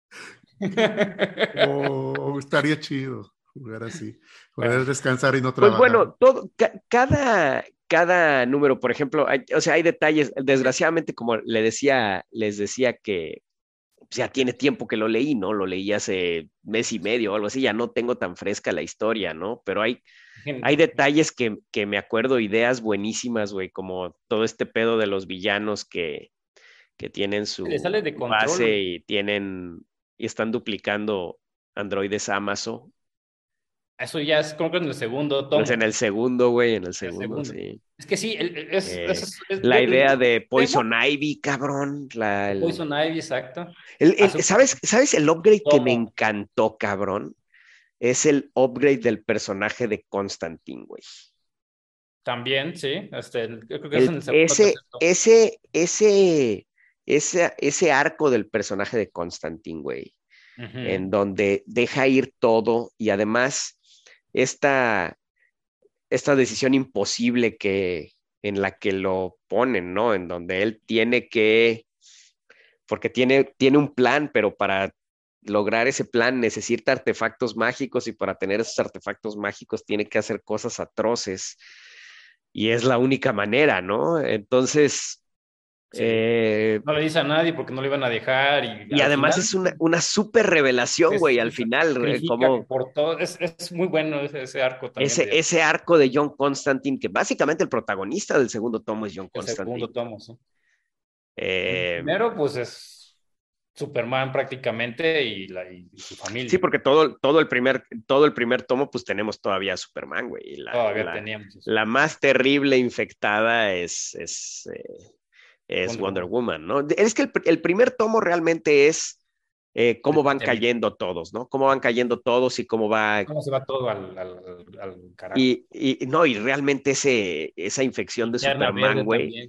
[SPEAKER 4] Estaría chido jugar así, poder descansar y no trabajar.
[SPEAKER 1] Pues bueno, cada número, por ejemplo, hay detalles, desgraciadamente, como les decía que ya tiene tiempo que lo leí, ¿no? Lo leí hace mes y medio o algo así, ya no tengo tan fresca la historia, ¿no? Pero hay detalles que me acuerdo, ideas buenísimas, güey, como todo este pedo de los villanos que tienen su base y están duplicando androides Amazon.
[SPEAKER 5] Eso ya es como que en el segundo tomo.
[SPEAKER 1] Pues en el segundo, güey, en el segundo, sí.
[SPEAKER 5] Es que sí,
[SPEAKER 1] la idea de Poison Ivy, cabrón.
[SPEAKER 5] Poison Ivy, exacto.
[SPEAKER 1] ¿Sabes el upgrade que me encantó, cabrón? Es el upgrade del personaje de Constantine, güey.
[SPEAKER 5] También, sí. Creo que es en el segundo.
[SPEAKER 1] Ese arco del personaje de Constantine, güey. En donde deja ir todo y además esta decisión imposible en la que lo ponen, ¿no? En donde él tiene que porque tiene un plan, pero para lograr ese plan necesita artefactos mágicos y para tener esos artefactos mágicos tiene que hacer cosas atroces y es la única manera, ¿no? Entonces...
[SPEAKER 5] Sí. No le dice a nadie porque no le iban a dejar.
[SPEAKER 1] Y además final, es una súper revelación, güey, al final. Como,
[SPEAKER 5] por todo. Es muy bueno ese arco también.
[SPEAKER 1] Ese arco de John Constantine, que básicamente el protagonista del segundo tomo es John Constantine.
[SPEAKER 5] El segundo tomo, sí. El primero, pues es Superman prácticamente y su familia.
[SPEAKER 1] Sí, porque todo el primer tomo, pues tenemos todavía a Superman, güey.
[SPEAKER 5] Todavía teníamos.
[SPEAKER 1] La más terrible infectada es Wonder Woman, ¿no? Es que el primer tomo realmente es cómo van cayendo todos, ¿no? Cómo van cayendo todos y cómo
[SPEAKER 5] se va todo al carajo.
[SPEAKER 1] Y realmente esa infección de Superman, güey.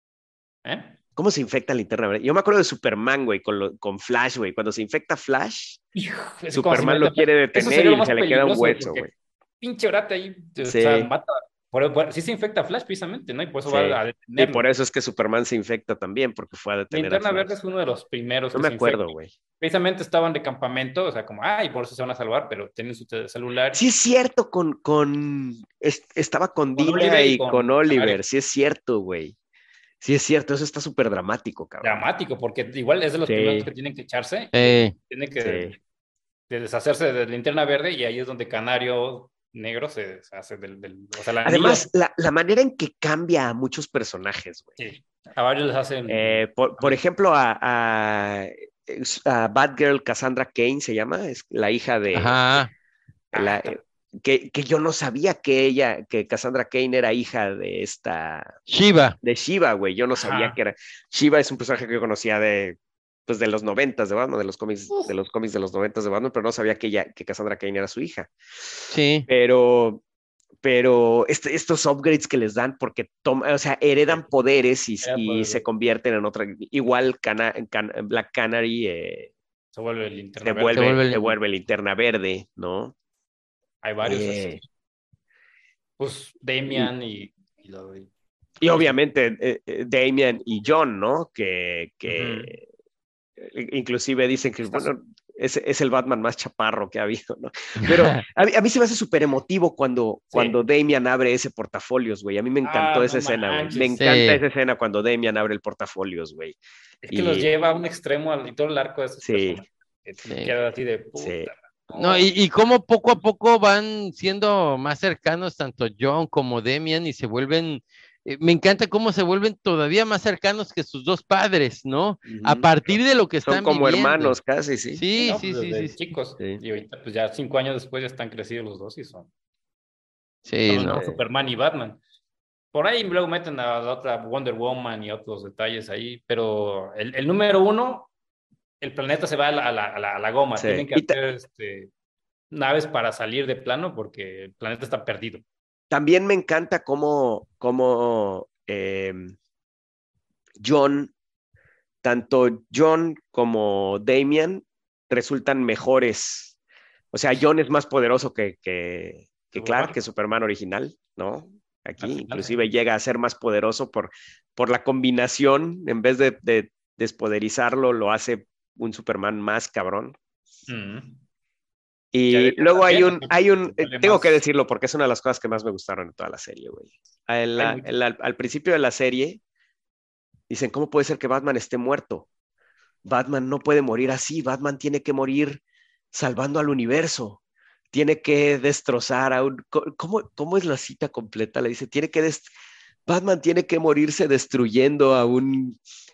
[SPEAKER 1] ¿Cómo se infecta la linterna verde? Yo me acuerdo de Superman, güey, con Flash, güey. Cuando se infecta Flash, Superman lo quiere detener y se le queda un hueso, güey.
[SPEAKER 5] Pinche orate ahí, o sea, mata. Sí se infecta Flash precisamente, ¿no? Y por eso va a detenerlo.
[SPEAKER 1] Y por eso es que Superman se infecta también, porque fue a detener a Flash.
[SPEAKER 5] Linterna Verde es uno de los primeros.
[SPEAKER 1] No me acuerdo, güey.
[SPEAKER 5] Precisamente estaban de campamento, o sea, como, y por eso se van a salvar, pero tienen su celular.
[SPEAKER 1] Sí es cierto, estaba con Dina y con Oliver, sí es cierto, güey. Sí es cierto, eso está súper dramático, cabrón.
[SPEAKER 5] Dramático, porque igual es de los primeros que tienen que echarse. Tienen que deshacerse de Linterna Verde y ahí es donde Canario Negro se hace o sea,
[SPEAKER 1] además, la manera en que cambia a muchos personajes, güey.
[SPEAKER 5] Sí, a varios les hacen...
[SPEAKER 1] por ejemplo, a Batgirl Cassandra Cain se llama, es la hija de...
[SPEAKER 3] Ajá.
[SPEAKER 1] Que yo no sabía que Cassandra Cain era hija de
[SPEAKER 3] Shiva.
[SPEAKER 1] De Shiva, güey. Yo no sabía que era. Shiva es un personaje que yo conocía de los 90s de Batman, de los cómics de los 90s de Batman, pero no sabía que Cassandra Cain era su hija.
[SPEAKER 3] Sí.
[SPEAKER 1] Pero estos upgrades que les dan porque heredan poderes y se convierten en otra. Igual Black Canary
[SPEAKER 5] se vuelve
[SPEAKER 1] Linterna Verde, ¿no?
[SPEAKER 5] Hay varios así. Pues Damian y
[SPEAKER 1] obviamente Damian y John, ¿no? Que inclusive dicen que es el Batman más chaparro que ha habido, ¿no? Pero a mí se me hace súper emotivo cuando Damian abre ese portafolios, güey. A mí me encantó esa escena, güey. Me encanta esa escena cuando Damian abre el portafolios, güey.
[SPEAKER 5] Es que los lleva a un extremo y todo el arco de esos personajes. Queda así de puta.
[SPEAKER 1] Sí.
[SPEAKER 3] No, y cómo poco a poco van siendo más cercanos tanto John como Damian y se vuelven, me encanta cómo se vuelven todavía más cercanos que sus dos padres, ¿no? A partir de lo que están
[SPEAKER 1] como
[SPEAKER 3] viviendo.
[SPEAKER 1] Hermanos casi, sí.
[SPEAKER 3] Sí.
[SPEAKER 5] Chicos. Sí. Y ahorita pues ya 5 años después ya están crecidos los dos y son.
[SPEAKER 3] Sí,
[SPEAKER 5] Superman y Batman. Por ahí luego meten a la otra Wonder Woman y otros detalles ahí, pero el número 1, el planeta se va a la goma. Sí. Tienen que hacer naves para salir de plano porque el planeta está perdido.
[SPEAKER 1] También me encanta cómo tanto John como Damian resultan mejores. O sea, John es más poderoso que Clark, que Superman original, ¿no? Aquí inclusive llega a ser más poderoso por la combinación, en vez de despoderizarlo, lo hace un Superman más cabrón. Y luego hay un tengo que decirlo porque es una de las cosas que más me gustaron en toda la serie, güey. Al principio de la serie dicen, ¿cómo puede ser que Batman esté muerto? Batman no puede morir así, Batman tiene que morir salvando al universo, tiene que destrozar a un... ¿Cómo es la cita completa? Le dice, Batman tiene que morirse destruyendo a un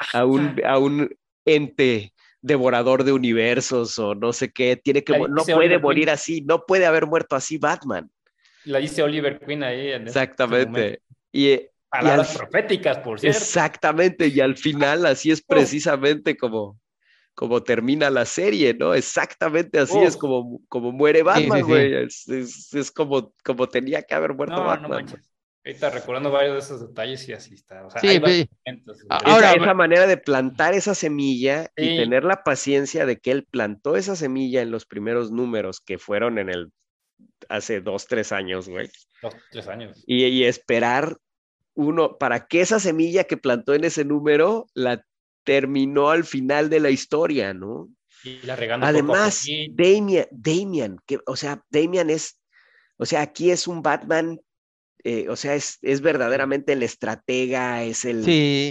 [SPEAKER 1] ente devorador de universos o no sé qué, no puede morir así, no puede haber muerto así Batman.
[SPEAKER 5] La dice Oliver Queen ahí.
[SPEAKER 1] Exactamente.
[SPEAKER 5] Palabras proféticas, por cierto.
[SPEAKER 1] Exactamente, y al final así es precisamente como termina la serie, ¿no? Exactamente así es como muere Batman, güey. Es como tenía que haber muerto Batman. No manches.
[SPEAKER 5] Ahorita recordando varios de esos detalles y así está. O sea,
[SPEAKER 1] ahora, esa manera de plantar esa semilla y tener la paciencia de que él plantó esa semilla en los primeros números que fueron hace 2-3 años, güey.
[SPEAKER 5] 2-3 años.
[SPEAKER 1] Y esperar para que esa semilla que plantó en ese número terminó al final de la historia, ¿no?
[SPEAKER 5] Y la regando
[SPEAKER 1] además, Damian, que, o sea, Damian es, o sea, aquí es un Batman, o sea, es verdaderamente el estratega, es el...
[SPEAKER 3] Sí.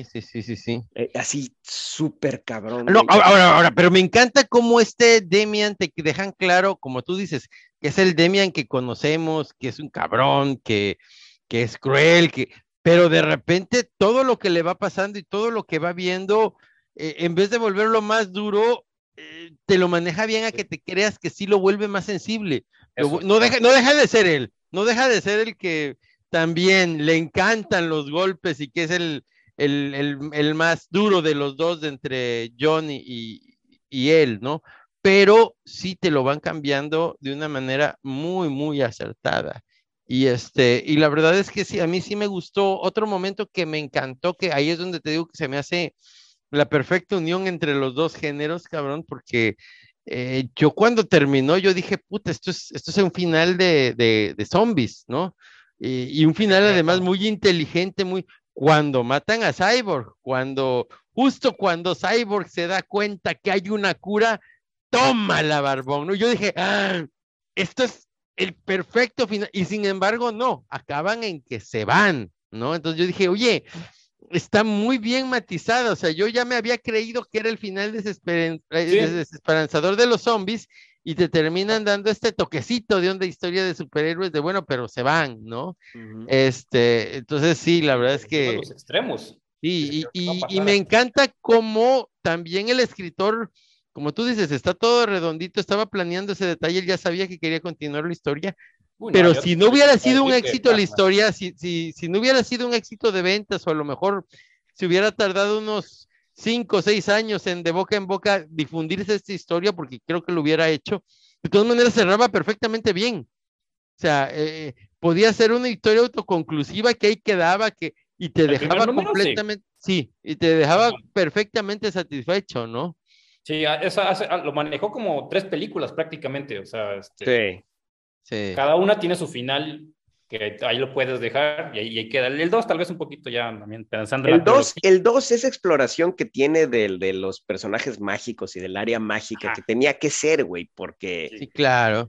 [SPEAKER 1] así súper cabrón.
[SPEAKER 3] No, ahora, pero me encanta cómo este Damian te dejan claro, como tú dices, que es el Damian que conocemos, que es un cabrón, que es cruel, pero de repente todo lo que le va pasando y todo lo que va viendo, en vez de volverlo más duro, te lo maneja bien a que te creas que sí lo vuelve más sensible. No deja de ser él, no deja de ser el que también le encantan los golpes y que es el más duro de los dos entre John y él, ¿no? Pero sí te lo van cambiando de una manera muy, muy acertada. Y la verdad es que sí, a mí sí me gustó. Otro momento que me encantó, que ahí es donde te digo que se me hace la perfecta unión entre los dos géneros, cabrón, porque yo cuando terminó, yo dije, puta, esto es un final de zombies, ¿no? Y un final además muy inteligente, cuando matan a Cyborg, justo cuando Cyborg se da cuenta que hay una cura, toma la barbón, ¿no? Yo dije, esto es el perfecto final, y sin embargo, no, acaban en que se van, ¿no? Entonces yo dije, oye, está muy bien matizada, o sea, yo ya me había creído que era el final desesperanzador de los zombies, y te terminan dando este toquecito de onda historia de superhéroes de bueno, pero se van, ¿no? Entonces sí, la verdad es que...
[SPEAKER 5] Los extremos.
[SPEAKER 3] Sí, y me encanta cómo también el escritor, como tú dices, está todo redondito, estaba planeando ese detalle, él ya sabía que quería continuar la historia, pero si no hubiera sido un éxito la historia, si no hubiera sido un éxito de ventas, o a lo mejor se hubiera tardado unos 5 o 6 años de boca en boca difundirse esta historia, porque creo que lo hubiera hecho, de todas maneras cerraba perfectamente bien. O sea, podía ser una historia autoconclusiva que ahí quedaba, y te dejaba completamente, sí, y te dejaba perfectamente satisfecho, ¿no?
[SPEAKER 5] Sí, lo manejó como 3 películas prácticamente, o sea,
[SPEAKER 1] sí.
[SPEAKER 5] Cada una tiene su final, que ahí lo puedes dejar, y ahí queda. El 2 tal vez un poquito ya también pensando en
[SPEAKER 1] el 2 es exploración que tiene de los personajes mágicos y del área mágica, que tenía que ser, güey, porque...
[SPEAKER 3] Sí, claro.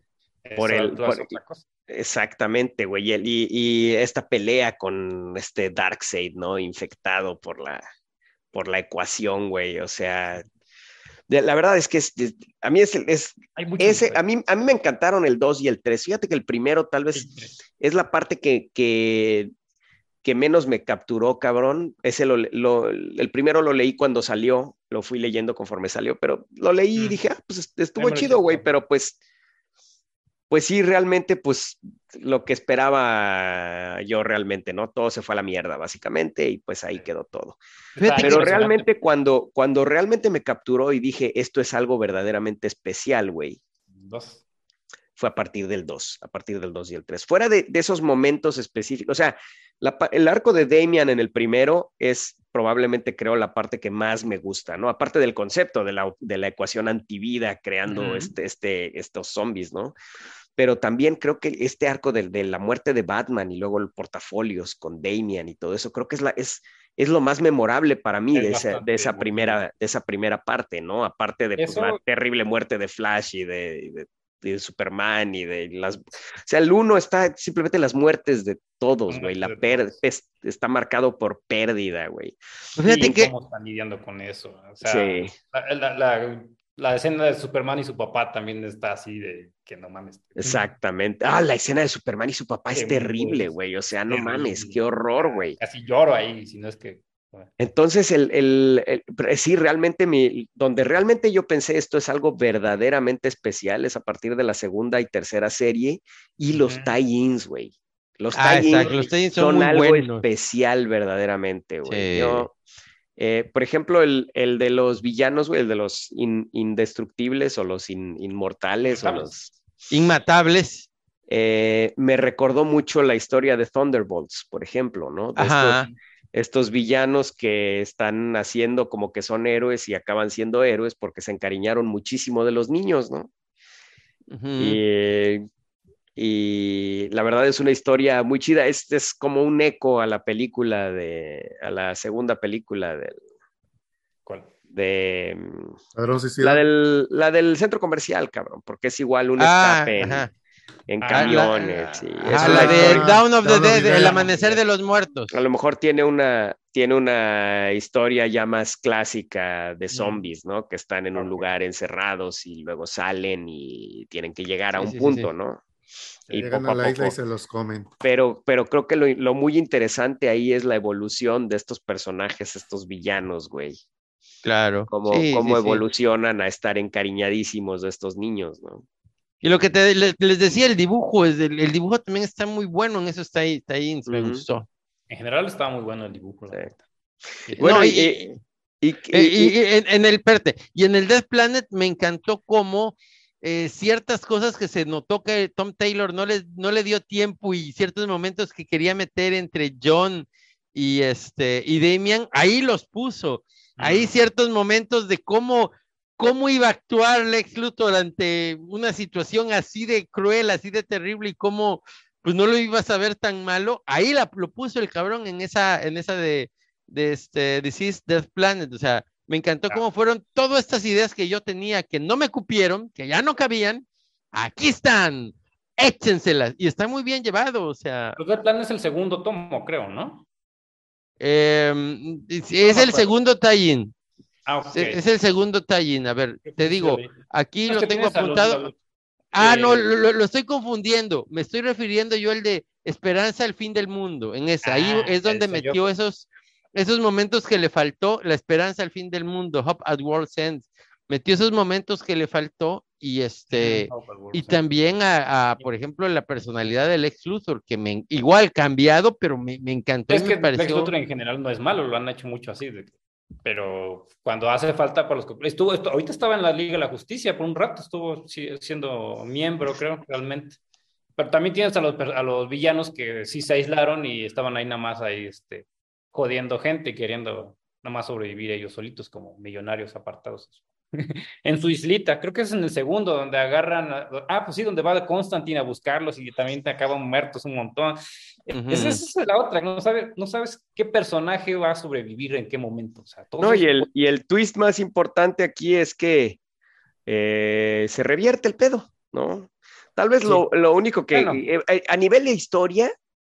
[SPEAKER 1] Exactamente, güey, y esta pelea con Darkseid, ¿no? Infectado por la ecuación, güey, o sea... La verdad es que a mí a mí me encantaron el 2 y el 3. Fíjate que el primero tal vez es la parte que menos me capturó, cabrón. El primero lo leí cuando salió, lo fui leyendo conforme salió, pero lo leí y dije, pues estuvo chido, güey, pero pues sí, realmente, pues lo que esperaba yo realmente, ¿no? Todo se fue a la mierda, básicamente, y pues ahí quedó todo. Pero realmente cuando realmente me capturó y dije, esto es algo verdaderamente especial, güey, fue a partir del 2 y el 3. Fuera de esos momentos específicos, o sea, el arco de Damian en el primero es probablemente, creo, la parte que más me gusta, ¿no? Aparte del concepto de la ecuación antivida creando estos zombies, ¿no? Pero también creo que este arco de la muerte de Batman y luego el portafolios con Damian y todo eso, creo que es lo más memorable para mí de esa primera parte, ¿no? Aparte de pues, la terrible muerte de Flash y de Superman y o sea, el 1 está simplemente las muertes de todos, güey. Está marcado por pérdida, güey.
[SPEAKER 5] Fíjate que cómo están lidiando con eso. O sea, sí. La escena de Superman y su papá también está así de que no mames.
[SPEAKER 1] Exactamente. La escena de Superman y su papá es terrible, güey. O sea, no mames, qué horror, güey.
[SPEAKER 5] Casi lloro ahí, si no es que...
[SPEAKER 1] Entonces, sí, realmente, donde realmente yo pensé esto es algo verdaderamente especial es a partir de la segunda y tercera serie y los tie-ins, güey. Los tie-ins son algo buenos. Especial verdaderamente, güey. Sí. Por ejemplo, el de los villanos, güey, el de los indestructibles o los inmortales o los...
[SPEAKER 3] Inmatables.
[SPEAKER 1] Me recordó mucho la historia de Thunderbolts, por ejemplo, ¿no? De estos villanos que están haciendo como que son héroes y acaban siendo héroes porque se encariñaron muchísimo de los niños, ¿no? Y la verdad es una historia muy chida. Es como un eco a la película a la segunda película
[SPEAKER 5] ¿Cuál?
[SPEAKER 1] la del centro comercial, cabrón, porque es igual un escape en camiones.
[SPEAKER 3] La de Dawn of the Dead, el amanecer de los muertos.
[SPEAKER 1] A lo mejor tiene una historia ya más clásica de zombies, ¿no? Que están en un lugar encerrados y luego salen y tienen que llegar a un punto, ¿no?
[SPEAKER 4] Y llegan a la isla y se los comen.
[SPEAKER 1] Pero creo que lo muy interesante ahí es la evolución de estos personajes, estos villanos, güey.
[SPEAKER 3] Claro.
[SPEAKER 1] Cómo evolucionan a estar encariñadísimos de estos niños, ¿no?
[SPEAKER 3] Y lo que les decía, el dibujo también está muy bueno, en eso está ahí, me gustó.
[SPEAKER 5] En general estaba muy bueno el dibujo.
[SPEAKER 1] Sí. Bueno,
[SPEAKER 3] en el Death Planet me encantó cómo ciertas cosas que se notó que Tom Taylor no le dio tiempo y ciertos momentos que quería meter entre John y Damian, ahí los puso. Ahí ciertos momentos de cómo iba a actuar Lex Luthor ante una situación así de cruel, así de terrible, y cómo pues no lo ibas a ver tan malo. Ahí lo puso el cabrón en esa de Deceased Death Planet. O sea, me encantó cómo fueron todas estas ideas que yo tenía, que no me cupieron, que ya no cabían. Aquí están, échenselas. Y está muy bien llevado, o sea.
[SPEAKER 5] Pero Death Planet es el segundo tomo, creo, ¿no?
[SPEAKER 3] Es el segundo tie-in.
[SPEAKER 5] Okay.
[SPEAKER 3] Es el segundo tie-in. A ver, te digo, aquí lo tengo apuntado. No, lo estoy confundiendo. Me estoy refiriendo yo al de Esperanza al fin del mundo. En esa, ahí es donde metió esos momentos que le faltó, la esperanza al fin del mundo, Hope at World's End. Metió esos momentos que le faltó y también por ejemplo, la personalidad del Lex Luthor, que igual cambiado, pero me encantó.
[SPEAKER 5] Es que Lex Luthor en general no es malo, lo han hecho mucho así, pero cuando hace falta para los ahorita estaba en la Liga de la Justicia por un rato, estuvo siendo miembro, creo, realmente. Pero también tienes a los villanos que sí se aislaron y estaban ahí nada más ahí, jodiendo gente y queriendo nada más sobrevivir ellos solitos como millonarios apartados en su islita. Creo que es en el segundo donde agarran, pues sí, donde va Constantine a buscarlos y también te acaban muertos un montón. Esa es la otra, no sabes qué personaje va a sobrevivir en qué momento. O sea,
[SPEAKER 1] y el twist más importante aquí es que se revierte el pedo, ¿no? Tal vez lo único que a nivel de historia,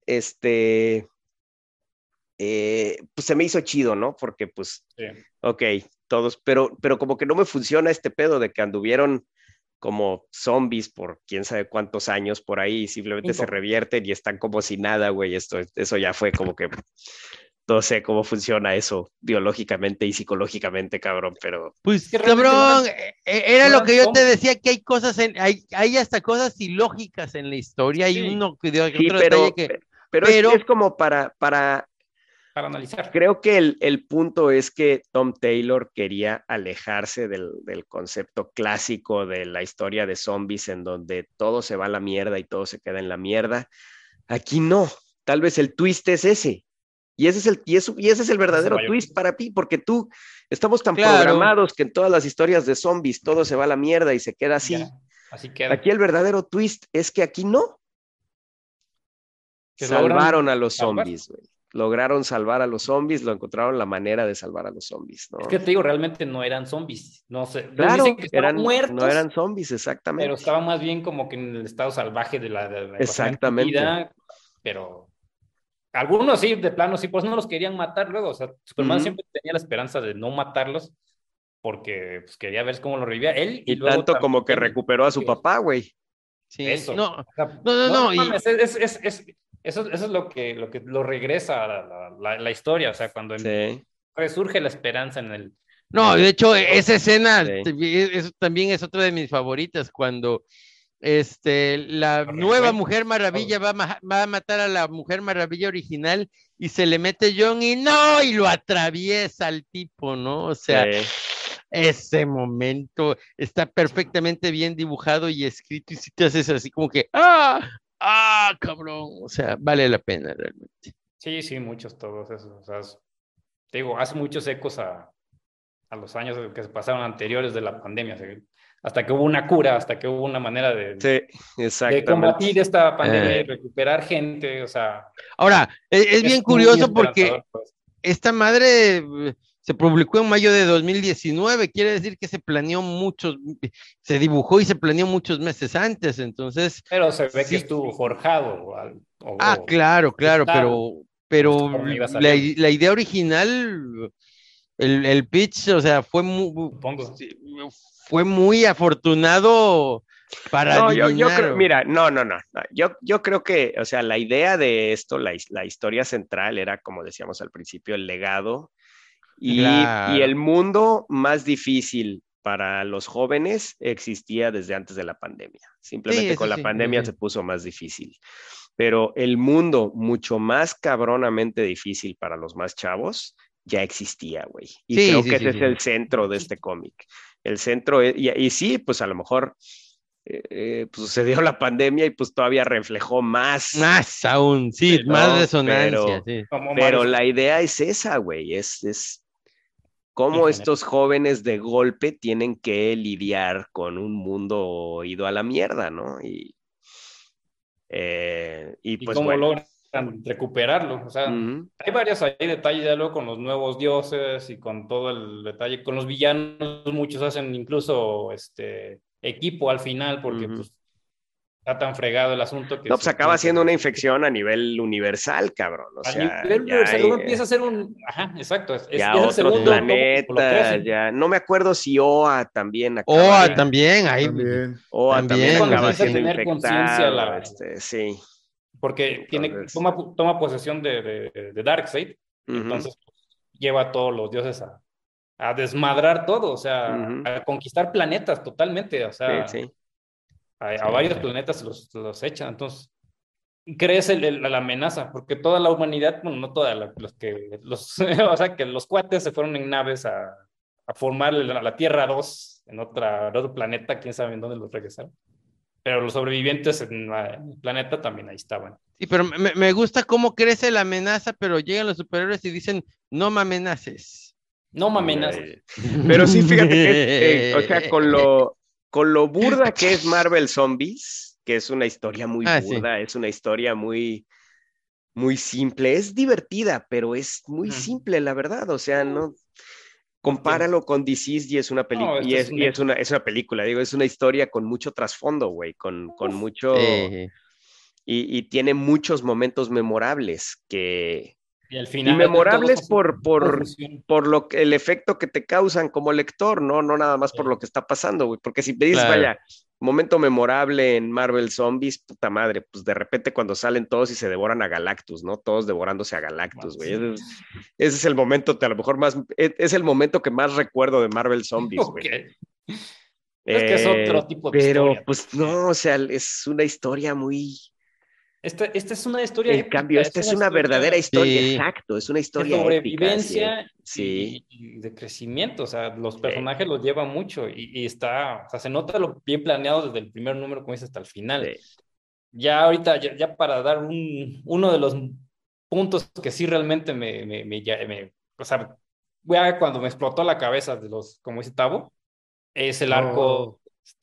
[SPEAKER 1] pues se me hizo chido, ¿no? Porque pues, ok, todos, pero como que no me funciona este pedo de que anduvieron como zombies por quién sabe cuántos años por ahí y simplemente se revierten y están como si nada, güey. Eso ya fue como que no sé cómo funciona eso biológicamente y psicológicamente, cabrón, pero...
[SPEAKER 3] Pues, cabrón, era lo que yo te decía, que hay cosas, hay hasta cosas ilógicas en la historia, hay otro detalle que...
[SPEAKER 1] Pero es como para
[SPEAKER 5] analizar.
[SPEAKER 1] Creo que el punto es que Tom Taylor quería alejarse del concepto clásico de la historia de zombies en donde todo se va a la mierda y todo se queda en la mierda. Aquí no, tal vez el twist es ese. Y ese es el verdadero twist para ti, porque estamos tan programados que en todas las historias de zombies todo se va a la mierda y se queda así.
[SPEAKER 5] Ya, así queda.
[SPEAKER 1] Aquí el verdadero twist es que aquí no. Salvaron a los zombies, güey. Lograron salvar a los zombies, encontraron la manera de salvar a los zombies, ¿no?
[SPEAKER 5] Es que te digo, realmente no eran zombies, no sé.
[SPEAKER 1] Claro,
[SPEAKER 5] dicen que estaban muertos.
[SPEAKER 1] No eran zombies, exactamente.
[SPEAKER 5] Pero estaban más bien como que en el estado salvaje de la
[SPEAKER 1] exactamente.
[SPEAKER 5] Vida, pero algunos sí, de plano sí, por eso no los querían matar luego. O sea, Superman siempre tenía la esperanza de no matarlos porque pues, quería ver cómo lo revivía él.
[SPEAKER 1] Y luego tanto como que recuperó a su papá, güey.
[SPEAKER 5] Sí. Eso.
[SPEAKER 3] No.
[SPEAKER 5] Eso es lo que lo regresa a la historia, o sea, cuando resurge la esperanza en el...
[SPEAKER 3] No, de hecho, esa escena eso también es otra de mis favoritas, cuando la nueva Mujer Maravilla va a matar a la Mujer Maravilla original y se le mete John y lo atraviesa al tipo, ¿no? O sea, ese momento está perfectamente bien dibujado y escrito y si te haces así como que cabrón, o sea, vale la pena realmente.
[SPEAKER 5] Sí, muchos todos esos, o sea, te digo, hace muchos ecos a los años que se pasaron anteriores de la pandemia, o sea, hasta que hubo una cura, hasta que hubo una manera de combatir esta pandemia y recuperar gente, o sea...
[SPEAKER 3] Ahora, es bien curioso porque esta madre se publicó en mayo de 2019, quiere decir que se dibujó y se planeó muchos meses antes, entonces...
[SPEAKER 5] Pero se ve que estuvo forjado.
[SPEAKER 3] Claro, pero la
[SPEAKER 5] saliendo.
[SPEAKER 3] idea original, el pitch, o sea,
[SPEAKER 5] Supongo.
[SPEAKER 3] fue muy afortunado para
[SPEAKER 1] No,
[SPEAKER 3] adivinar.
[SPEAKER 1] yo creo, mira, no. Yo creo que, o sea, la idea de esto, la historia central era, como decíamos al principio, el legado y el mundo más difícil para los jóvenes existía desde antes de la pandemia. Simplemente con la pandemia se puso más difícil. Pero el mundo mucho más cabronamente difícil para los más chavos ya existía, güey. Y creo que ese es el centro de este cómic. El centro, y sí, pues a lo mejor pues sucedió la pandemia y pues todavía reflejó más.
[SPEAKER 3] Más aún, sí, más resonancia.
[SPEAKER 1] Pero la idea es esa, güey, es cómo estos jóvenes de golpe tienen que lidiar con un mundo ido a la mierda, ¿no? Y pues
[SPEAKER 5] cómo
[SPEAKER 1] bueno.
[SPEAKER 5] logran recuperarlo. O sea, hay varios ahí detalles ya luego con los nuevos dioses y con todo el detalle. Con los villanos muchos hacen incluso equipo al final porque pues, está tan fregado el asunto que...
[SPEAKER 1] No, pues acaba siendo una infección a nivel universal, cabrón. O sea,
[SPEAKER 5] nivel universal uno empieza a hacer un... Ajá, exacto.
[SPEAKER 1] Ya otros planetas, ya... No me acuerdo si Oa también acaba...
[SPEAKER 3] Oa también, ahí...
[SPEAKER 1] Oa también acaba siendo infectado. Sí.
[SPEAKER 5] Porque toma posesión de Darkseid, entonces lleva a todos los dioses a desmadrar todo, o sea, a conquistar planetas totalmente, o sea, a varios planetas los echan, entonces crece la amenaza, porque toda la humanidad, bueno, no toda, o sea, que los cuates se fueron en naves a formar la Tierra 2 en otro planeta, quién sabe en dónde los regresaron. Pero los sobrevivientes en el planeta también ahí estaban.
[SPEAKER 3] Sí, pero me gusta cómo crece la amenaza, pero llegan los superhéroes y dicen, no me amenaces.
[SPEAKER 5] No me amenaces.
[SPEAKER 1] Pero sí, fíjate que, o sea, con lo burda que es Marvel Zombies, que es una historia muy burda, es una historia muy, muy simple, es divertida, pero es muy simple, la verdad, o sea, no... Compáralo con Deceased y es una película, es una película, digo, es una historia con mucho trasfondo, güey, con mucho... Y tiene muchos momentos memorables que...
[SPEAKER 5] Y al final...
[SPEAKER 1] Y memorables por el efecto que te causan como lector, ¿no? No nada más por lo que está pasando, güey, porque si me dices, vaya, momento memorable en Marvel Zombies, puta madre, pues de repente cuando salen todos y se devoran a Galactus, ¿no? Todos devorándose a Galactus, güey. Ese es el momento, a lo mejor es el momento que más recuerdo de Marvel Zombies, güey.
[SPEAKER 5] Es que es otro tipo de historia.
[SPEAKER 1] Pero, pues no, o sea, es una historia muy...
[SPEAKER 5] Esta es una historia...
[SPEAKER 1] En cambio, esta es una verdadera historia, exacto, es una historia
[SPEAKER 5] de sobrevivencia
[SPEAKER 1] épica,
[SPEAKER 5] y de crecimiento, o sea, los personajes los llevan mucho y está, o sea, se nota lo bien planeado desde el primer número, como dices, hasta el final. Ya ahorita, ya para dar uno de los puntos que sí realmente o sea, cuando me explotó la cabeza de como dice Tavo, es el arco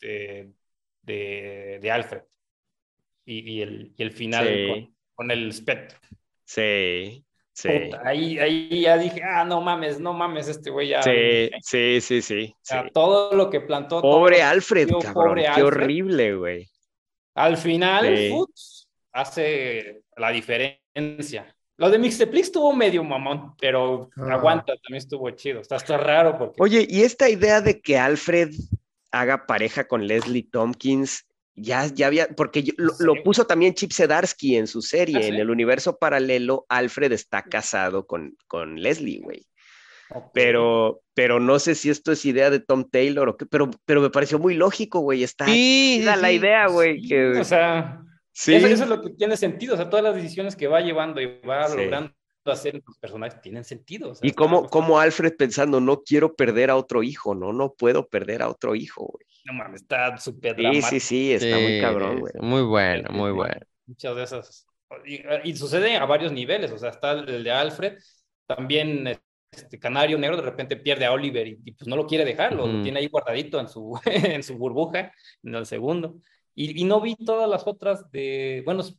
[SPEAKER 5] de Alfred. Y el final con el espectro.
[SPEAKER 1] Sí.
[SPEAKER 5] Puta, ahí ya dije, no mames, este güey ya.
[SPEAKER 1] Sí.
[SPEAKER 5] Todo lo que plantó.
[SPEAKER 1] Pobre Alfred, cabrón, qué horrible, güey.
[SPEAKER 5] Al final, hace la diferencia. Lo de Mixteplix estuvo medio mamón, pero aguanta, también estuvo chido. Está raro porque...
[SPEAKER 1] Oye, y esta idea de que Alfred haga pareja con Leslie Tompkins... Ya había, porque lo puso también Chip Zdarsky en su serie, en el universo paralelo, Alfred está casado con Leslie, güey. Pero no sé si esto es idea de Tom Taylor o qué, pero me pareció muy lógico, güey, está la idea, güey.
[SPEAKER 5] O sea, eso es lo que tiene sentido, o sea, todas las decisiones que va llevando y va logrando hacer los personajes tienen sentido. O sea,
[SPEAKER 1] y como Alfred pensando, no quiero perder a otro hijo, no puedo perder a otro hijo, güey.
[SPEAKER 5] No mames, está súper dramático.
[SPEAKER 1] Sí, está muy cabrón, güey.
[SPEAKER 3] Muy bueno.
[SPEAKER 5] Muchas de esas. Y sucede a varios niveles, o sea, está el de Alfred, también Canario Negro de repente pierde a Oliver y pues no lo quiere dejar, lo tiene ahí guardadito en su, en su burbuja, en el segundo. Y no vi todas las otras bueno,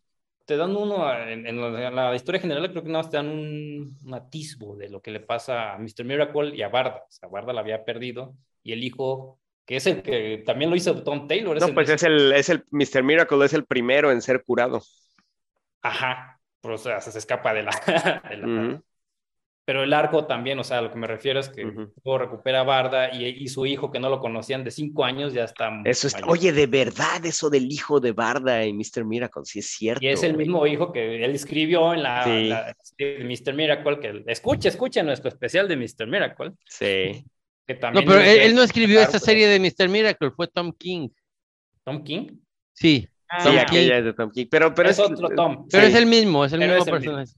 [SPEAKER 5] te dan uno, en la historia general creo que nada más te dan un atisbo de lo que le pasa a Mr. Miracle y a Barda. O sea, Barda la había perdido y el hijo, que es el que también lo hizo Tom Taylor.
[SPEAKER 1] No, pues es el Mr. Miracle, es el primero en ser curado.
[SPEAKER 5] Ajá, pero, o sea, se escapa de la Pero el arco también, o sea, lo que me refiero es que luego recupera a Barda y su hijo, que no lo conocían de 5 años, ya está
[SPEAKER 1] eso mayor. Oye, de verdad, eso del hijo de Barda y Mr. Miracle, sí es cierto.
[SPEAKER 5] Y es el mismo hijo que él escribió en la Mr. Miracle, que escucha nuestro especial de Mr. Miracle.
[SPEAKER 1] Sí.
[SPEAKER 5] Que también
[SPEAKER 3] no, pero él no escribió esta serie de Mr. Miracle, fue Tom King.
[SPEAKER 5] ¿Tom King?
[SPEAKER 3] Sí.
[SPEAKER 1] Sí, aquella es de Tom King. Pero
[SPEAKER 5] es otro Tom.
[SPEAKER 3] Pero sí. Es el mismo personaje.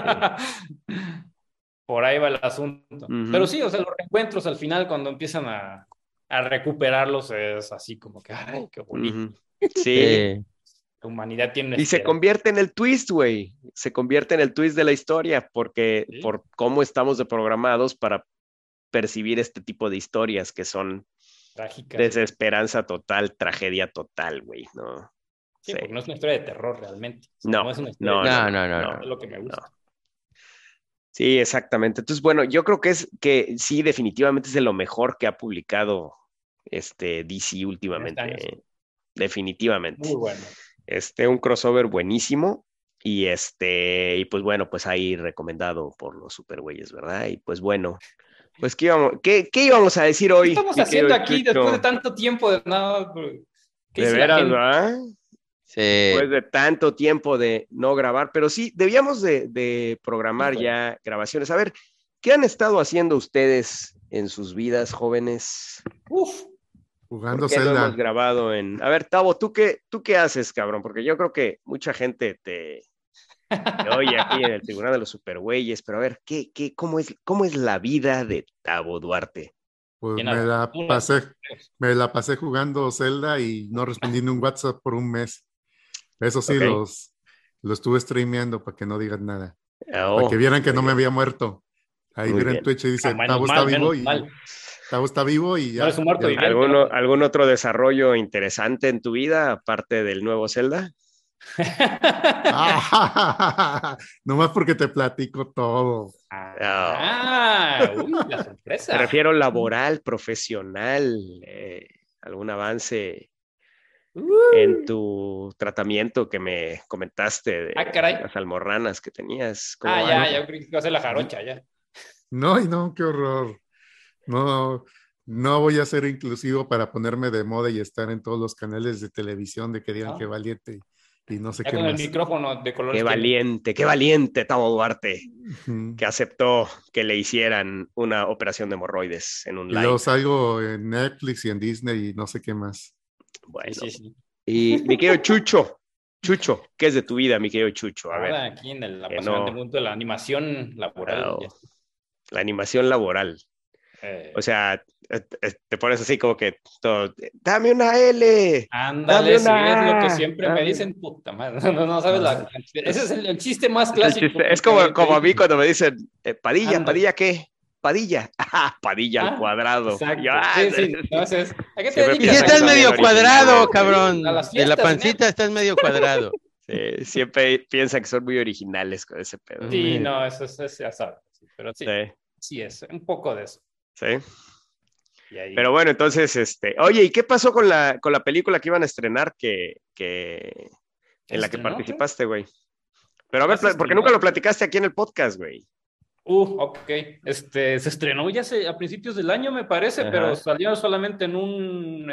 [SPEAKER 5] Por ahí va el asunto. Pero sí, o sea, los reencuentros al final, cuando empiezan a recuperarlos, es así como que, ay, qué bonito.
[SPEAKER 1] Sí.
[SPEAKER 5] La humanidad tiene...
[SPEAKER 1] Y se convierte en el twist, güey. Se convierte en el twist de la historia, porque por cómo estamos programados para percibir este tipo de historias que son
[SPEAKER 5] trágicas.
[SPEAKER 1] Desesperanza total, tragedia total, güey, ¿no?
[SPEAKER 5] Sí, porque no es una historia de terror realmente.
[SPEAKER 1] O sea,
[SPEAKER 5] no es una historia
[SPEAKER 3] no.
[SPEAKER 5] Es lo que me gusta.
[SPEAKER 1] No. Sí, exactamente. Entonces, bueno, yo creo que sí, definitivamente es de lo mejor que ha publicado DC últimamente. Definitivamente.
[SPEAKER 5] Muy bueno.
[SPEAKER 1] Un crossover buenísimo. Y pues bueno, pues ahí recomendado por los supergüeyes, ¿verdad? Y pues bueno, pues ¿qué íbamos a decir hoy?
[SPEAKER 5] ¿Qué estamos haciendo aquí después de tanto tiempo de nada?
[SPEAKER 1] De veras, ¿verdad?
[SPEAKER 3] Sí.
[SPEAKER 1] Después de tanto tiempo de no grabar, pero sí, debíamos de programar ya grabaciones. A ver, ¿qué han estado haciendo ustedes en sus vidas, jóvenes?
[SPEAKER 4] Jugando
[SPEAKER 1] Zelda.
[SPEAKER 4] Zelda.
[SPEAKER 1] No hemos grabado en... A ver, Tavo, ¿tú qué haces, cabrón? Porque yo creo que mucha gente te oye aquí en el Tribunal de los Supergüeyes, pero a ver, cómo es la vida de Tavo Duarte?
[SPEAKER 4] Pues me la pasé jugando Zelda y no respondí ni un WhatsApp por un mes. Eso sí,
[SPEAKER 1] okay.
[SPEAKER 4] lo estuve streameando para que no digan nada.
[SPEAKER 1] Oh,
[SPEAKER 4] para que vieran que no me había muerto. Ahí vieron en Twitch y dice, Tavo está vivo y Tavo está vivo y ya.
[SPEAKER 1] ¿Algún otro desarrollo interesante en tu vida, aparte del nuevo Zelda?
[SPEAKER 4] Nomás porque te platico todo.
[SPEAKER 5] Uy, la sorpresa.
[SPEAKER 1] Me refiero laboral, profesional, algún avance en tu tratamiento que me comentaste de las almorranas que tenías.
[SPEAKER 5] Ya creo que iba a ser la jarocha, ya.
[SPEAKER 4] No, qué horror. No voy a ser inclusivo para ponerme de moda y estar en todos los canales de televisión de que digan que valiente y no sé qué
[SPEAKER 5] con
[SPEAKER 4] más.
[SPEAKER 5] El micrófono de color.
[SPEAKER 1] Qué valiente, Tavo Duarte, que aceptó que le hicieran una operación de hemorroides en un live.
[SPEAKER 4] Luego salgo en Netflix y en Disney y no sé qué más.
[SPEAKER 1] Bueno, sí. Y mi querido Chucho, ¿qué es de tu vida, mi querido Chucho? A ver.
[SPEAKER 5] Aquí en el apasionante mundo de la animación laboral.
[SPEAKER 1] La animación laboral. O sea, te pones así como que todo, dame una L.
[SPEAKER 5] Ándale, es lo que siempre me dicen, puta madre. No sabes ese es el chiste más clásico.
[SPEAKER 1] Es como a mí cuando me dicen, Padilla, ¿qué? Padilla. Padilla al cuadrado.
[SPEAKER 5] Exacto. Sí. Entonces, ¿a qué te dedicas?
[SPEAKER 3] Y estás medio cuadrado, cabrón. De la pancita estás medio cuadrado.
[SPEAKER 1] Sí, siempre piensan que son muy originales con ese pedo.
[SPEAKER 5] Sí, no, eso es ya sabes. Pero sí es un poco de eso.
[SPEAKER 1] Sí. Pero bueno, entonces, oye, ¿y qué pasó con la película que iban a estrenar en la que participaste, güey? Pero a ver, porque nunca lo platicaste aquí en el podcast, güey.
[SPEAKER 5] Ok. Se estrenó ya a principios del año, me parece, pero salió solamente en un,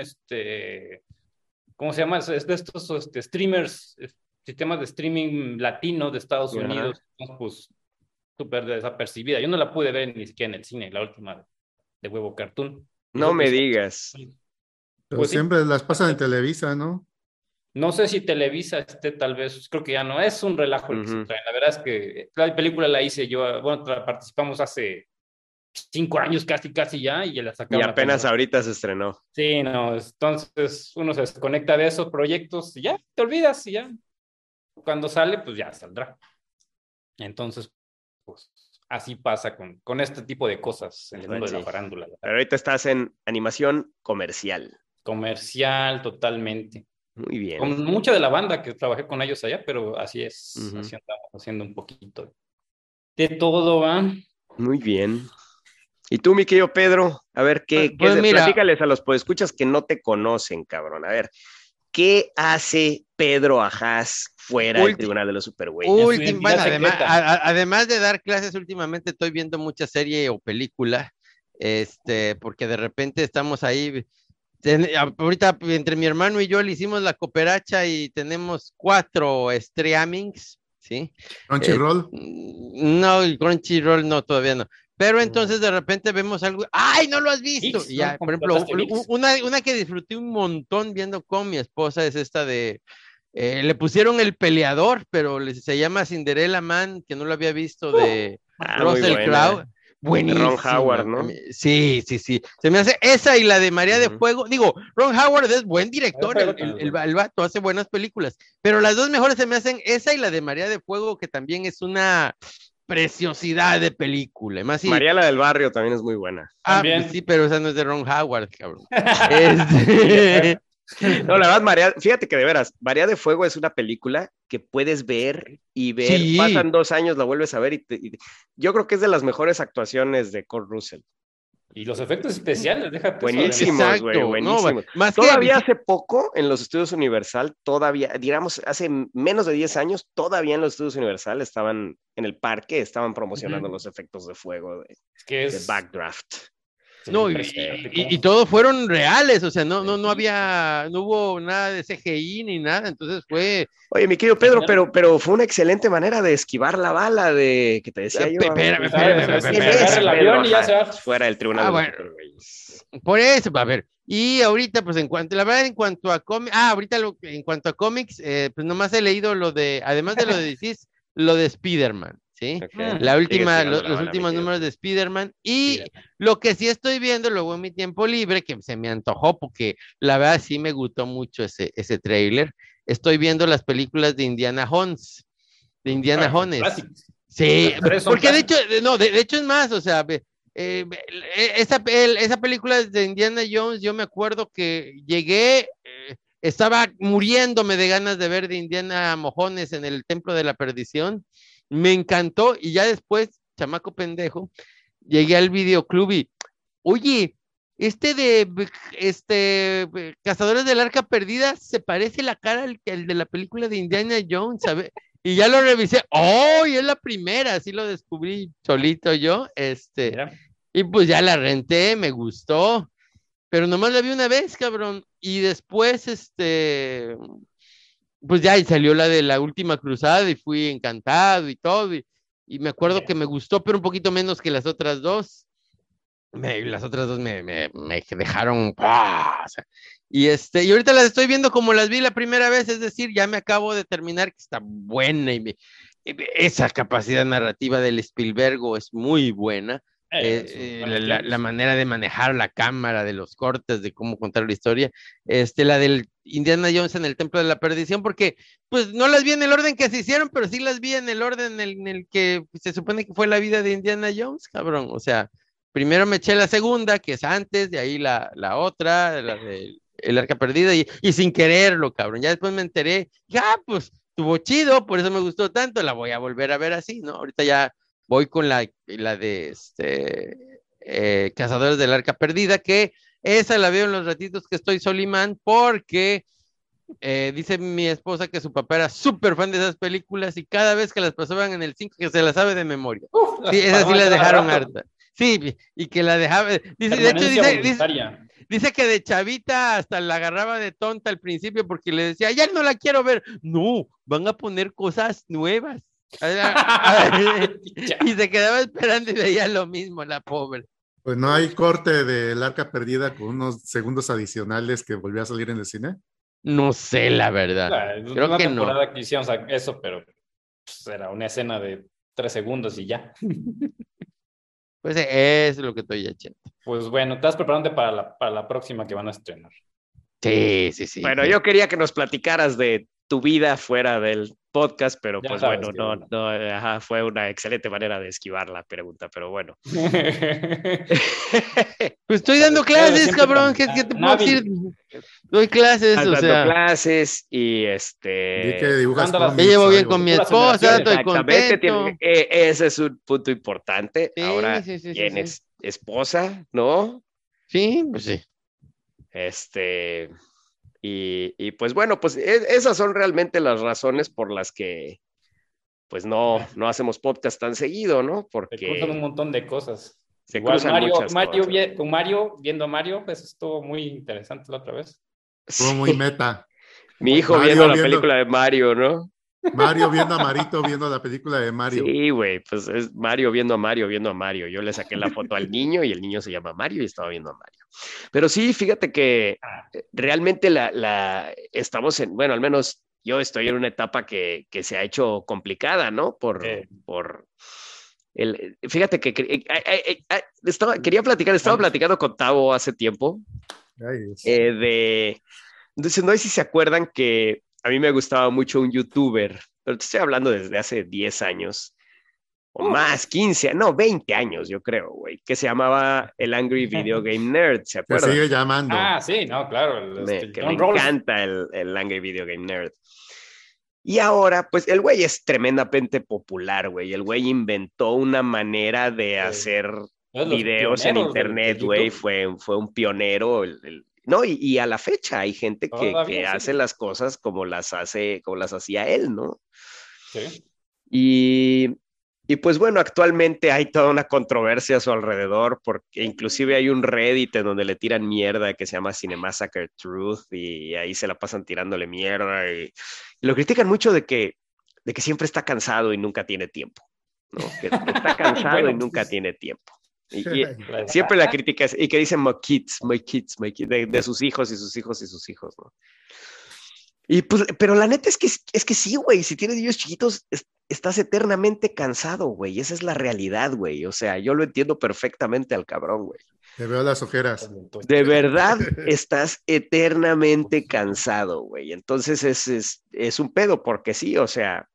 [SPEAKER 5] ¿cómo se llama? Es de estos streamers, sistemas de streaming latino de Estados Unidos, pues súper desapercibida. Yo no la pude ver ni siquiera en el cine, la última de Huevo Cartoon.
[SPEAKER 1] No me digas.
[SPEAKER 4] Pero pues siempre las pasan en Televisa, ¿no?
[SPEAKER 5] No sé si Televisa tal vez, creo que ya no, es un relajo el que se trae. La verdad es que la película la hice yo, participamos hace 5 años casi ya, y la sacamos.
[SPEAKER 1] Y apenas ahorita se estrenó.
[SPEAKER 5] Sí, no, entonces uno se desconecta de esos proyectos y ya, te olvidas y ya. Cuando sale, pues ya saldrá. Entonces, pues así pasa con este tipo de cosas en el mundo de la farándula.
[SPEAKER 1] Pero ahorita estás en animación comercial.
[SPEAKER 5] Comercial, totalmente.
[SPEAKER 1] Muy bien.
[SPEAKER 5] Con mucha de la banda que trabajé con ellos allá, pero así es, así andamos haciendo un poquito de todo, ¿va?
[SPEAKER 1] Muy bien. ¿Y tú, mi querido Pedro? A ver,
[SPEAKER 3] Pues mira,
[SPEAKER 1] platícales a los podescuchas que no te conocen, cabrón. A ver, ¿qué hace Pedro Ajaz fuera del Tribunal de los Supergüeyes?
[SPEAKER 3] Bueno, además de dar clases, últimamente estoy viendo mucha serie o película, porque de repente estamos ahí. Ahorita entre mi hermano y yo le hicimos la cooperacha y tenemos 4 streamings, ¿sí?
[SPEAKER 4] Crunchyroll.
[SPEAKER 3] No, el Crunchyroll no, todavía no. Pero entonces de repente vemos algo, ¡ay, no lo has visto! Y ya, por ejemplo, una que disfruté un montón viendo con mi esposa es esta de, le pusieron El Peleador, pero se llama Cinderella Man, que no lo había visto, de Russell Crowe. Buenísimo.
[SPEAKER 1] Ron Howard, ¿no?
[SPEAKER 3] Sí. Se me hace esa y la de María de Fuego. Digo, Ron Howard es buen director, el vato hace buenas películas, pero las dos mejores se me hacen esa y la de María de Fuego, que también es una preciosidad de película.
[SPEAKER 1] María la del Barrio también es muy buena.
[SPEAKER 3] Pues sí, pero esa no es de Ron Howard, cabrón.
[SPEAKER 1] No, la verdad, fíjate que de veras, María de Fuego es una película que puedes ver y ver, pasan 2 años, la vuelves a ver y yo creo que es de las mejores actuaciones de Kurt Russell.
[SPEAKER 5] Y los efectos especiales, déjate.
[SPEAKER 1] Buenísimos, güey, buenísimos. No, todavía hace poco en los estudios Universal, digamos, hace menos de 10 años, todavía en los estudios Universal estaban en el parque, estaban promocionando los efectos de fuego de Backdraft.
[SPEAKER 3] No, y todos fueron reales, o sea, no hubo nada de CGI ni nada, entonces fue...
[SPEAKER 1] Oye, mi querido Pedro, pero fue una excelente manera de esquivar la bala que te decía yo.
[SPEAKER 3] Espérame.
[SPEAKER 5] El avión y ya se va.
[SPEAKER 1] Fuera del tribunal.
[SPEAKER 3] Bueno, por eso, a ver, y ahorita, pues en cuanto a cómics, en cuanto a cómics, pues nomás he leído además de lo de DC, lo de Spider-Man. ¿Sí?
[SPEAKER 1] Okay.
[SPEAKER 3] Los últimos números de Spider-Man y lo que sí estoy viendo luego en mi tiempo libre, que se me antojó porque la verdad sí me gustó mucho ese tráiler, estoy viendo las películas de Indiana Jones, sí, porque de hecho es más, o sea, esa película de Indiana Jones, yo me acuerdo que llegué, estaba muriéndome de ganas de ver de Indiana Mojones en el Templo de la Perdición. Me encantó y ya después, chamaco pendejo, llegué al videoclub y, oye, Cazadores del Arca Perdida se parece la cara al de la película de Indiana Jones, ¿sabes? Y ya lo revisé, ¡oh! Y es la primera, así lo descubrí solito yo, y pues ya la renté, me gustó, pero nomás la vi una vez, cabrón, y después, pues ya y salió la de La Última Cruzada y fui encantado y todo, y me acuerdo que me gustó, pero un poquito menos que las otras dos. Las otras dos me dejaron, o sea, y ahorita las estoy viendo como las vi la primera vez, es decir, ya me acabo de terminar que está buena y esa capacidad narrativa del Spielberg es muy buena. La manera de manejar la cámara, de los cortes, de cómo contar la historia, la del Indiana Jones en el Templo de la Perdición, porque pues no las vi en el orden que se hicieron, pero sí las vi en el orden en el que se supone que fue la vida de Indiana Jones, cabrón, o sea, primero me eché la segunda, que es antes, de ahí la otra, la de El Arca Perdida, y sin quererlo, cabrón, ya después me enteré, pues estuvo chido, por eso me gustó tanto, la voy a volver a ver así, ¿no? Ahorita ya voy con la de Cazadores del Arca Perdida, que esa la veo en los ratitos que estoy Solimán, porque dice mi esposa que su papá era súper fan de esas películas y cada vez que las pasaban en el 5 que se las sabe de memoria. Sí, esas sí las dejaron harta. Sí, y que la dejaba. Dice que de chavita hasta la agarraba de tonta al principio porque le decía, ya no la quiero ver. No, van a poner cosas nuevas. Y se quedaba esperando y veía lo mismo, la pobre.
[SPEAKER 4] Pues no hay corte del Arca Perdida con unos segundos adicionales que volvió a salir en el cine.
[SPEAKER 3] No sé, la verdad. Creo
[SPEAKER 5] una
[SPEAKER 3] que
[SPEAKER 5] temporada que hicieron eso, pero pues, era una escena de 3 segundos y ya.
[SPEAKER 3] Pues es lo que estoy echando.
[SPEAKER 5] Pues bueno, estás preparando para la próxima que van a estrenar.
[SPEAKER 3] Sí.
[SPEAKER 1] Bueno, yo quería que nos platicaras de tu vida fuera del podcast, pero
[SPEAKER 5] Ya
[SPEAKER 1] pues
[SPEAKER 5] sabes
[SPEAKER 1] bueno, no, fue una excelente manera de esquivar la pregunta, pero bueno.
[SPEAKER 3] Pues estoy dando clases, cabrón, ¿qué te puedo decir? Doy clases,
[SPEAKER 1] Estás
[SPEAKER 3] o
[SPEAKER 1] dando
[SPEAKER 3] sea.
[SPEAKER 1] clases y
[SPEAKER 4] Vi que dibujas
[SPEAKER 5] Jugando
[SPEAKER 3] Me llevo bien
[SPEAKER 4] algo.
[SPEAKER 3] con mi
[SPEAKER 5] Futuras
[SPEAKER 3] esposa,
[SPEAKER 5] generaciones.
[SPEAKER 3] estoy contento.
[SPEAKER 1] ese es un punto importante.
[SPEAKER 3] Sí,
[SPEAKER 1] Ahora
[SPEAKER 3] sí.
[SPEAKER 1] tienes esposa, ¿no?
[SPEAKER 3] Sí, pues sí.
[SPEAKER 1] Y pues bueno, pues esas son realmente las razones por las que pues no hacemos podcast tan seguido, ¿no?
[SPEAKER 5] Se
[SPEAKER 1] Porque
[SPEAKER 5] cruzan un montón de cosas.
[SPEAKER 1] se
[SPEAKER 5] Igual
[SPEAKER 1] cruzan muchas cosas.
[SPEAKER 5] con Mario, viendo a Mario, pues estuvo muy interesante la otra vez.
[SPEAKER 4] Fue muy meta.
[SPEAKER 1] Mi hijo viendo la película de Mario, ¿no?
[SPEAKER 4] Mario viendo a Marito viendo la película de Mario.
[SPEAKER 1] Sí, güey, pues es Mario viendo a Mario. Yo le saqué la foto al niño y el niño se llama Mario y estaba viendo a Mario. Pero sí, fíjate que realmente estamos bueno, al menos yo estoy en una etapa que se ha hecho complicada, ¿no? Fíjate que estaba platicando con Tavo hace tiempo entonces, no sé si se acuerdan que a mí me gustaba mucho un youtuber, pero te estoy hablando desde hace 10 años, o más, 15, no, 20 años, yo creo, güey, que se llamaba el Angry Video Game Nerd, ¿se acuerdan?
[SPEAKER 4] Se sigue llamando.
[SPEAKER 5] Sí, no, claro.
[SPEAKER 1] Me encanta el Angry Video Game Nerd. Y ahora, pues, el güey es tremendamente popular, güey. El güey inventó una manera de hacer videos en internet, güey. Fue un pionero, no, y a la fecha hay gente que hace las cosas como las hacía él, ¿no?
[SPEAKER 5] Sí.
[SPEAKER 1] Y pues bueno, actualmente hay toda una controversia a su alrededor, porque inclusive hay un Reddit en donde le tiran mierda que se llama Cinemassacre Truth, y ahí se la pasan tirándole mierda, y lo critican mucho de que siempre está cansado y nunca tiene tiempo, ¿no? Que está cansado y nunca tiene tiempo. Y siempre la crítica es, y que dicen my kids, de sus hijos y sus hijos y sus hijos, ¿no? Y pues, pero la neta es que sí, güey, si tienes niños chiquitos, estás eternamente cansado, güey, esa es la realidad, güey, o sea, yo lo entiendo perfectamente al cabrón, güey.
[SPEAKER 4] Te veo las ojeras.
[SPEAKER 1] De verdad, estás eternamente cansado, güey, entonces es un pedo, porque sí, o sea,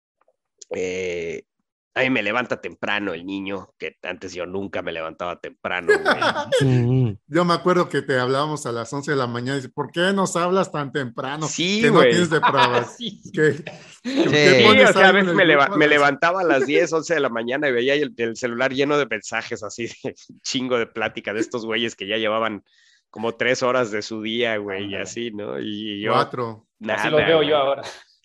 [SPEAKER 1] a mí me levanta temprano el niño, que antes yo nunca me levantaba temprano, güey.
[SPEAKER 4] Yo me acuerdo que te hablábamos a las 11 de la mañana y dices, ¿por qué nos hablas tan temprano?
[SPEAKER 1] Sí,
[SPEAKER 4] que
[SPEAKER 1] güey.
[SPEAKER 4] no tienes de pruebas.
[SPEAKER 1] Sí, o sea, a veces me levantaba a las 10, 11 de la mañana y veía el celular lleno de mensajes así, de chingo de plática de estos güeyes que ya llevaban como 3 horas de su día, güey, y así, ¿no? Y yo...
[SPEAKER 4] 4.
[SPEAKER 1] Nada,
[SPEAKER 5] así lo veo yo ahora.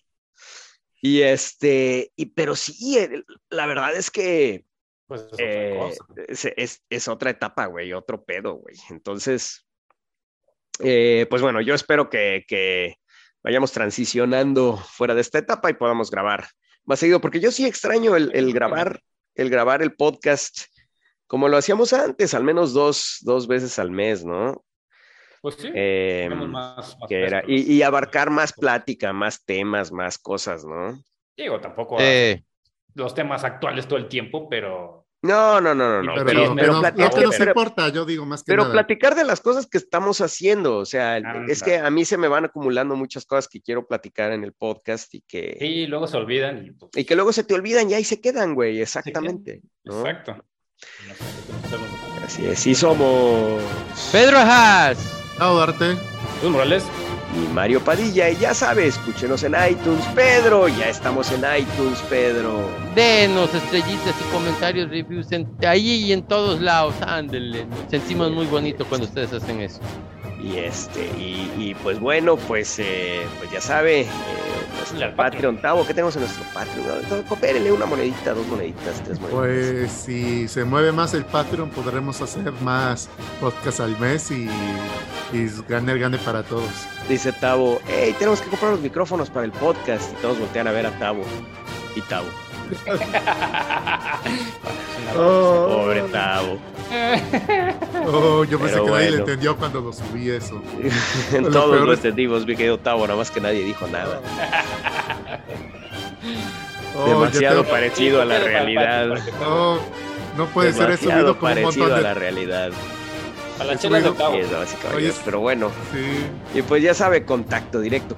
[SPEAKER 1] Pero sí, la verdad es que
[SPEAKER 5] pues
[SPEAKER 1] es otra etapa, güey, otro pedo, güey. Entonces, pues bueno, yo espero que vayamos transicionando fuera de esta etapa y podamos grabar más seguido, porque yo sí extraño el grabar el podcast como lo hacíamos antes, al menos dos veces al mes, ¿no?
[SPEAKER 5] Pues sí,
[SPEAKER 1] más y abarcar más plática, más temas, más cosas, ¿no?
[SPEAKER 5] Digo, tampoco los temas actuales todo el tiempo, pero...
[SPEAKER 4] No, pero lo que nos importa, yo digo más que nada.
[SPEAKER 1] Pero platicar de las cosas que estamos haciendo, o sea, es que a mí se me van acumulando muchas cosas que quiero platicar en el podcast y que...
[SPEAKER 5] Sí, luego se olvidan.
[SPEAKER 1] Y que luego se te olvidan y ahí se quedan, güey, exactamente. ¿no?
[SPEAKER 5] Exacto.
[SPEAKER 1] Así es, sí somos...
[SPEAKER 3] Pedro Haas.
[SPEAKER 4] Duarte.
[SPEAKER 5] Luis Morales.
[SPEAKER 1] Y Mario Padilla, y ya sabes, escúchenos en iTunes, Pedro, ya estamos en iTunes, Pedro.
[SPEAKER 3] Denos estrellitas y comentarios, reviews, ahí y en todos lados, ándele, nos sentimos muy bonito cuando ustedes hacen eso.
[SPEAKER 1] Y pues bueno, pues ya sabe, nuestro Patreon, Tavo, ¿qué tenemos en nuestro Patreon? Coopérenle una monedita, 2 moneditas, 3 moneditas.
[SPEAKER 4] Pues si se mueve más el Patreon, podremos hacer más podcasts al mes y gane para todos.
[SPEAKER 1] Dice Tavo, hey, tenemos que comprar los micrófonos para el podcast, y todos voltean a ver a Tavo. Y Tavo. Pobre Tavo.
[SPEAKER 4] Yo pensé que nadie le entendió cuando lo subí eso.
[SPEAKER 1] Todos lo entendimos, mi querido Tavo, nada más que nadie dijo nada. Demasiado parecido a la realidad.
[SPEAKER 4] No puede ser eso.
[SPEAKER 1] Demasiado parecido a la realidad.
[SPEAKER 5] A la chela de octavo.
[SPEAKER 1] Pero bueno. Sí. Y pues ya sabe, contacto directo,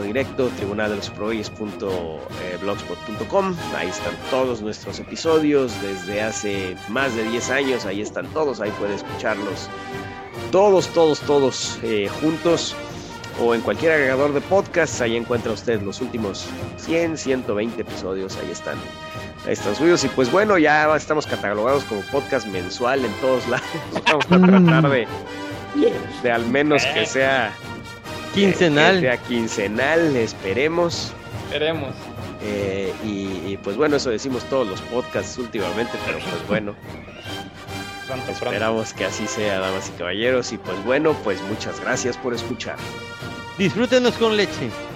[SPEAKER 1] tribunaldelosuperhoyes.blogspot.com. Ahí están todos nuestros episodios desde hace más de 10 años. Ahí están todos. Ahí puede escucharlos todos juntos. O en cualquier agregador de podcasts. Ahí encuentra usted los últimos 100, 120 episodios. Ahí están subidos. Y pues bueno, ya estamos catalogados como podcast mensual en todos lados. Vamos a tratar de al menos que sea
[SPEAKER 3] quincenal.
[SPEAKER 1] Que sea quincenal, esperemos. Y pues bueno, eso decimos todos los podcasts últimamente, pero pues bueno. Esperamos que así sea, damas y caballeros. Y pues bueno, pues muchas gracias por escuchar.
[SPEAKER 3] Disfrútenos con leche.